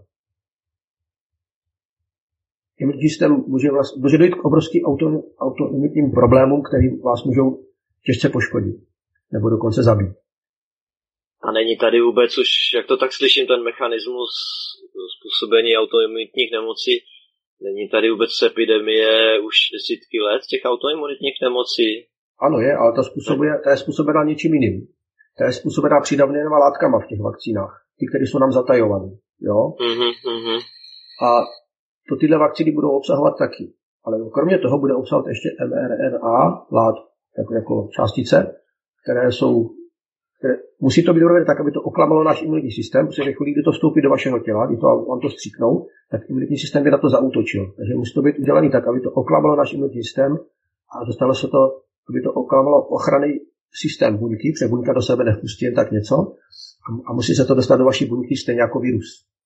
Imunitní systém může dojít k obrovským autoimunitním problémům, který vás můžou těžce poškodit nebo dokonce zabít. A není tady vůbec už, jak to tak slyším, ten mechanismus způsobení autoimunitních nemocí, není tady vůbec epidemie už desítky let těch autoimunitních nemocí? Ano, je, ale ta je způsobená něčím jiným. Ta je způsobená přídavnými látkama v těch vakcínách. Ty, které jsou nám zatajované. Jo? A to tyhle vakcíny budou obsahovat taky. Ale kromě toho bude obsahovat ještě mRNA látky, jako částice, které musí to být urovené tak, aby to oklamalo náš imunitní systém, protože chvíli, kdy to vstoupí do vašeho těla, kdy to vám to stříknou, tak imunitní systém by na to zaútočil. Takže musí to být udělané tak, aby to oklamalo náš imunitní systém a dostalo se to, aby to oklamalo ochranný systém buňky, protože buňka do sebe nevpustí jen tak něco a musí se to dostat do vaší buňky stejně jako virus.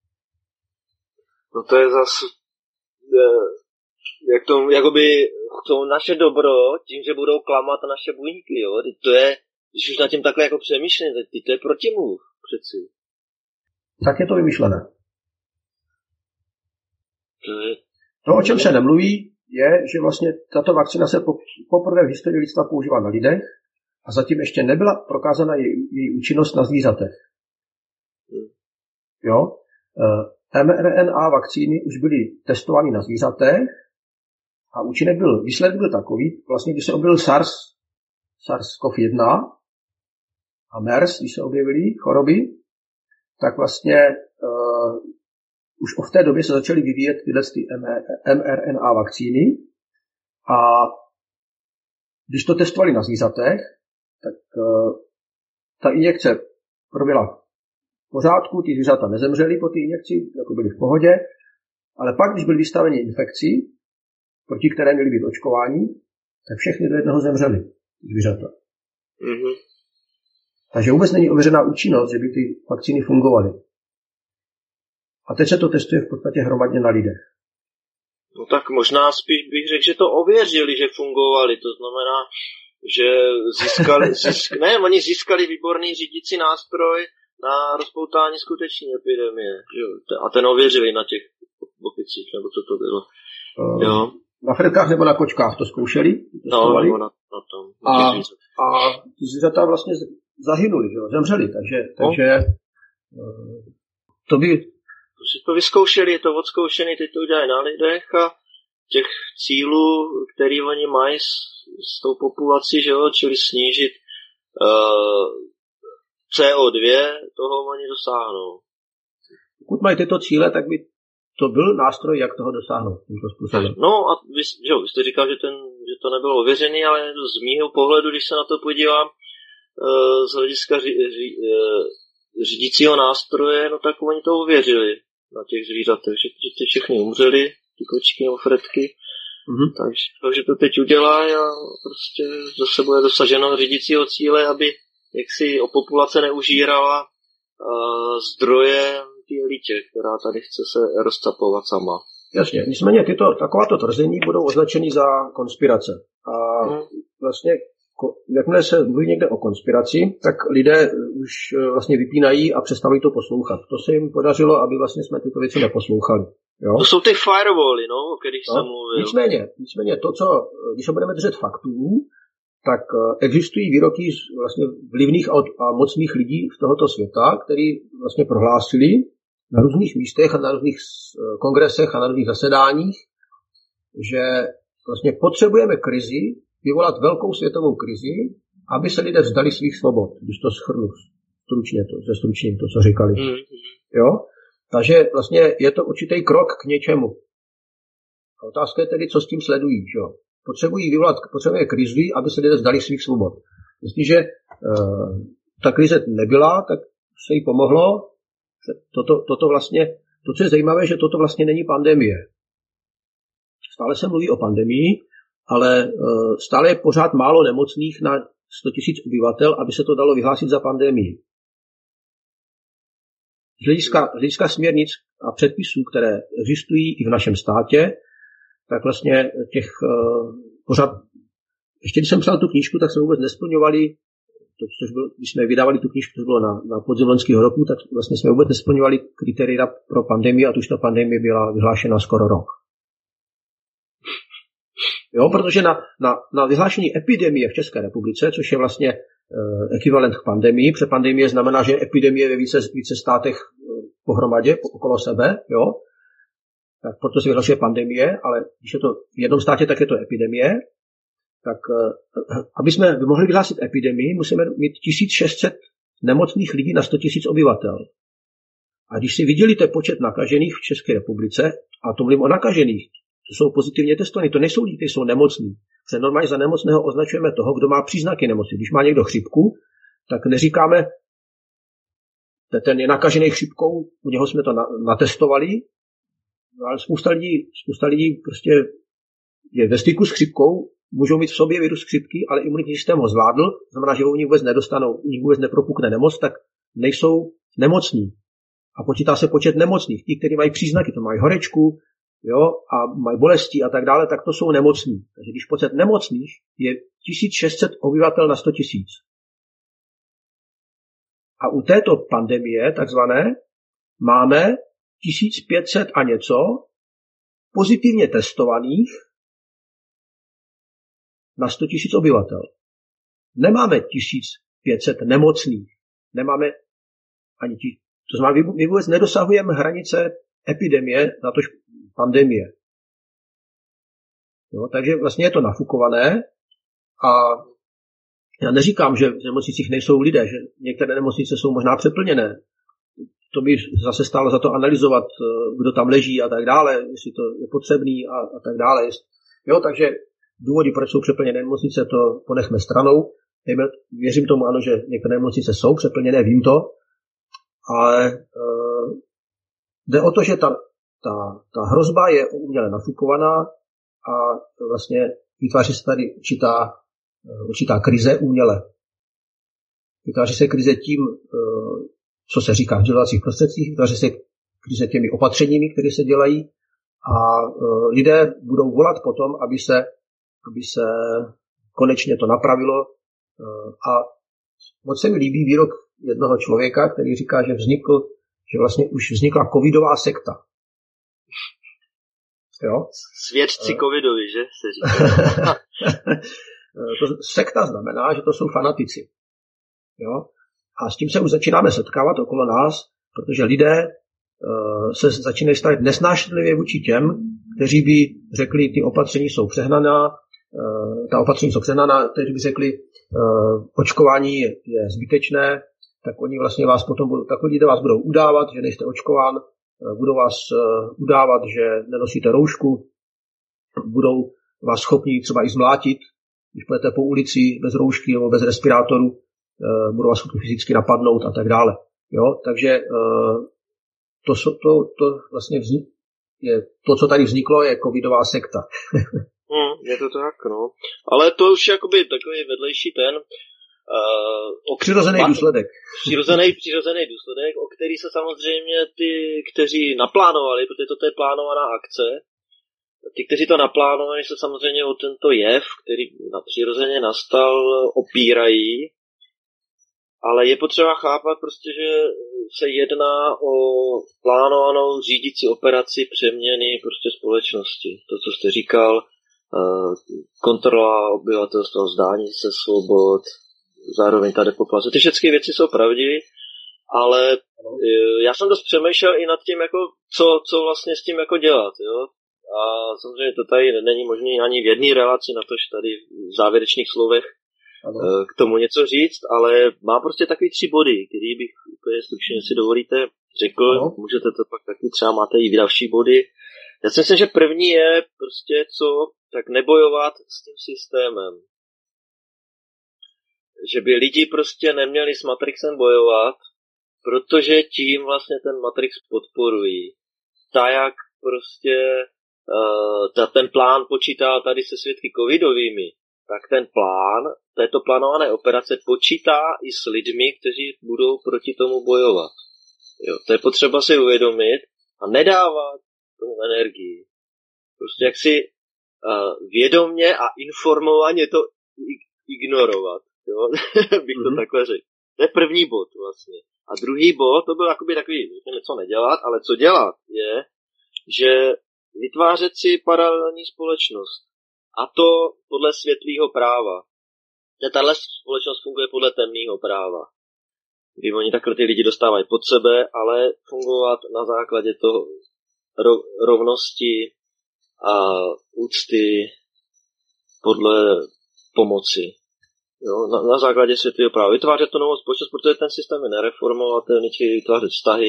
No to je zase jakoby chcou naše dobro tím, že budou klamat naše buňky, jo. To je, když už nad tím takhle jako přemýšlím, to je protimluv přeci. Tak je to vymyšlené. To, o čem se nemluví, je, že vlastně tato vakcína se poprvé v historii lidstva používá na lidech a zatím ještě nebyla prokázána její účinnost na zvířatech. Jo? mRNA vakcíny už byly testovány na zvířatech a výsledek byl takový, vlastně když se objevil SARS-CoV-1 a MERS, když se objevily choroby, tak vlastně už v té době se začaly vyvíjet tyhle mRNA vakcíny a když to testovali na zvířatech, tak ta injekce proběhla v pořádku, ty zvířata nezemřely po té injekci, jako byly v pohodě, ale pak, když byli vystaveni infekci, proti které měly být očkování, tak všechny do jednoho zemřely zvířata. Takže vůbec není ověřená účinnost, že by ty vakcíny fungovaly. A teď se to testuje v podstatě hromadně na lidech. No tak možná spíš bych řekl, že to ověřili, že fungovaly. To znamená, že oni získali výborný řídící nástroj na rozpoutání skutečné epidemie. A ten ověřili na těch opicích, nebo co to bylo. Jo. Na fredkách nebo na kočkách to zkoušeli? No, nebo na tom. A zvířata vlastně zahynuli, zemřeli, takže to by... Protože to vyzkoušeli, je to odzkoušený, teď to udělají na lidech a těch cílů, který oni mají s tou populací, že jo, čili snížit CO2, toho oni dosáhnou. Pokud mají tyto cíle, tak by to byl nástroj, jak toho dosáhnout. No a vy jste říkal, že to nebylo ověřený, ale z mýho pohledu, když se na to podívám z hlediska řídícího nástroje, no tak oni to ověřili na těch zvířatech, že ty všechny umřeli, ty kočky nebo fretky, takže to teď udělají a prostě zase bude dosaženo řídícího cíle, aby jaksi o populace neužírala zdroje té elitě, která tady chce se rozcapovat sama. Jasně, nicméně takováto tvrzení budou označeny za konspirace. A vlastně jakmile se mluví někde o konspiraci, tak lidé už vlastně vypínají a přestávají to poslouchat. To se jim podařilo, aby vlastně jsme tyto věci neposlouchali. Jo? To jsou ty firewally, o kterých jsem mluvil. Nicméně to, co, když se budeme držet faktů, tak existují výroky vlastně vlivných a mocných lidí z tohoto světa, kteří vlastně prohlásili na různých místech a na různých kongresech a na různých zasedáních, že vlastně potřebujeme krizi, vyvolat velkou světovou krizi, aby se lidé vzdali svých svobod, když to shrnu stručně to, co říkali. Jo? Takže vlastně je to určitý krok k něčemu. A otázka je tedy, co s tím sledují. Jo? Potřebuje krizi, aby se lidé vzdali svých svobod. Jestliže ta krize nebyla, tak se jí pomohlo. To, co je zajímavé, že toto vlastně není pandemie. Stále se mluví o pandemii, ale stále je pořád málo nemocných na 100 000 obyvatel, aby se to dalo vyhlásit za pandemii. Z hlediska směrnic a předpisů, které existují i v našem státě, tak vlastně těch pořád, ještě když jsem psal tu knížku, tak jsme vůbec nesplňovali, když jsme vydávali tu knížku, to bylo na podzim loňského roku, tak vlastně jsme vůbec nesplňovali kritéria pro pandemii a už ta pandemie byla vyhlášena skoro rok. Jo, protože na vyhlášení epidemie v České republice, což je vlastně ekvivalent k pandemii, protože pandemie znamená, že epidemie ve více státech pohromadě, okolo sebe, jo, tak proto se vyhlašuje pandemie, ale když je to v jednom státě, tak je to epidemie, tak aby jsme mohli vyhlásit epidemii, musíme mít 1600 nemocných lidí na 100 000 obyvatel. A když si vydělíte počet nakažených v České republice, a to mluvím o nakažených, to jsou pozitivně testovaní, to nejsou lidi, kteří jsou nemocní. Protože normálně za nemocného označujeme toho, kdo má příznaky nemoci. Když má někdo chřipku, tak neříkáme, ten je nakažený chřipkou, u něho jsme to natestovali, ale spousta lidí prostě je ve styku s chřipkou, můžou mít v sobě virus chřipky, ale imunitní systém ho zvládl, znamená, že ho u nich vůbec nedostanou, u nich vůbec nepropukne nemoc, tak nejsou nemocní. A počítá se počet nemocných. Ti, kteří mají příznaky, to mají horečku, jo, a mají bolesti a tak dále, tak to jsou nemocní. Takže když počet nemocných je 1600 obyvatel na 100 000. A u této pandemie, takzvané, máme 1500 a něco pozitivně testovaných na 100 000 obyvatel. Nemáme 1500 nemocných. Nemáme ani to znamená, my vůbec nedosahujeme hranice epidemie, natož pandemie. Jo, takže vlastně je to nafukované a já neříkám, že v nemocnicích nejsou lidé, že některé nemocnice jsou možná přeplněné. To by zase stálo za to analyzovat, kdo tam leží a tak dále, jestli to je potřebný a tak dále. Jo, takže důvody, proč jsou přeplněné nemocnice, to ponechme stranou. Věřím tomu, ano, že některé nemocnice jsou přeplněné, vím to, ale jde o to, že ta hrozba je uměle nafukovaná a vlastně vytváří se tady určitá krize uměle. Vytváří se krize tím, co se říká v sdělovacích prostředcích, vytváří se krize těmi opatřeními, které se dělají a lidé budou volat potom, aby se konečně to napravilo. A moc se mi líbí výrok jednoho člověka, který říká, že vlastně už vznikla covidová sekta. Jo? Svědci covidovi, že se říká. Sekta znamená, že to jsou fanatici. Jo? A s tím se už začínáme setkávat okolo nás, protože lidé se začínají stavit nesnášenlivě vůči těm, kteří by řekli, ty opatření jsou přehnaná, kteří by řekli, očkování je zbytečné, tak oni vlastně vás potom takový lidé vás budou udávat, že nejste očkován, budou vás udávat, že nenosíte roušku, budou vás schopni třeba i zmlátit, když půjdete po ulici bez roušky nebo bez respirátoru, budou vás schopni fyzicky napadnout a tak dále. Jo? Takže to vlastně to, co tady vzniklo, je covidová sekta. Je to tak, no. Ale to už je jakoby takový vedlejší přirozený důsledek. Přirozený důsledek, o který se samozřejmě ty, kteří naplánovali, protože to je plánovaná akce, ty, kteří to naplánovali, se samozřejmě o tento jev, který přirozeně nastal, opírají, ale je potřeba chápat prostě, že se jedná o plánovanou řídící operaci přeměny prostě společnosti. To, co jste říkal, kontrola obyvatelstva, vzdání se svobod, zároveň ta depopulace. Ty všechny věci jsou pravdivé, ale já jsem dost přemýšlel i nad tím, jako, co vlastně s tím jako dělat. Jo? A samozřejmě to tady není možné ani v jedné relaci, natož tady v závěrečných slovech k tomu něco říct, ale má prostě takový 3 body, který bych úplně stručně, si dovolíte, řekl. Můžete to pak taky, třeba máte i další body. Já si myslím, že první je prostě tak nebojovat s tím systémem. Že by lidi prostě neměli s Matrixem bojovat, protože tím vlastně ten Matrix podporují. Tak jak prostě ten plán počítá tady se svědky covidovými, tak ten plán této plánované operace počítá i s lidmi, kteří budou proti tomu bojovat. Jo, to je potřeba si uvědomit a nedávat tomu energii. Prostě jak si vědomně a informovaně to ignorovat. Jo? Bych to takhle řekl. To je první bod vlastně. A druhý bod, to byl takový, něco nedělat, ale co dělat je, že vytvářet si paralelní společnost. A to podle světlého práva. Tahle společnost funguje podle temného práva. Kdy oni takhle ty lidi dostávají pod sebe, ale fungovat na základě toho rovnosti a úcty podle pomoci. Jo, na základě světového práva. Vytvářet to novou společnost, protože ten systém je nereformovatelný, čili vytvářet vztahy,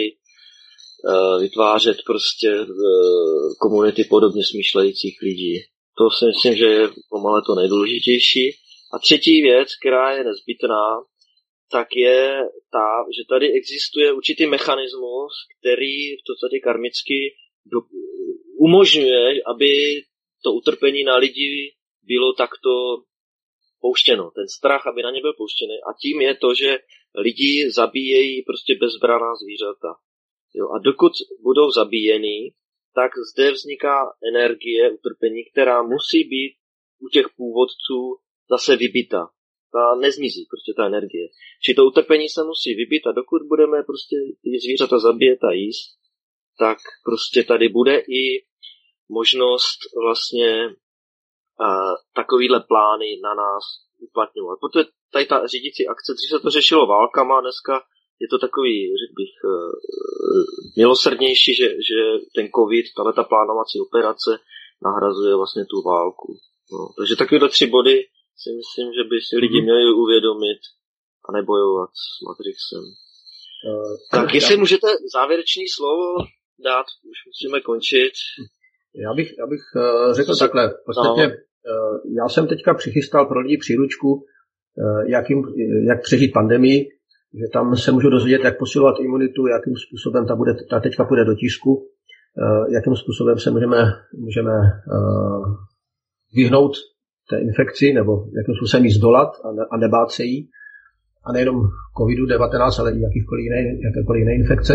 vytvářet prostě komunity podobně smýšlejících lidí. To si myslím, že je pomalu to nejdůležitější. A třetí věc, která je nezbytná, tak je ta, že tady existuje určitý mechanismus, který v podstatě karmicky umožňuje, aby to utrpení na lidi bylo takto pouštěno. Ten strach, aby na ně byl pouštěný. A tím je to, že lidi zabíjejí prostě bezbranná zvířata. Jo, a dokud budou zabíjeni, tak zde vzniká energie utrpení, která musí být u těch původců zase vybita. Ta nezmizí, prostě ta energie. Či to utrpení se musí vybít a dokud budeme prostě ty zvířata zabíjet a jíst, tak prostě tady bude i možnost vlastně takovýhle plány na nás uplatňovat. Protože tady ta řídící akce, dřív se to řešilo válkama, dneska je to takový, řekl bych, milosrdnější, že ten covid, ta plánovací operace nahrazuje vlastně tu válku. No, takže takovýhle 3 body si myslím, že by si lidi měli uvědomit a nebojovat s Matrixem. Tak jestli můžete závěrečný slovo dát, už musíme končit. Já bych řekl takhle. Podstatně, já jsem teďka přichystal pro lidi příručku, jak přežít pandemii, že tam se můžu dozvědět, jak posilovat imunitu, jakým způsobem ta teďka půjde do tisku, jakým způsobem se můžeme vyhnout té infekci, nebo jakým způsobem jí zdolat a nebát se jí. A nejenom COVID-19, ale i jakékoliv jiné infekce.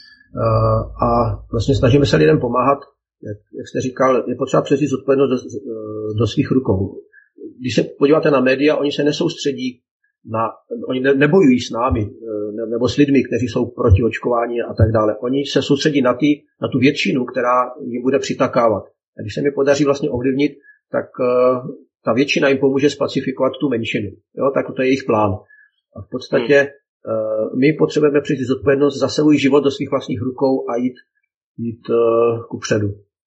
A vlastně snažíme se lidem pomáhat, jak jste říkal, je potřeba převzít zodpovědnost do svých rukou. Když se podíváte na média, oni se nesoustředí oni nebojují s námi, nebo s lidmi, kteří jsou proti očkování a tak dále. Oni se soustředí na tu většinu, která jim bude přitakávat. A když se mi podaří vlastně ovlivnit, tak ta většina jim pomůže spacifikovat tu menšinu. Jo, tak to je jejich plán. A v podstatě my potřebujeme přijít zodpovědnost za svůj život do svých vlastních rukou a jít kupředu.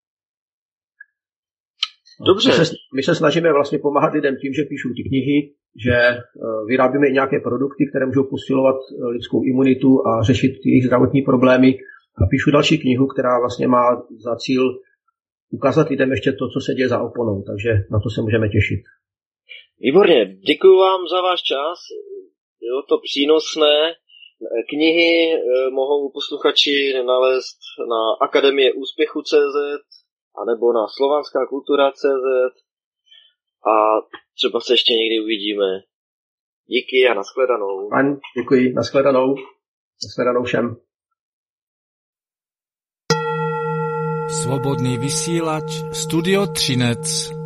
Dobře. My se snažíme vlastně pomáhat lidem tím, že píšu ty knihy, že vyrábíme i nějaké produkty, které můžou posilovat lidskou imunitu a řešit jejich zdravotní problémy. A píšu další knihu, která vlastně má za cíl ukázat lidem ještě to, co se děje za oponou. Takže na to se můžeme těšit. Výborně. Děkuji vám za váš čas. Bylo to přínosné. Knihy mohou posluchači nalézt na Akademie úspěchu.cz anebo na slovanskákultura.cz a třeba se ještě někdy uvidíme. Díky a nashledanou. Děkuji, nashledanou. Nashledanou všem. Slobodný vysielač Studio Třinec.